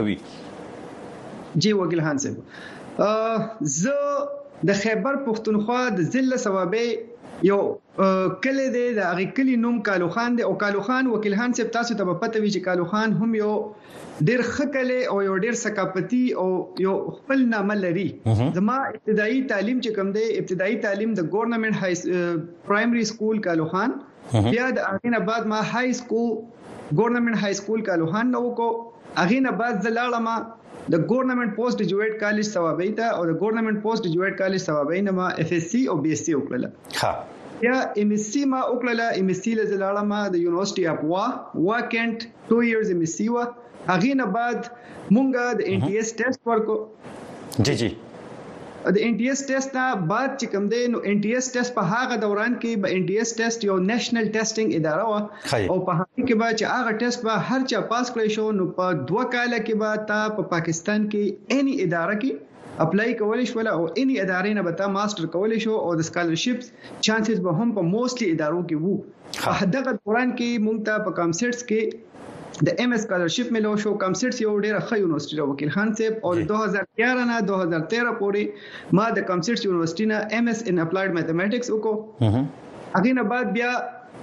کوي؟ جی وکیل خان صاحب زه د خیبر پختونخوا د ضلع ثوابې یو کله د هغه کلی نوم کالو خان دی او کالو خان وکیل خان صاحب تاسو ته پته وی چې کالو خان هم یو ډیر خکله او یو ډیر ثقافتي او یو خپل نامه لري. زما ابتدایي تعلیم چې کوم دی ابتدایي تعلیم د ګورنمنت های پرایمري سکول کالو خان بیا د هغه نه بعد ما های سکول ګورنمنت های سکول کالو خان نو کو هغه نه بعد زلاړم د ګورنمنت پوسټ ګریجویټ کالج ثوابې ته او د ګورنمنت پوسټ ګریجویټ کالج ثوابې نه ما اف اس سی او بي اس سی وکړه. ها یا ام اس سی ما وکړه. ام اس سی له زلاړه ما د یونیورسيټي اف وا وا کینټ ټو ایئرز ام اس سی وا. هغه نه بعد مونږه د ان ټي اس ټیسټ ورکو. جی جی د ان ټي اس ټیسټ نه بعد چې کوم دی نو ان ټي اس ټیسټ په هغه دوران کې به ان ټي اس ټیسټ یو نېشنل ټیسټینګ اداره و او په هغه کې به چې هغه ټیسټ به هر چا پاس کړی شو نو په دوه کال کې به تا په پاکستان کې اني اداره کې اپلای کولای شو او اني ادارې نه به تا ماستر کولای شو او د سکالرشپس چانسز به هم په موستلی ادارو کې وو. په دغه دوران کې مونږ ته په کانسرټس کې د ایم اس سکالرشپ ملو شو. کانسرټس یو ډیره ښه یونیورسيټي وکیل خان صاحب او دوه هزار یازده نه دوه هزار تیرہ پورې ما د کانسرټس یونیورسيټي نه ایم اس ان اپلایډ میتھمیټکس وکړو. هغه نه بعد بیا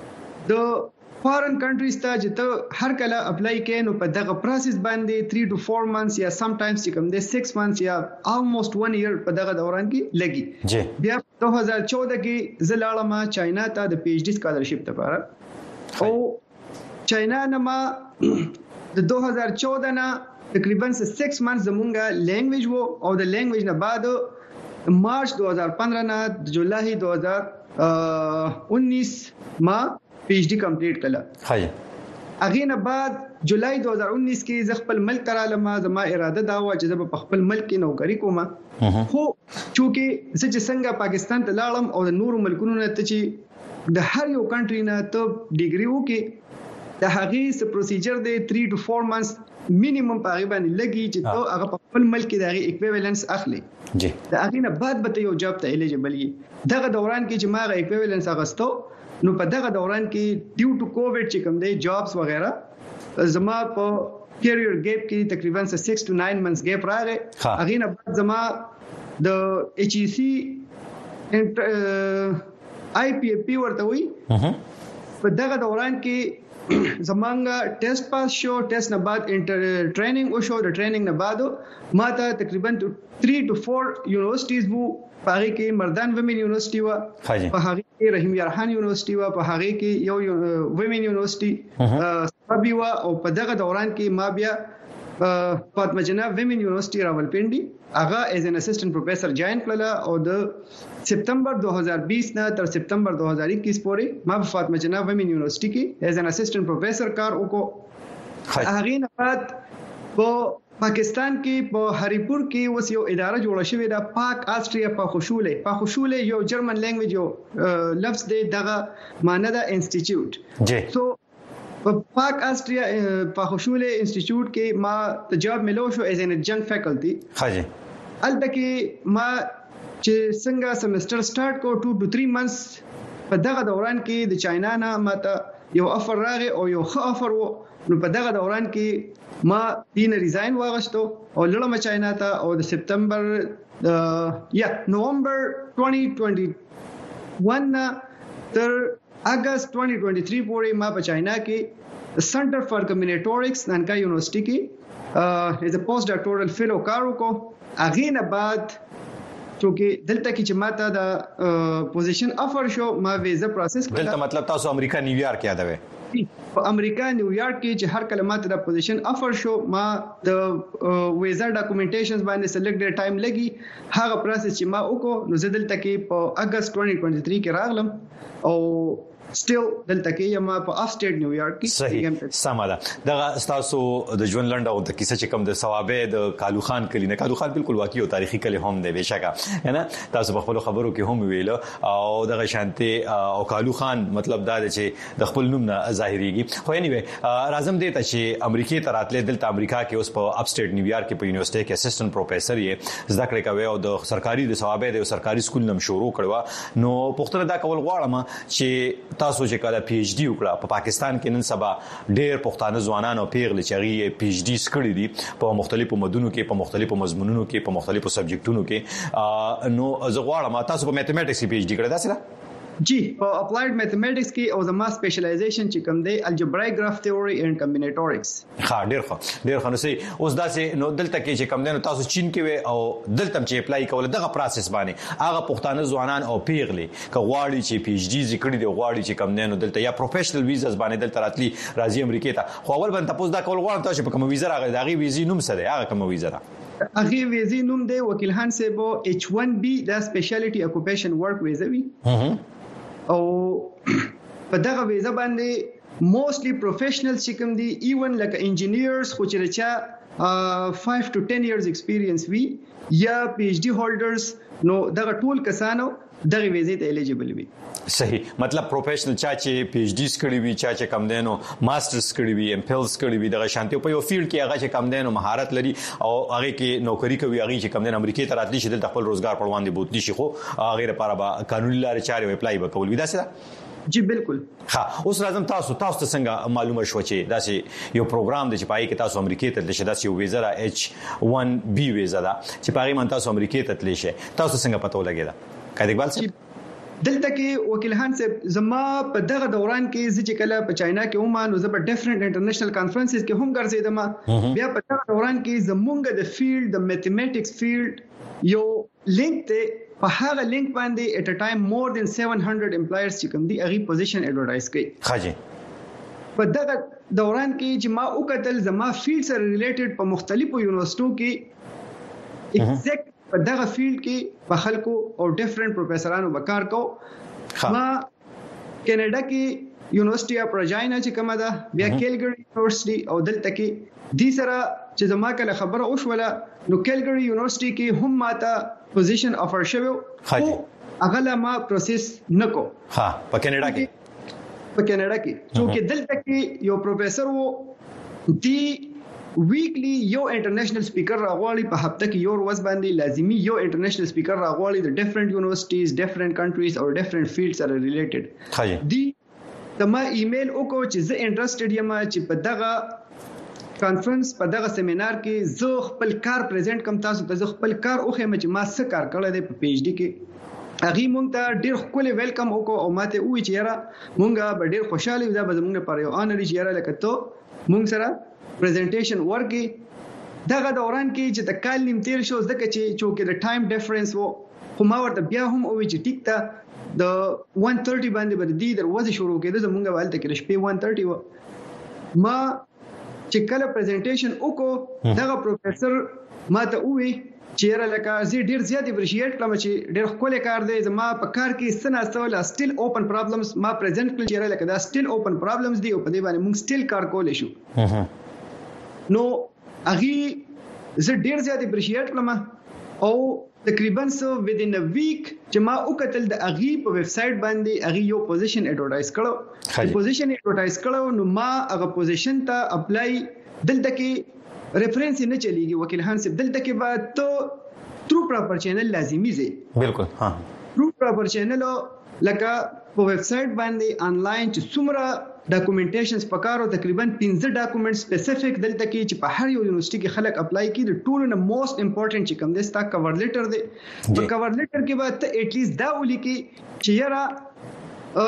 د فارن کنټریز ته چې ته هر کله اپلای کین نو په دغه پروسس باندې تھری ټو فور منثس یا سم ټایمز چې کوم دی سکس منثس یا almost one year په دغه دوران کې لګي. جی بیا دوه هزار چودہ کې زلاړه ما چاینا ته د پی ایچ ډی سکالرشپ لپاره او چاینا نه ما د دوه هزار چودہ نه تقریبا سکس منثس زمونږه لینګویج وو او د لینګویج نه بعد مارچ دوه هزار پندرہ نه د جولای دوه هزار انیس ما پی ایچ ډی کمپلیټ کړه. هاي اغه نه بعد جولای دوه هزار انیس کې ز خپل ملک ترالم زما اراده دا و چې زه په خپل ملک کې نوکری کوم. خو چونکه زه چې څنګه پاکستان ته لاړم او د نورو ملکونو نه ته چې د هر یو کنټری نه ته ډیګري وکي د هغه س پروسیجر دی تھری ټو فور منثس مینیمم په هغه باندې لګي چې ته هغه په خپل ملک کې د هغه ایکویوالنس اخلي. جی د هغه نه بعد به یو جاب ته الیجیبل یې. دغه دوران کې چې ما هغه ایکویوالنس اغستو نو په دغه دوران کې ډیو ټو کووډ چې کوم دی جابس وغیرہ زما په کیریئر گیپ کې تقریبا سکس ټو ناین منثس گیپ راغی. هغه نه بعد زما د ایچ ای سی آی پی پی ورته وي. په دغه دوران کې زمانګه ټیسټ پاس شو. ټیسټ نه بعد انټر ټریننګ وشو. د ټریننګ نه بعد ما ته تقریبا تھری ټو فور یونیورسيټیز وو. په هغه کې مردان ویمن یونیورسيټي و، په هغه کې رحیم یارخان یونیورسيټي و، په هغه کې یو ویمن یونیورسيټي سبي و او په دغه دوران کې ما بیا فاطمه جناب ویمن یونیورسيټي راولپنډي هغه ایز ان اسسټنټ پروفیسور جوائن کړل او د سپتمبر دوه هزار بیس نه تر سپتمبر دوه هزار اکیس پورې ما په فاطمه جناب ویمن یونیورسيټي کې ایز ان اسسټنټ پروفیسور کار وکړ. هغه نه بعد په پاکستان کې په هریپور کې اوس یو اداره جوړه شوې ده پاک آسټریا په خوشوله په خوشوله یو جرمن لینګویج یو لفظ دی دغه معنی ده انسټیټیوټ. جی سو په پاک آسټریا په خوشوله انسټیټیوټ کې ما تجربه ملو شو ایز ان جنګ فیکلټي. ها جی البته کې ما چې څنګه سمستر سٹارټ کو ټو ټو تھری منثس په دغه دوران کې د چاینا نه ماته یو افر راغی او یو ښه افر وو. نو په دغه دوران کې ما دین ریزاین واغشتو او لړم چاینا ته او د سپتمبر یا نومبر دوه هزار یو تر اگست دوه هزار ترې پورې ما په چاینا کې سنټر فار کمبینیټوریکس نانکا یونیورسيټي کې ایز ا پوسټ ډاکټورل فیلو کار وکړو. هغه نه بعد چې دلته کې چې ماته د پوزیشن افر شو ما ویزا پروسس کړل. دلته مطلب تاسو امریکا نیویارک یادوي؟ په امریکا نیویارک کې چې هر کله ماته د پوزیشن افر شو ما د ویزا ډاکومېنټیشنز باندې سلیکټ ټایم لګي. هغه پروسس چې ما وکړو نو زه دلته کې په اگست دوه هزار ترې کې راغلم او سټیل دلته کې یم په اف سټیټ نیویارک کې صحیح سماده دغه تاسو د ژوند لنډه او د کیسه چې کوم د ثوابه د کالو خان کلی نه کالو خان بالکل واقعي او تاریخي کلی هم دی بشکا نه تاسو په خپل خبرو کې هم ویل او دغه شانتي او کالو خان مطلب دا دی چې د خپل نوم نه ظاهريږي خو اني راځم دې ته چې امریکای ته راتلې دلته امریکا کې اوس په اف سټیټ نیویارک کې په یونیورسيټي کې اسسټنټ پروفیسور یې زده کړې کوي او د سرکاري د ثوابه د سرکاري سکول نم شروع کړو نو پښتنه دا کول غواړم چې تاسو چې کله پی ایچ ډي وکړه په پا پاکستان کې نن سبا ډېر پښتانه ځوانان او پیغلې چې هغه پی ایچ ډي سکړي دي په مختلفو مدونو کې په مختلفو مضمونونو کې په مختلفو سبجیکټونو کې نو زه غواړم تاسو په میتھمیټکس کې پی ایچ ډي کړی دا څه جی په اپلایډ میتھمیټکس کې او زما سپیشلایزیشن چې کوم دی الجبرایک گراف تھیوري اینڈ کمبینیټوریکس ها ډیر ښه ډیر ښه نو سي اوس دا سي نو دلته کې چې کوم دی نو تاسو چین کې وي او دلته چې اپلای کول دغه پروسس باندې هغه پښتانه ځوانان او پیغلې کغواړي چې پی ایچ ډي ذکر دي غواړي چې کوم دی نو دلته یا پروفیشنل ویزاز باندې دلته راتلی راځي امریکا ته خو اول باندې تاسو دا کول غواړم تاسو په کوم ویزا راغلی دا غي ویزي نوم څه دی هغه کوم ویزا ده هغه ویزي نوم دی وکیل خان صاحب ایچ ون بی دا سپیشلیټي اکوپیشن ورک ویزا وی او په دغه ویزا باندې موستلی پروفیشنلز چې کوم دي ایون لکه انجینیرز خو چې رچا five to ten years experience وی یا پی ایچ ډي هولډرز نو دغه ټول کسانو دغه ویزې ته الیجیبل وي صحیح مطلب پروفیشنل چا چې پی ایچ ډي سکړي وي چا چې کم دینو ماسترز کړي وي ام فل سکړي وي دغه شانتي په یو فیلډ کې هغه چې کم دینو مهارت لري او هغه کې نوکری کوي هغه چې کم دین امریکای ته راتلی شي د خپل روزګار پر وړاندې بوتلی شي خو هغه لپاره به قانوني لارې چارې اپلای وکول وي دا څه جی بالکل ها اوس راځم تاسو تاسو ته څنګه معلومه شو چې داسې یو پروګرام د چپای کې تاسو امریکای ته تللی داسې یو ویزا را ایچ ون بی ویزا دا چې پاره من تاسو امریکای ته تللی شئ تاسو څنګه پته ولګیدا کله اقبال صاحب دلته کې وکیل خان صاحب زما په دغه دوران کې چې کله په چاینا کې هم نو زه په ډیفرنٹ انټرنیشنل کانفرنسز کې هم ګرځیدم بیا په دغه دوران کې زمونږ د فیلډ د میتھمیټکس فیلډ یو لینک ته په هغه لینک باندې at a time more than seven hundred employers چې کوم دي هغه پوزیشن ایڈورټایز کړي خاجي په دغه دوران کې چې ما وکتل زما فیلډ سره ریلیټډ په مختلفو یونیورسيټو کې ایگزیکټ په دغه فیلډ کې په خلکو او ډیفرنٹ پروفیسورانو وکړ کو ما کینیډا کې یونیورسيټي اف رجاینا چې کومه ده بیا کیلګری یونیورسيټي او دلته کې د سره چې زما کله خبره اوښوله نو کیلګری یونیورسيټي کې هم ماته پوزیشن افر شوی خو هغه ما پروسس نکو ها په کینیډا کې په کینیډا کې چې دلته کې یو پروفیسور وو دی ویکلی یو انټرنیشنل سپیکر راغواړي په هفته کې یو ورځ باندې لازمی یو انټرنیشنل سپیکر راغواړي د ډیفرنٹ یونیورسيټیز ډیفرنٹ کنټریز او ډیفرنٹ فیلډز سره ریلیټډ خاجي دی تما ایمیل وکړو چې زه انټرېستډ یم چې په دغه کانفرنس په دغه سیمینار کې زه خپل کار پریزنټ کوم تاسو ته زه خپل کار اوخه مې چې ما څه کار کړی دی په پی ایچ ډي کې هغه مونږ ته ډیر خپل ویلکم وکړو او ماته وی چې یاره مونږه به ډیر خوشاله یو دا به زمونږ لپاره یو آنر چې یاره لکه ته مونږ سره پریزنټیشن ورکي دغه دوران کې چې د کال نیم تیر شو ځکه چې چونکه د ټایم ډیفرنس وو خو ما ورته بیا هم وی چې ټیک ته د one thirty باندې بر دي دروازه شروع کېده زمونږ والته کې شپې one thirty و ما چې کله پریزنټیشن وکړو دغه پروفیسور ماته وی چې را لکه زه ډیر زیات اپریشیټ کړم چې ډیر خپل کار دی زما په کار کې سناستول سټیل اوپن پرابلمز ما پریزنټ کړل چې را لکه دا سټیل اوپن پرابلمز دی او په دې باندې موږ سټیل کار کولای شو نو هغه زه ډیر زیات اپریشیټ کړم او تقریبا سو within a week چې ما وکتل د اغي په ویب سټ باندې اغي یو پوزیشن ایڈورټایز کړو پوزیشن ایڈورټایز کړو نو ما هغه پوزیشن ته اپلای دلته کې ریفرنس نه چلیږي وکیل خان صاحب دلته کې بعد ته ترو پراپر چینل لازمي زی بالکل ها ترو پراپر چینل لکه په ویب سټ باندې انلاین چې څومره ډاکومېنټیشنز پکارو تقریبا پنځه ډاکومېنټ سپیسیفیک دلته کې چې په هر یو یونیورسيټي کې خلک اپلای کوي د ټولو نه موست امپورټنت چې کوم دی ستا کور لیټر دی په کور لیټر کې به ته اټ لیست دا ولیکي چې یاره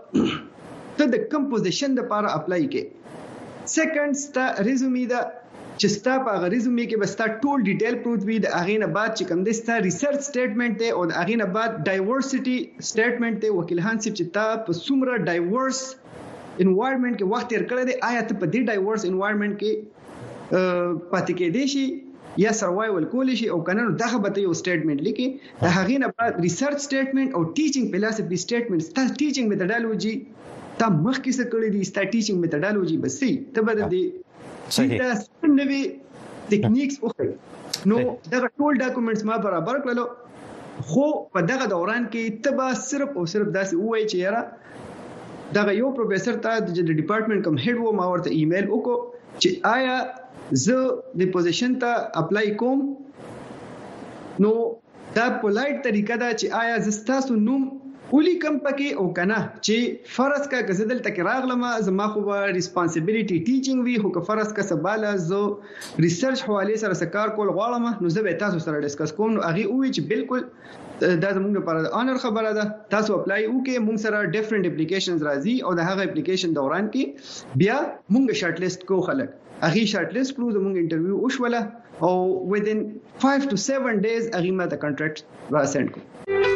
ته د کوم پوزیشن لپاره اپلای کوي سیکنډ ستا ریزومي دا چې ستا په ریزومي کې به ستا ټول ډیټیل پروت وي د اغه نه بعد چې کوم دی ستا ریسرچ سټیټمنټ دی او د اغه نه بعد ډایورسټي سټیټمنټ دی وکیل خان صاحب چې تا په څومره ډایورس انوایرنمنت کې وخت تیر کړی دی آیا ته په دې ډایورس انوایرنمنت کې پاتې کې دی شي یا سروایول کول شي او کنه دغه به یو سټیټمنټ لیکي د هغې نه بعد ریسرچ سټیټمنټ او ټیچینګ فلسفي سټیټمنټ تا ټیچینګ میتھډالوجي تا مخکې څه کړی دي ستا ټیچینګ میتھډالوجي بسې ته به د صحیح دا نوې ټیکنیکس اوخه نو دا ټول ډاکومېنټس ما برابر کړلو خو په دغه دوران کې تبا صرف او صرف داسې وایي چې یاره دا یو پروفیسور ته د ډپارټمنټ کوم هډ و ما ورته ایمیل وکړو چې آیا زه د پوزیشن ته اپلای کوم نو دا پولایټ طریقه دا چې آیا زه تاسو نوم اولی کم پکې او کنه چې فرض کا غزدل تک راغلم زما خو responsibility ټیچینګ وی خو که فرض کا سباله زه ریسرچ حواله سره سکار کول غواړم نو زه به تاسو سره ډیسکس کوم نو هغه وی چې بالکل دا زموږ لپاره د انر خبره ده تاسو اپلای وکړئ موږ سره ډیفرنٹ اپلیکیشنز راځي او د هغه اپلیکیشن دوران کې بیا موږ شارټ لیست کو خلک هغه شارټ لیست کړو زموږ انټرویو وشوله او within five to seven days هغه ما د کانټریکټ را سند کو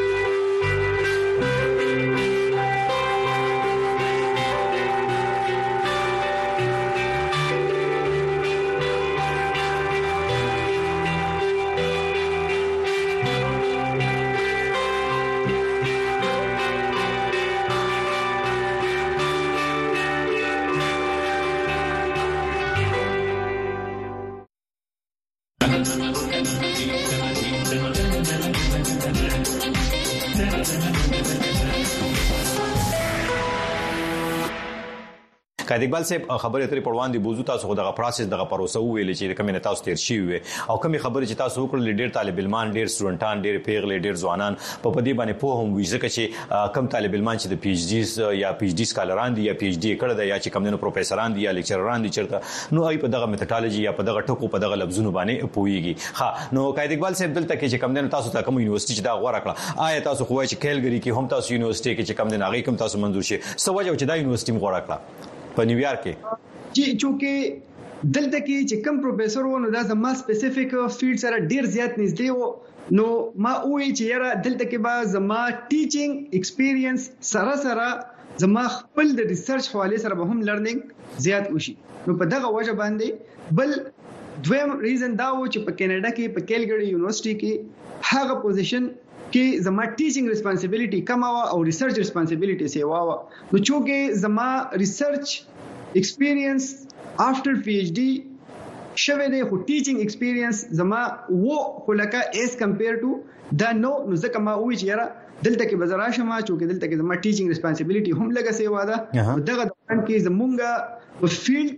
قائد اقبال صاحب خبرې اترې په وړاندې بوزو تاسو خو دغه پروسس دغه پروسه ویل چې کومه تاسو تیر شي وي او کومه خبرې چې تاسو وکړل ډېر طالب علمان ډېر سټوډنټان ډېر پیغلې ډېر ځوانان په پدې باندې په هم وی ځکه چې کم طالب علمان چې د پی ایچ ډی یا پی ایچ ډی سکالران دي یا پی ایچ ډی کړه دي یا چې کوم نو پروفیسوران دي یا لیکچرران دي چرته نو ای په دغه میتھډالوژي یا په دغه ټکو په دغه لفظونو باندې پويږي ها نو قائد اقبال صاحب دلته کې چې کوم نو تاسو ته کوم یونیورسيټي چې دا غوړه کړه آیا تاسو خو چې کیلګری کې هم تاسو یونیورسيټي کې چې کوم نه هغه کوم تاسو منظور شي سوجو چې دا یونیورسيټي غوړه کړه په نیویارک کې چې چونکه دلته کې چې کوم پروفیسور ونه دا زما سپیسیفیک فیلډ سره ډیر زیات نږدې وو نو ما وی چې یاره دلته کې با زما ټیچینګ ایکسپیرینس سره سره زما خپل د ریسرچ حواله سره به هم لرنینګ زیات وشي نو په دغه وجه باندې بل دویم ریزن دا و چې په کینیډا کې په کیلګری یونیورسيټي کې هغه پوزیشن کې زما ټیچینګ responsibility کم او ریسرچ responsibility سیوا و نو چې زما ریسرچ experience after P H D شوه دی خو ټیچینګ ایکسپیرینس زما وو خو لکه as compared to دا نو نو ځکه ما وی چې یاره دلته کې بزرا شمه چې دلته کې زما ټیچینګ responsibility هم لګه سیوا ده دغه دوران کې زمونږه په فیلډ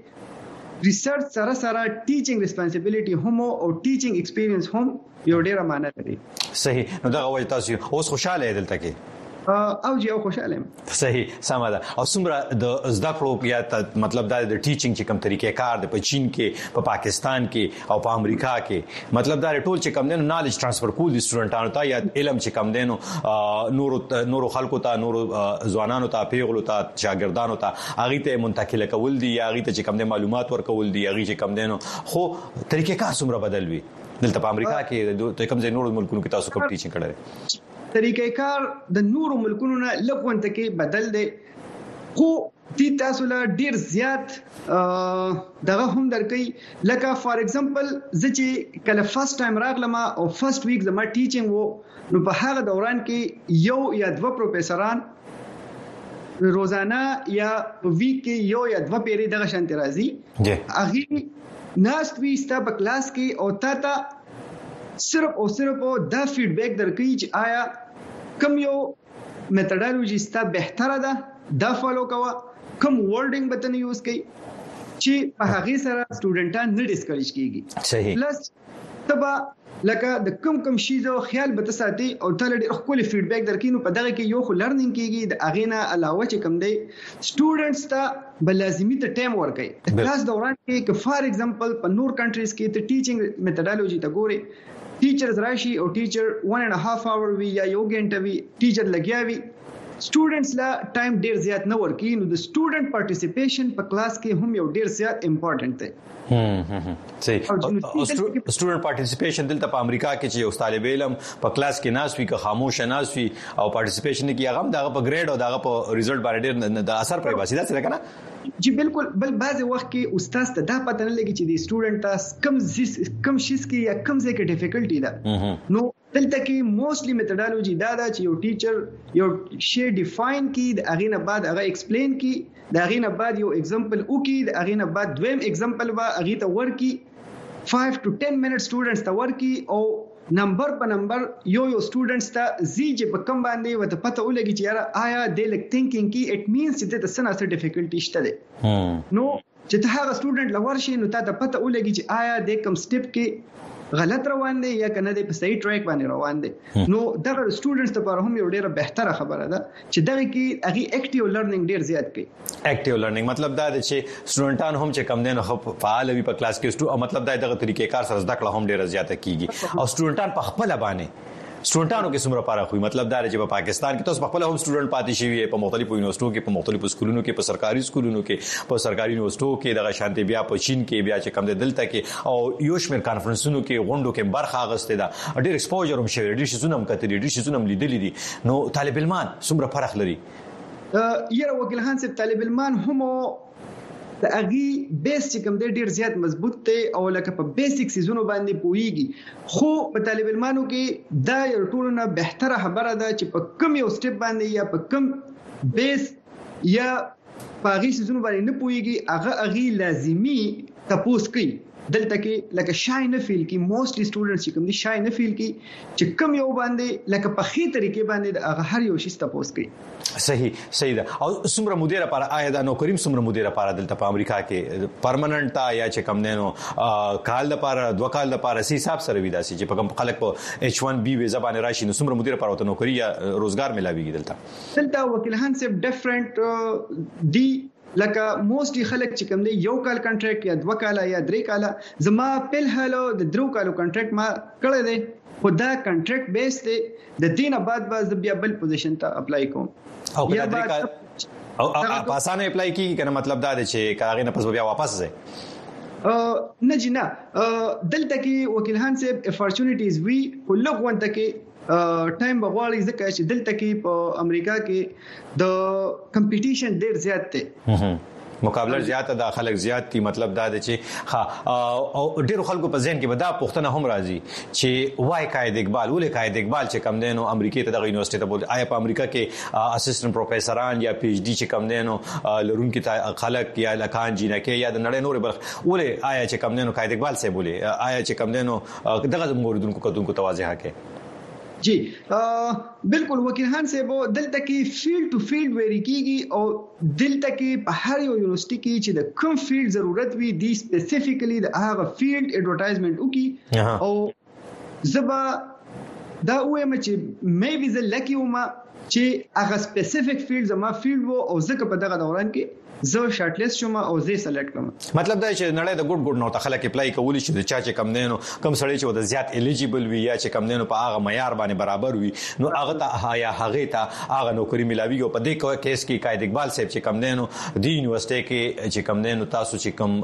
کې ریسرچ سره سره ټیچینګ responsibility هم او ټیچینګ ایکسپیرینس هم یو ډیره معنی لري صحیح نو دغه وایي تاسو اوس خوشاله دلته کې او جو خوشاله صحیح سم ده او څومره د زده کړو یا مطلب دا د ټیچینګ چې کوم طریقې کار د په چین کې په پاکستان کې او په امریکا کې مطلب دا ټول چې کوم نه نالج ترانسفر کول دي سټوډنټانو ته یا علم چې کوم دینو نور نور خلکو ته نور ځوانانو ته پیغلو ته شاګردانو ته هغه ته منتقل کول دي یا هغه ته چې کوم د معلومات ورکول دي هغه چې کوم دینو خو طریقې کار څومره بدل وي دلته په امریکا کې د کوم ځای نور ملکونو کې تاسو کوم ټیچینګ کړی طریقې کار د نورو ملکونو نه لږ کې بدل دی خو دې تاسو لا ډیر زیات دغه هم درکې لکه فار ایگزامپل زه چې کله فرست ټایم راغلم او فرست ویک زما ټیچینګ وو نو په هغه دوران کې یو یا دوه پروفیسوران روزانه یا ویک کې یو یا دوه پیری دغه شانت راځي هغه ناست وی ستا په کلاس کې او تا ته صرف او صرف دا فیډبیک درکې چې آیا کوم یو میتھډالوژي ستا بهتره ده دا فالو کوه کوم ورډینګ به تاسو یوز کړئ چې په هغه سره سټوډنټان نه ډیسکریج کیږي صحیح پلس تبا لکه د کوم کوم شی زو خیال به تاسو او تل ډېر خپل فیډبیک درکې نو په دغه کې یو خو لرنینګ کیږي د اغینا علاوه چې کوم دی سټوډنټس ته بل لازمي ته ټایم ورکړي د کلاس دوران کې ک فار ایگزامپل په نور کنټریز کې ته ټیچینګ میتھډالوژي ته ګوري ټیچرز راشي او ټیچر one and a half hour وی یا یو غنټه وی ټیچر لګیا وی سټوډنټس لا ټایم ډیر زیات نه ورکي نو د سټوډنټ پارټیسیپیشن په کلاس کې هم یو ډیر زیات امپورټنت دی. هم هم صحیح. سټوډنټ پارټیسیپیشن دلته په امریکا کې چې یو طالب علم په کلاس کې ناس وي که خاموش ناس وي او پارټیسیپیشن کې هغه دغه په ګریډ او دغه په ریزلټ باندې ډیر د اثر پرې باسي دا څه کنه. جی بالکل. بل بعض وخت کې استاد ته دا پته نه لګي چې د سټوډنټ تاس کم کم شیز کې یا کم ځای کې ډیفیکلټي ده. نو دلته کې موستلی میتھډالوجي دا ده چې یو ټیچر یو شی ډیفاین کی د اغه نه بعد هغه ایکسپلین کی د اغه نه بعد یو ایگزامپل وکي د اغه نه بعد دویم ایگزامپل وا اغه ته ورکی five to ten minutes students ته ورکی او نمبر په نمبر یو یو سټوډنټس ته زیږه په کم باندې وته پته ولګي چې یاره آیا د لیک تھینکینګ کی اټ مینز چې د سنه سره ډیفیکلټی شته ده. نو چې ته هغه سټوډنټ لور شي نو ته پته ولګي چې آیا د کم سټپ کې غلط روان دي یا کنه د په صحیح ټریک باندې روان دي. نو دغه سټوډنټس لپاره هم یو ډیره بهتره خبره ده چې دغه کې هغه اکټیو لرنینګ ډیر زیات کوي. اکټیو لرنینګ مطلب دا دی چې سټوډنټان هم چې کم دین خو فعال وي په کلاس کې ستو مطلب دا دغه طریقې کار سره زده کړه هم ډیره زیاته کیږي او سټوډنټان په خپل باندې سټوډنټانو کې څومره پاره خو مطلب دا دی چې په پاکستان کې تاسو په خپل هم سټوډنټ پاتې شوی په مختلفو یونیورسيټو کې په مختلفو سکولونو کې په سرکاري سکولونو کې په سرکاري یونیورسيټو کې دغه شانتي بیا په چین کې بیا چې کم دلته کې او یو شمېر کانفرنسونو کې غونډو کې برخه اغسته ده ډېر ایکسپوژر هم شوی ډېر شي زونه هم کتري ډېر شي زونه هم لیدلې دي. نو طالب علمان څومره فرق لري؟ یره وکیل خان صاحب طالب علمان هم د اغي بیس چې کوم دی ډیر زیات مضبوط دی او لکه په بیسیک سيزونو باندې پويږي خو په طالب علمانو کې دا یو ټولنه بهتره خبره ده چې په کم یو سټپ باندې یا په کم بیس یا په اغي سيزونو باندې نه پويږي هغه اغي لازمی تاسو کوي دلته کې لکه شای نه فیل کی موستلی سټوډنټس چې کوم دي شای نه فیل کی چې کم یو باندې لکه په خې طریقې باندې هغه هر یو شي تاسو کوي. صحیح صحیح ده. او څومره مدیر لپاره آیا دا نوکریم څومره مدیر لپاره دلته په امریکا کې پرمننت تا یا چې کم دینو کال لپاره دوه کال لپاره سي حساب سره ویدا سي چې په کوم خلک په ایچ ون بي ویزا باندې راشي نو څومره مدیر لپاره ته نوکری یا روزګار ملاويږي دلته؟ دلته وکیل هان صاحب ډیفرنٹ دی لکه موستلی خلک چې کوم دی یو کال کنټریکټ یا دوه کال یا درې کال زما په هلو د درو کالو کنټریکټ ما کړی دی خو دا کنټریکټ بیس دی د دینه بعد باز بیا بل پوزیشن ته اپلای کوم او کله درې کال او په اسانه اپلای کی کنه مطلب دا دی چې کاغې نه پس بیا واپس ځي نه جنا دلته کې وکیل هان صاحب اپورتونټیز وی په لغون ته کې ټایم بغواړي ځکه چې دلته کې په امریکا کې د کمپټیشن ډیر زیات دی مقابله زیاته د خلک زیات دي مطلب دا دی چې ها او ډیرو خلکو په ذهن کې به دا پوښتنه هم راځي چې وای قائد اقبال ولې قائد اقبال چې کم دینو امریکا ته د یونیورسيټي ته بول آیا په امریکا کې اسسټنټ پروفیسوران یا پی ایچ ډي چې کم دینو لرونکو خلک یا لکان جنکه یا د نړۍ نور برخ ولې آیا چې کم دینو قائد اقبال سه بوله آیا چې کم دینو دغه موردونکو کتونکو توازیه کې جی بالکل وکیل خان صاحب دلته کې فیلډ ټو فیلډ ویری کیږي او دلته کې په هر یو یونیورسيټي کې چې د کوم فیلډ ضرورت وي دی سپیسیفیکلی د هغه فیلډ ایڈورټایزمنت وکي او زبا دا وایم چې مې ویزه لکی ومه چې هغه سپیسیفیک فیلډ زما فیلډ وو او زکه په دغه دوران کې زه شارټ لیست شوم او زه سلیکټ کړم مطلب دا چې نړۍ د ګډ ګډ نو ته خلک اپلای کولی شي چې چا کم دینو کم سړی چې د زیات الیجیبل وي یا چې کم دینو په هغه معیار باندې برابر وي نو هغه ته یا هغه ته هغه نوکری ملاوي او په دې کیس کې قائد اقبال صاحب چې کم دینو د یونیورسيټي کې چې کم دینو تاسو چې کم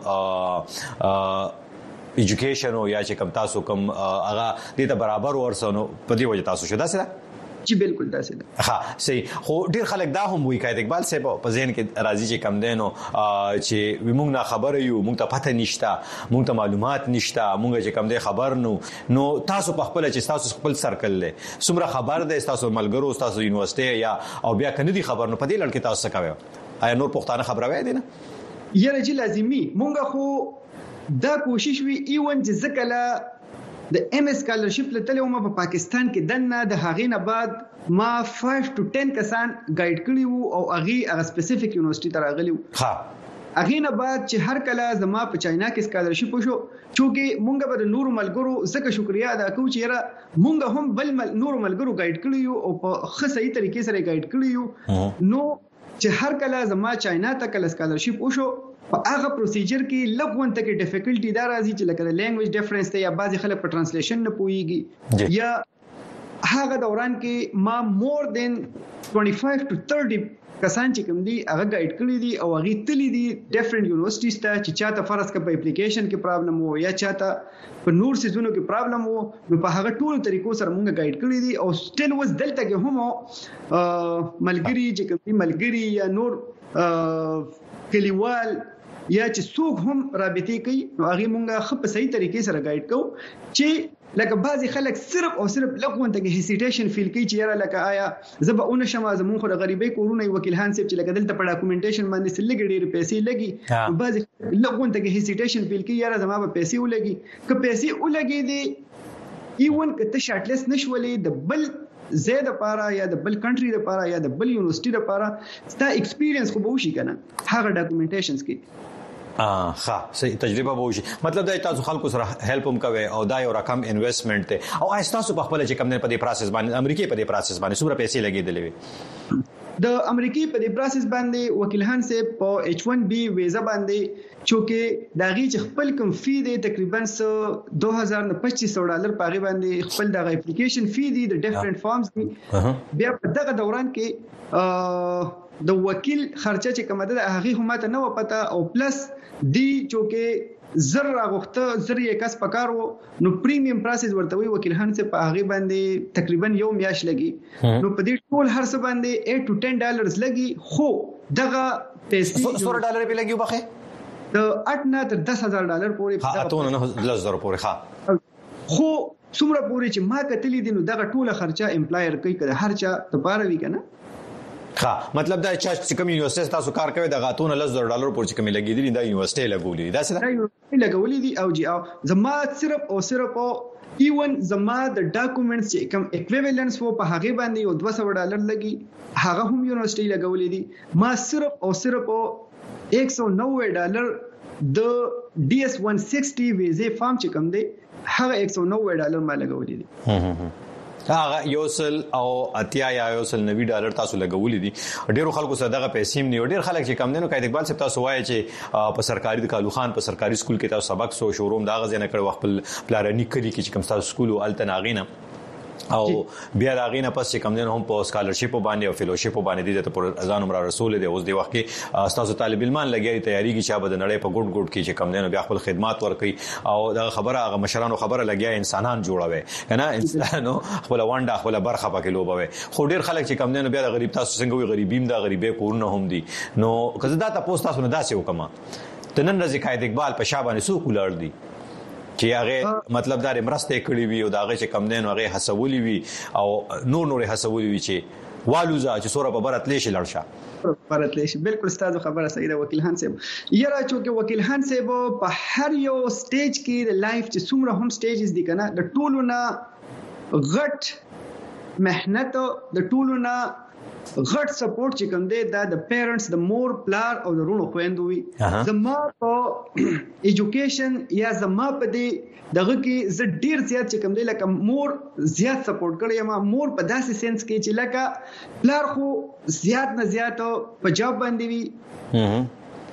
ایجوکیشن او یا چې کم تاسو کم هغه دې ته برابر ورسونو په دې وجه تاسو شدا سره جی بالکل دا څه ها صحیح خو ډیر خلک دا هم وی قائد اقبال صاحب په ذهن کې راځي چې کم دینو چې موږ نه خبر یو موږ ته پته نشته موږ ته معلومات نشته موږ چې کم دی خبر نو نو تاسو په خپل چې تاسو خپل سرکل له څومره خبر ده تاسو ملګرو تاسو یونیورسيټي یا او بیا کنه دي خبر نو په دې لړ کې تاسو څه کوي آیا نور پښتانه خبروي دي نه یره جی لازمي موږ خو دا کوشش وی ایون چې زکله د ایم اس سکالرشپ لته ومه په پاکستان کې دنه د هغې نه بعد ما five to ten کسان گایډ کړی وو او هغه هغه سپیسیفیک یونیورسيټي ته راغلی وو ها هغه نه بعد چې هر کله زما په چاینا کې سکالرشپ وشو چې مونږ به نور ملګرو زکه شکریا ادا کوو چې را مونږ هم بل مل نور ملګرو گایډ کړی یو او په خصي طریقې سره گایډ کړی یو نو چې هر کله زما چاینا ته کله سکالرشپ وشو په هغه پروسیجر کې لګون ته کې ډیفیکلټی دا راځي چې لکه د لینګویج ډیفرنس ته یا بعضی خلک په ټرانسلیشن نه پويږي یا هغه دوران کې ما مور دین پنځه to thirty کسان چې کوم دي هغه گایډ کړی دي او هغه تللی دي ډیفرنٹ یونیورسيټیز ته چې چاته فرض کا په اپلیکیشن کې پرابلم وو یا چاته په نور سيزونو کې پرابلم وو نو په هغه ټول طریقو سره مونږه گایډ کړی دي او سټیل وز دلته کې هم ملګری چې کوم دي ملګری یا نور کلیوال یا چې څوک هم رابطې کوي نو هغه مونږه خپ صحیح طریقې سره گایډ کوو چې لکه بعضی خلک صرف او صرف لغون ته هیسیټیشن فیل کوي چې یاره لکه آیا زبا اون شمه زمون خو د غریبۍ کورونه وکیل هان سیب چې لکه دلته په ډاکومېنټیشن باندې سلګ ډېر پیسې لګي بعضی لغون ته هیسیټیشن فیل کوي یاره زما په پیسې ولګي که پیسې ولګي دي ایون کته شارټ لیست نشولې د بل زید لپاره یا د بل کنټری لپاره یا د بل یونیورسيټي لپاره ستا ایکسپیرینس خو به وشي کنه هغه ډاکومېنټیشنز کې اه ښه صحیح تجربه به وشي مطلب دا تاسو خلکو سره هیلپ هم کوي او دا یو رقم انویسټمنٹ ته او تاسو په خپل چې کوم نه په دې پروسس باندې امریکای په دې پروسس باندې څومره پیسې لګیدلې وي د امریکای په دې پروسس باندې وکیلان سه په ایچ ون بی ویزا باندې چونکه دا غي چې خپل کوم فی دی تقریبا دو هزار پچیس سو ډالر پاغي باندې خپل د اپلیکیشن فی دی د ډیفرنٹ فارمز دی بیا په دغه دوران کې د وکیل خرچه چې کومه ده هغه هم ته نه پته او پلس دی چونکه زر راغخته زر یې کس پکارو نو پریمیم پرایسز ورته وی وکیل هان څخه په هغه باندې تقریبا یو میاش لګي نو په دې ټول هر څه باندې eight to ten ډالرز لګي خو دغه پیسې څو ډالر په لګي وبخه د اټ نه تر دس هزار ډالر پورې ها ته نه لس زره پورې ها خو څومره پورې چې ما کتلې دي نو دغه ټوله خرچه امپلایر کوي کړه هر چا ته پاره وی کنه ها مطلب دا چې کوم یونیورسيټي تاسو کار کوي د غاتون لس زره ډالر پورې کوم لګیدلی دا یونیورسيټي لګولې دا څه دا لګولې دي او جی او زما صرف او صرف ایون زما د ډاکومېنټس چې کوم ایکویوالنس وو په هغه باندې یو دوه سوه ډالر لګي هغه هم یونیورسيټي لګولې دي ما صرف او صرف ایک سو نوے ډالر د ډي اس one sixty ویزه فارم چې کوم دی هغه ایک سو نوے ډالر ما لګولې دي هغه یوسل او اتیا یا یوسل نوي ډالر تاسو لګولې دي ډیرو خلکو سره دغه پیسې هم نه ډیر خلک چې کم دینو قائد اقبال صاحب تاسو وایي چې په سرکاري د کالو خان په سرکاري سکول کې تاسو سبق سو شوروم دا غزنه کړ خپل پلارنی کلی کې چې کوم تاسو سکول او التناغینه او بیا دا غینه پس چې کم دین هم په سکالرشپ باندې او فیلوشپ باندې د پر اذان عمر رسول دی اوس دی وخت کې تاسو طالب علمان لګي تیاری کې چې به د نړۍ په ګډ ګډ کې چې کم دین بیا خپل خدمات ورکړي او دا خبره هغه مشرانو خبره لګي انسانان جوړوي کنه انسانانو خپل وانډه خپل برخه پکې لوبوي خو ډیر خلک چې کم دین بیا د غریب تاسو څنګه وي غریبیم دا غریبې کورونه هم دي نو کزه دا تاسو تاسو نه داسې وکما د نن ورځې قائد اقبال په شابه سو کولر دي چې هغه مطلب دا مرسته کړی وي او دا هغه چې کم دین هغه حسولي وي او نور نور حسولي وي چې والوزا چې سوره په برت لېش لړشه برت لېش بالکل ستاسو خبره صحیح ده وکیل هان صاحب یاره چې وکیل هان صاحب په هر یو سټیج کې د لایف چې څومره هم سټیجز دي کنه د ټولو نه غټ مهنت د ټولو نه غټ سپورټ چې کوم دی دا د پیرنټس د مور پلار او د رونو خويندوي زما په ایجوکیشن یا زما په دې دغه کې ز ډیر زیات چې کوم دی لکه مور زیات سپورټ کړی ما مور په داسې سنس کې چې لکه پلار خو زیات نه زیات په جواب باندې وي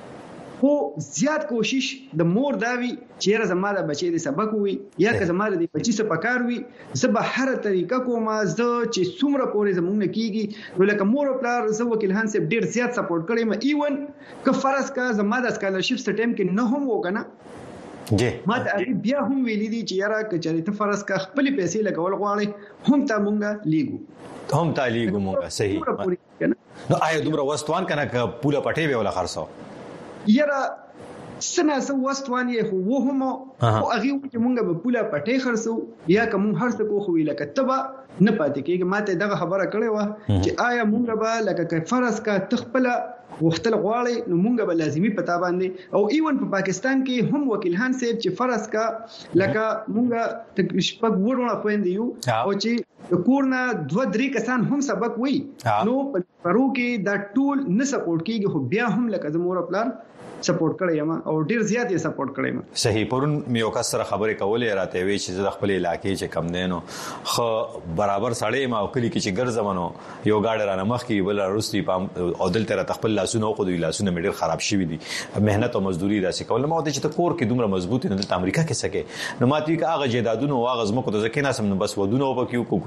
خو زیات کوشش د مور داوي چې زما د بچي د سبق وي یا که زما د بچي څخه پکار وي زه به هر طریقه کوم زه چې څومره پورې زمونږ نه کیږي نو لکه مور او پلار زه وکیل هان صاحب ډیر زیات سپورټ کړی ما ایون که فرض کا زما د سکالرشپ سټیم کې نه هم وکنه جی ما ته بیا هم ویلي دي چې یاره کچاري ته فرض کا خپل پیسې لګول غواړي هم تا مونږه لیګو هم تا لیګو مونږه صحیح نو آیا دومره وستوان کنه ک پوله پټي به ولا خرڅو یاره سنا سو وستوان یې خو وو هم او هغه چې مونږ به پوله پټې خرڅو یا کوم هر څه کو خو ویل کتبه نه پاتې کېږي ماته دغه خبره کړې و چې آیا مونږ به لکه فرض کا تخپل وختل غواړي نو مونږ به لازمي پتا باندې او ایون په پاکستان کې هم وکیل هان صاحب چې فرض کا لکه مونږ تقریبا ورونه خويندې یو او چې د کورنا دوه درې کسان هم سبق وي نو پرو کې دا ټول نه سپورټ کیږي خو بیا هم لکه زموږ پلان سپورټ کړی یم او ډیر زیات یې سپورټ کړی یم صحیح پرون میو کا سره خبرې کولې راته وی چې د خپل علاقې چې کم دینو خو برابر سړی ما وکړي چې ګرځمنو یو گاډ را نمخ کې بل روسي پام او دل تر تخپل لاسونه خو د لاسونه مډیر خراب شوی دي مهنت او مزدوري داسې کول ما د چې کور کې دومره مضبوط نه د امریکا کې سکے نو ماتي کا هغه جیدادونو واغز مکو د ځکه ناسم نو بس ودونه وبکیو کو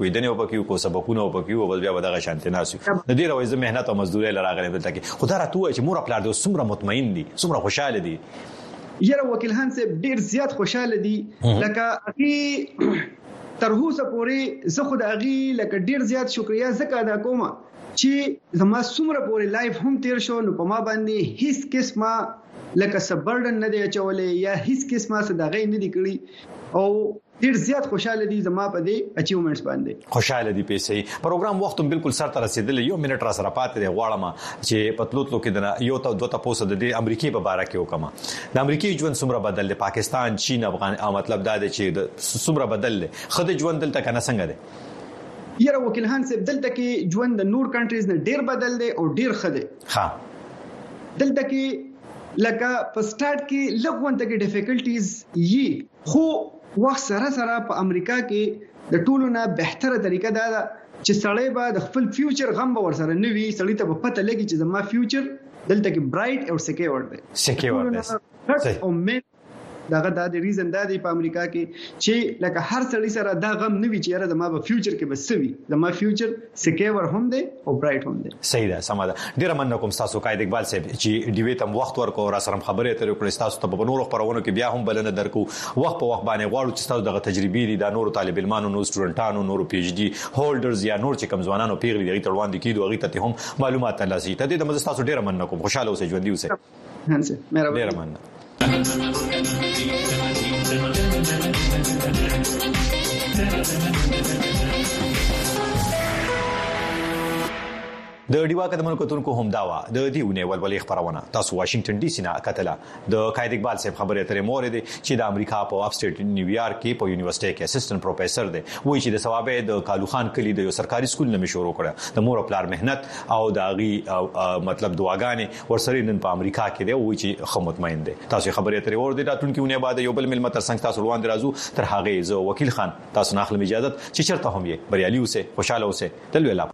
ویدنې وبکیو کو سبقونه وبکیو بل بیا ودغه شانته ناسو د دې روزه مهنت او مزدوري لراغله دلته کې خدای راته چې مور خپل د څومره مطمئن دي څومره خوشاله دي. یره وکیل هان صاحب ډیر زیات خوشاله دي لکه اخی تر اوسه پورې زه خو د اغي لکه ډیر زیات شکریا زکه ادا کوم چې زما څومره پورې لایف هم تیر شو نو په ما باندې هیڅ قسمه لکه سبرډن نه دی چولې یا هیڅ قسمه صدغه نه دی کړی او ډیر زیات خوشاله دي زما په دې اچیومنټس باندې خوشاله دي پیسې. پروګرام وخت هم بالکل سر ته رسیدل یو منټ را سره پاتې دی غواړم چې پتلوتلو کې د یو ته دوه تاسو د امریکای په اړه کې وکم. د امریکای ژوند څومره بدل دی پاکستان چین افغان مطلب دا دی چې څومره بدل دی خدای ژوند دلته کنه څنګه دی. یره وکیل هان صاحب دلته کې ژوند د نور کنټریز نه ډیر بدل دی او ډیر خده. ها دلته کې لکه په سٹارټ کې لږونته کې ډیفیکلټیز یي خو وخت سره سره په امریکا کې د ټولو نه بهتره طریقه دا ده چې سړی به د خپل فیوچر غم به ورسره نه وي سړی ته په پته لګي چې زما فیوچر دلته کې برایټ او سکیور دی. سکیور دی او مې داغه د ریزن دا دی په امریکا کې چې لکه هر سړی سره دا غم نه وي چې یاره زما په فیوچر کې بسوي زما فیوچر سکیور هم دی او برایټ هم دی. صحیح ده سم ده. ډیر مننه کوم تاسو قائد اقبال صاحب چې ډیوی تم وخت ورکو را سره خبرې ترې کړې تاسو ته په نورو خبرونو کې بیا هم بلنه درکو وخت په وخت باندې غواړو چې تاسو دغه تجربې دي د نورو طالب علمانو نو سټوډنټانو نورو پی ایچ ډي هولډرز یا نور چې کم ځوانانو پیغلي دغه تړوان دي کیدو هغه ته هم معلومات ترلاسه ته د مزه تاسو ډیر مننه کوم خوشاله اوسئ ژوندۍ اوسئ. هانسه مهرباني ډیر مننه. د ډیوا کډمن کوتونکو هم داوا د دیونه ولولې خبرونه تاسو واشنگټن ډي سي نه کتله د قائد اقبال صاحب خبره ترې مورې دي چې د امریکا په اپ سټیټ نیویارک کې په یونیورسيټي کې اسسټنټ پروفیسور دی وایي چې د ثوابه د کالو خان کلی د یو سرکاري سکول نه شروع کړه د مور خپل مهنت او د اغي مطلب دعاګانې ورسره نن په امریکا کې دی وایي چې خو مطمئن دی. تاسو خبره ترې ور دي راتونکو نه بعد یو بل مل متر څنګه تاسو روان درازو تر هغه زه وکیل خان تاسو نه اخلم اجازه چې چرته هم یې بریالي اوسه خوشاله اوسه تل ویلا.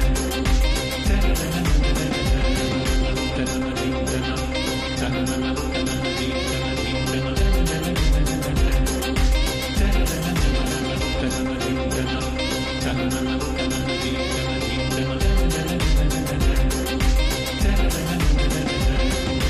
Thank you.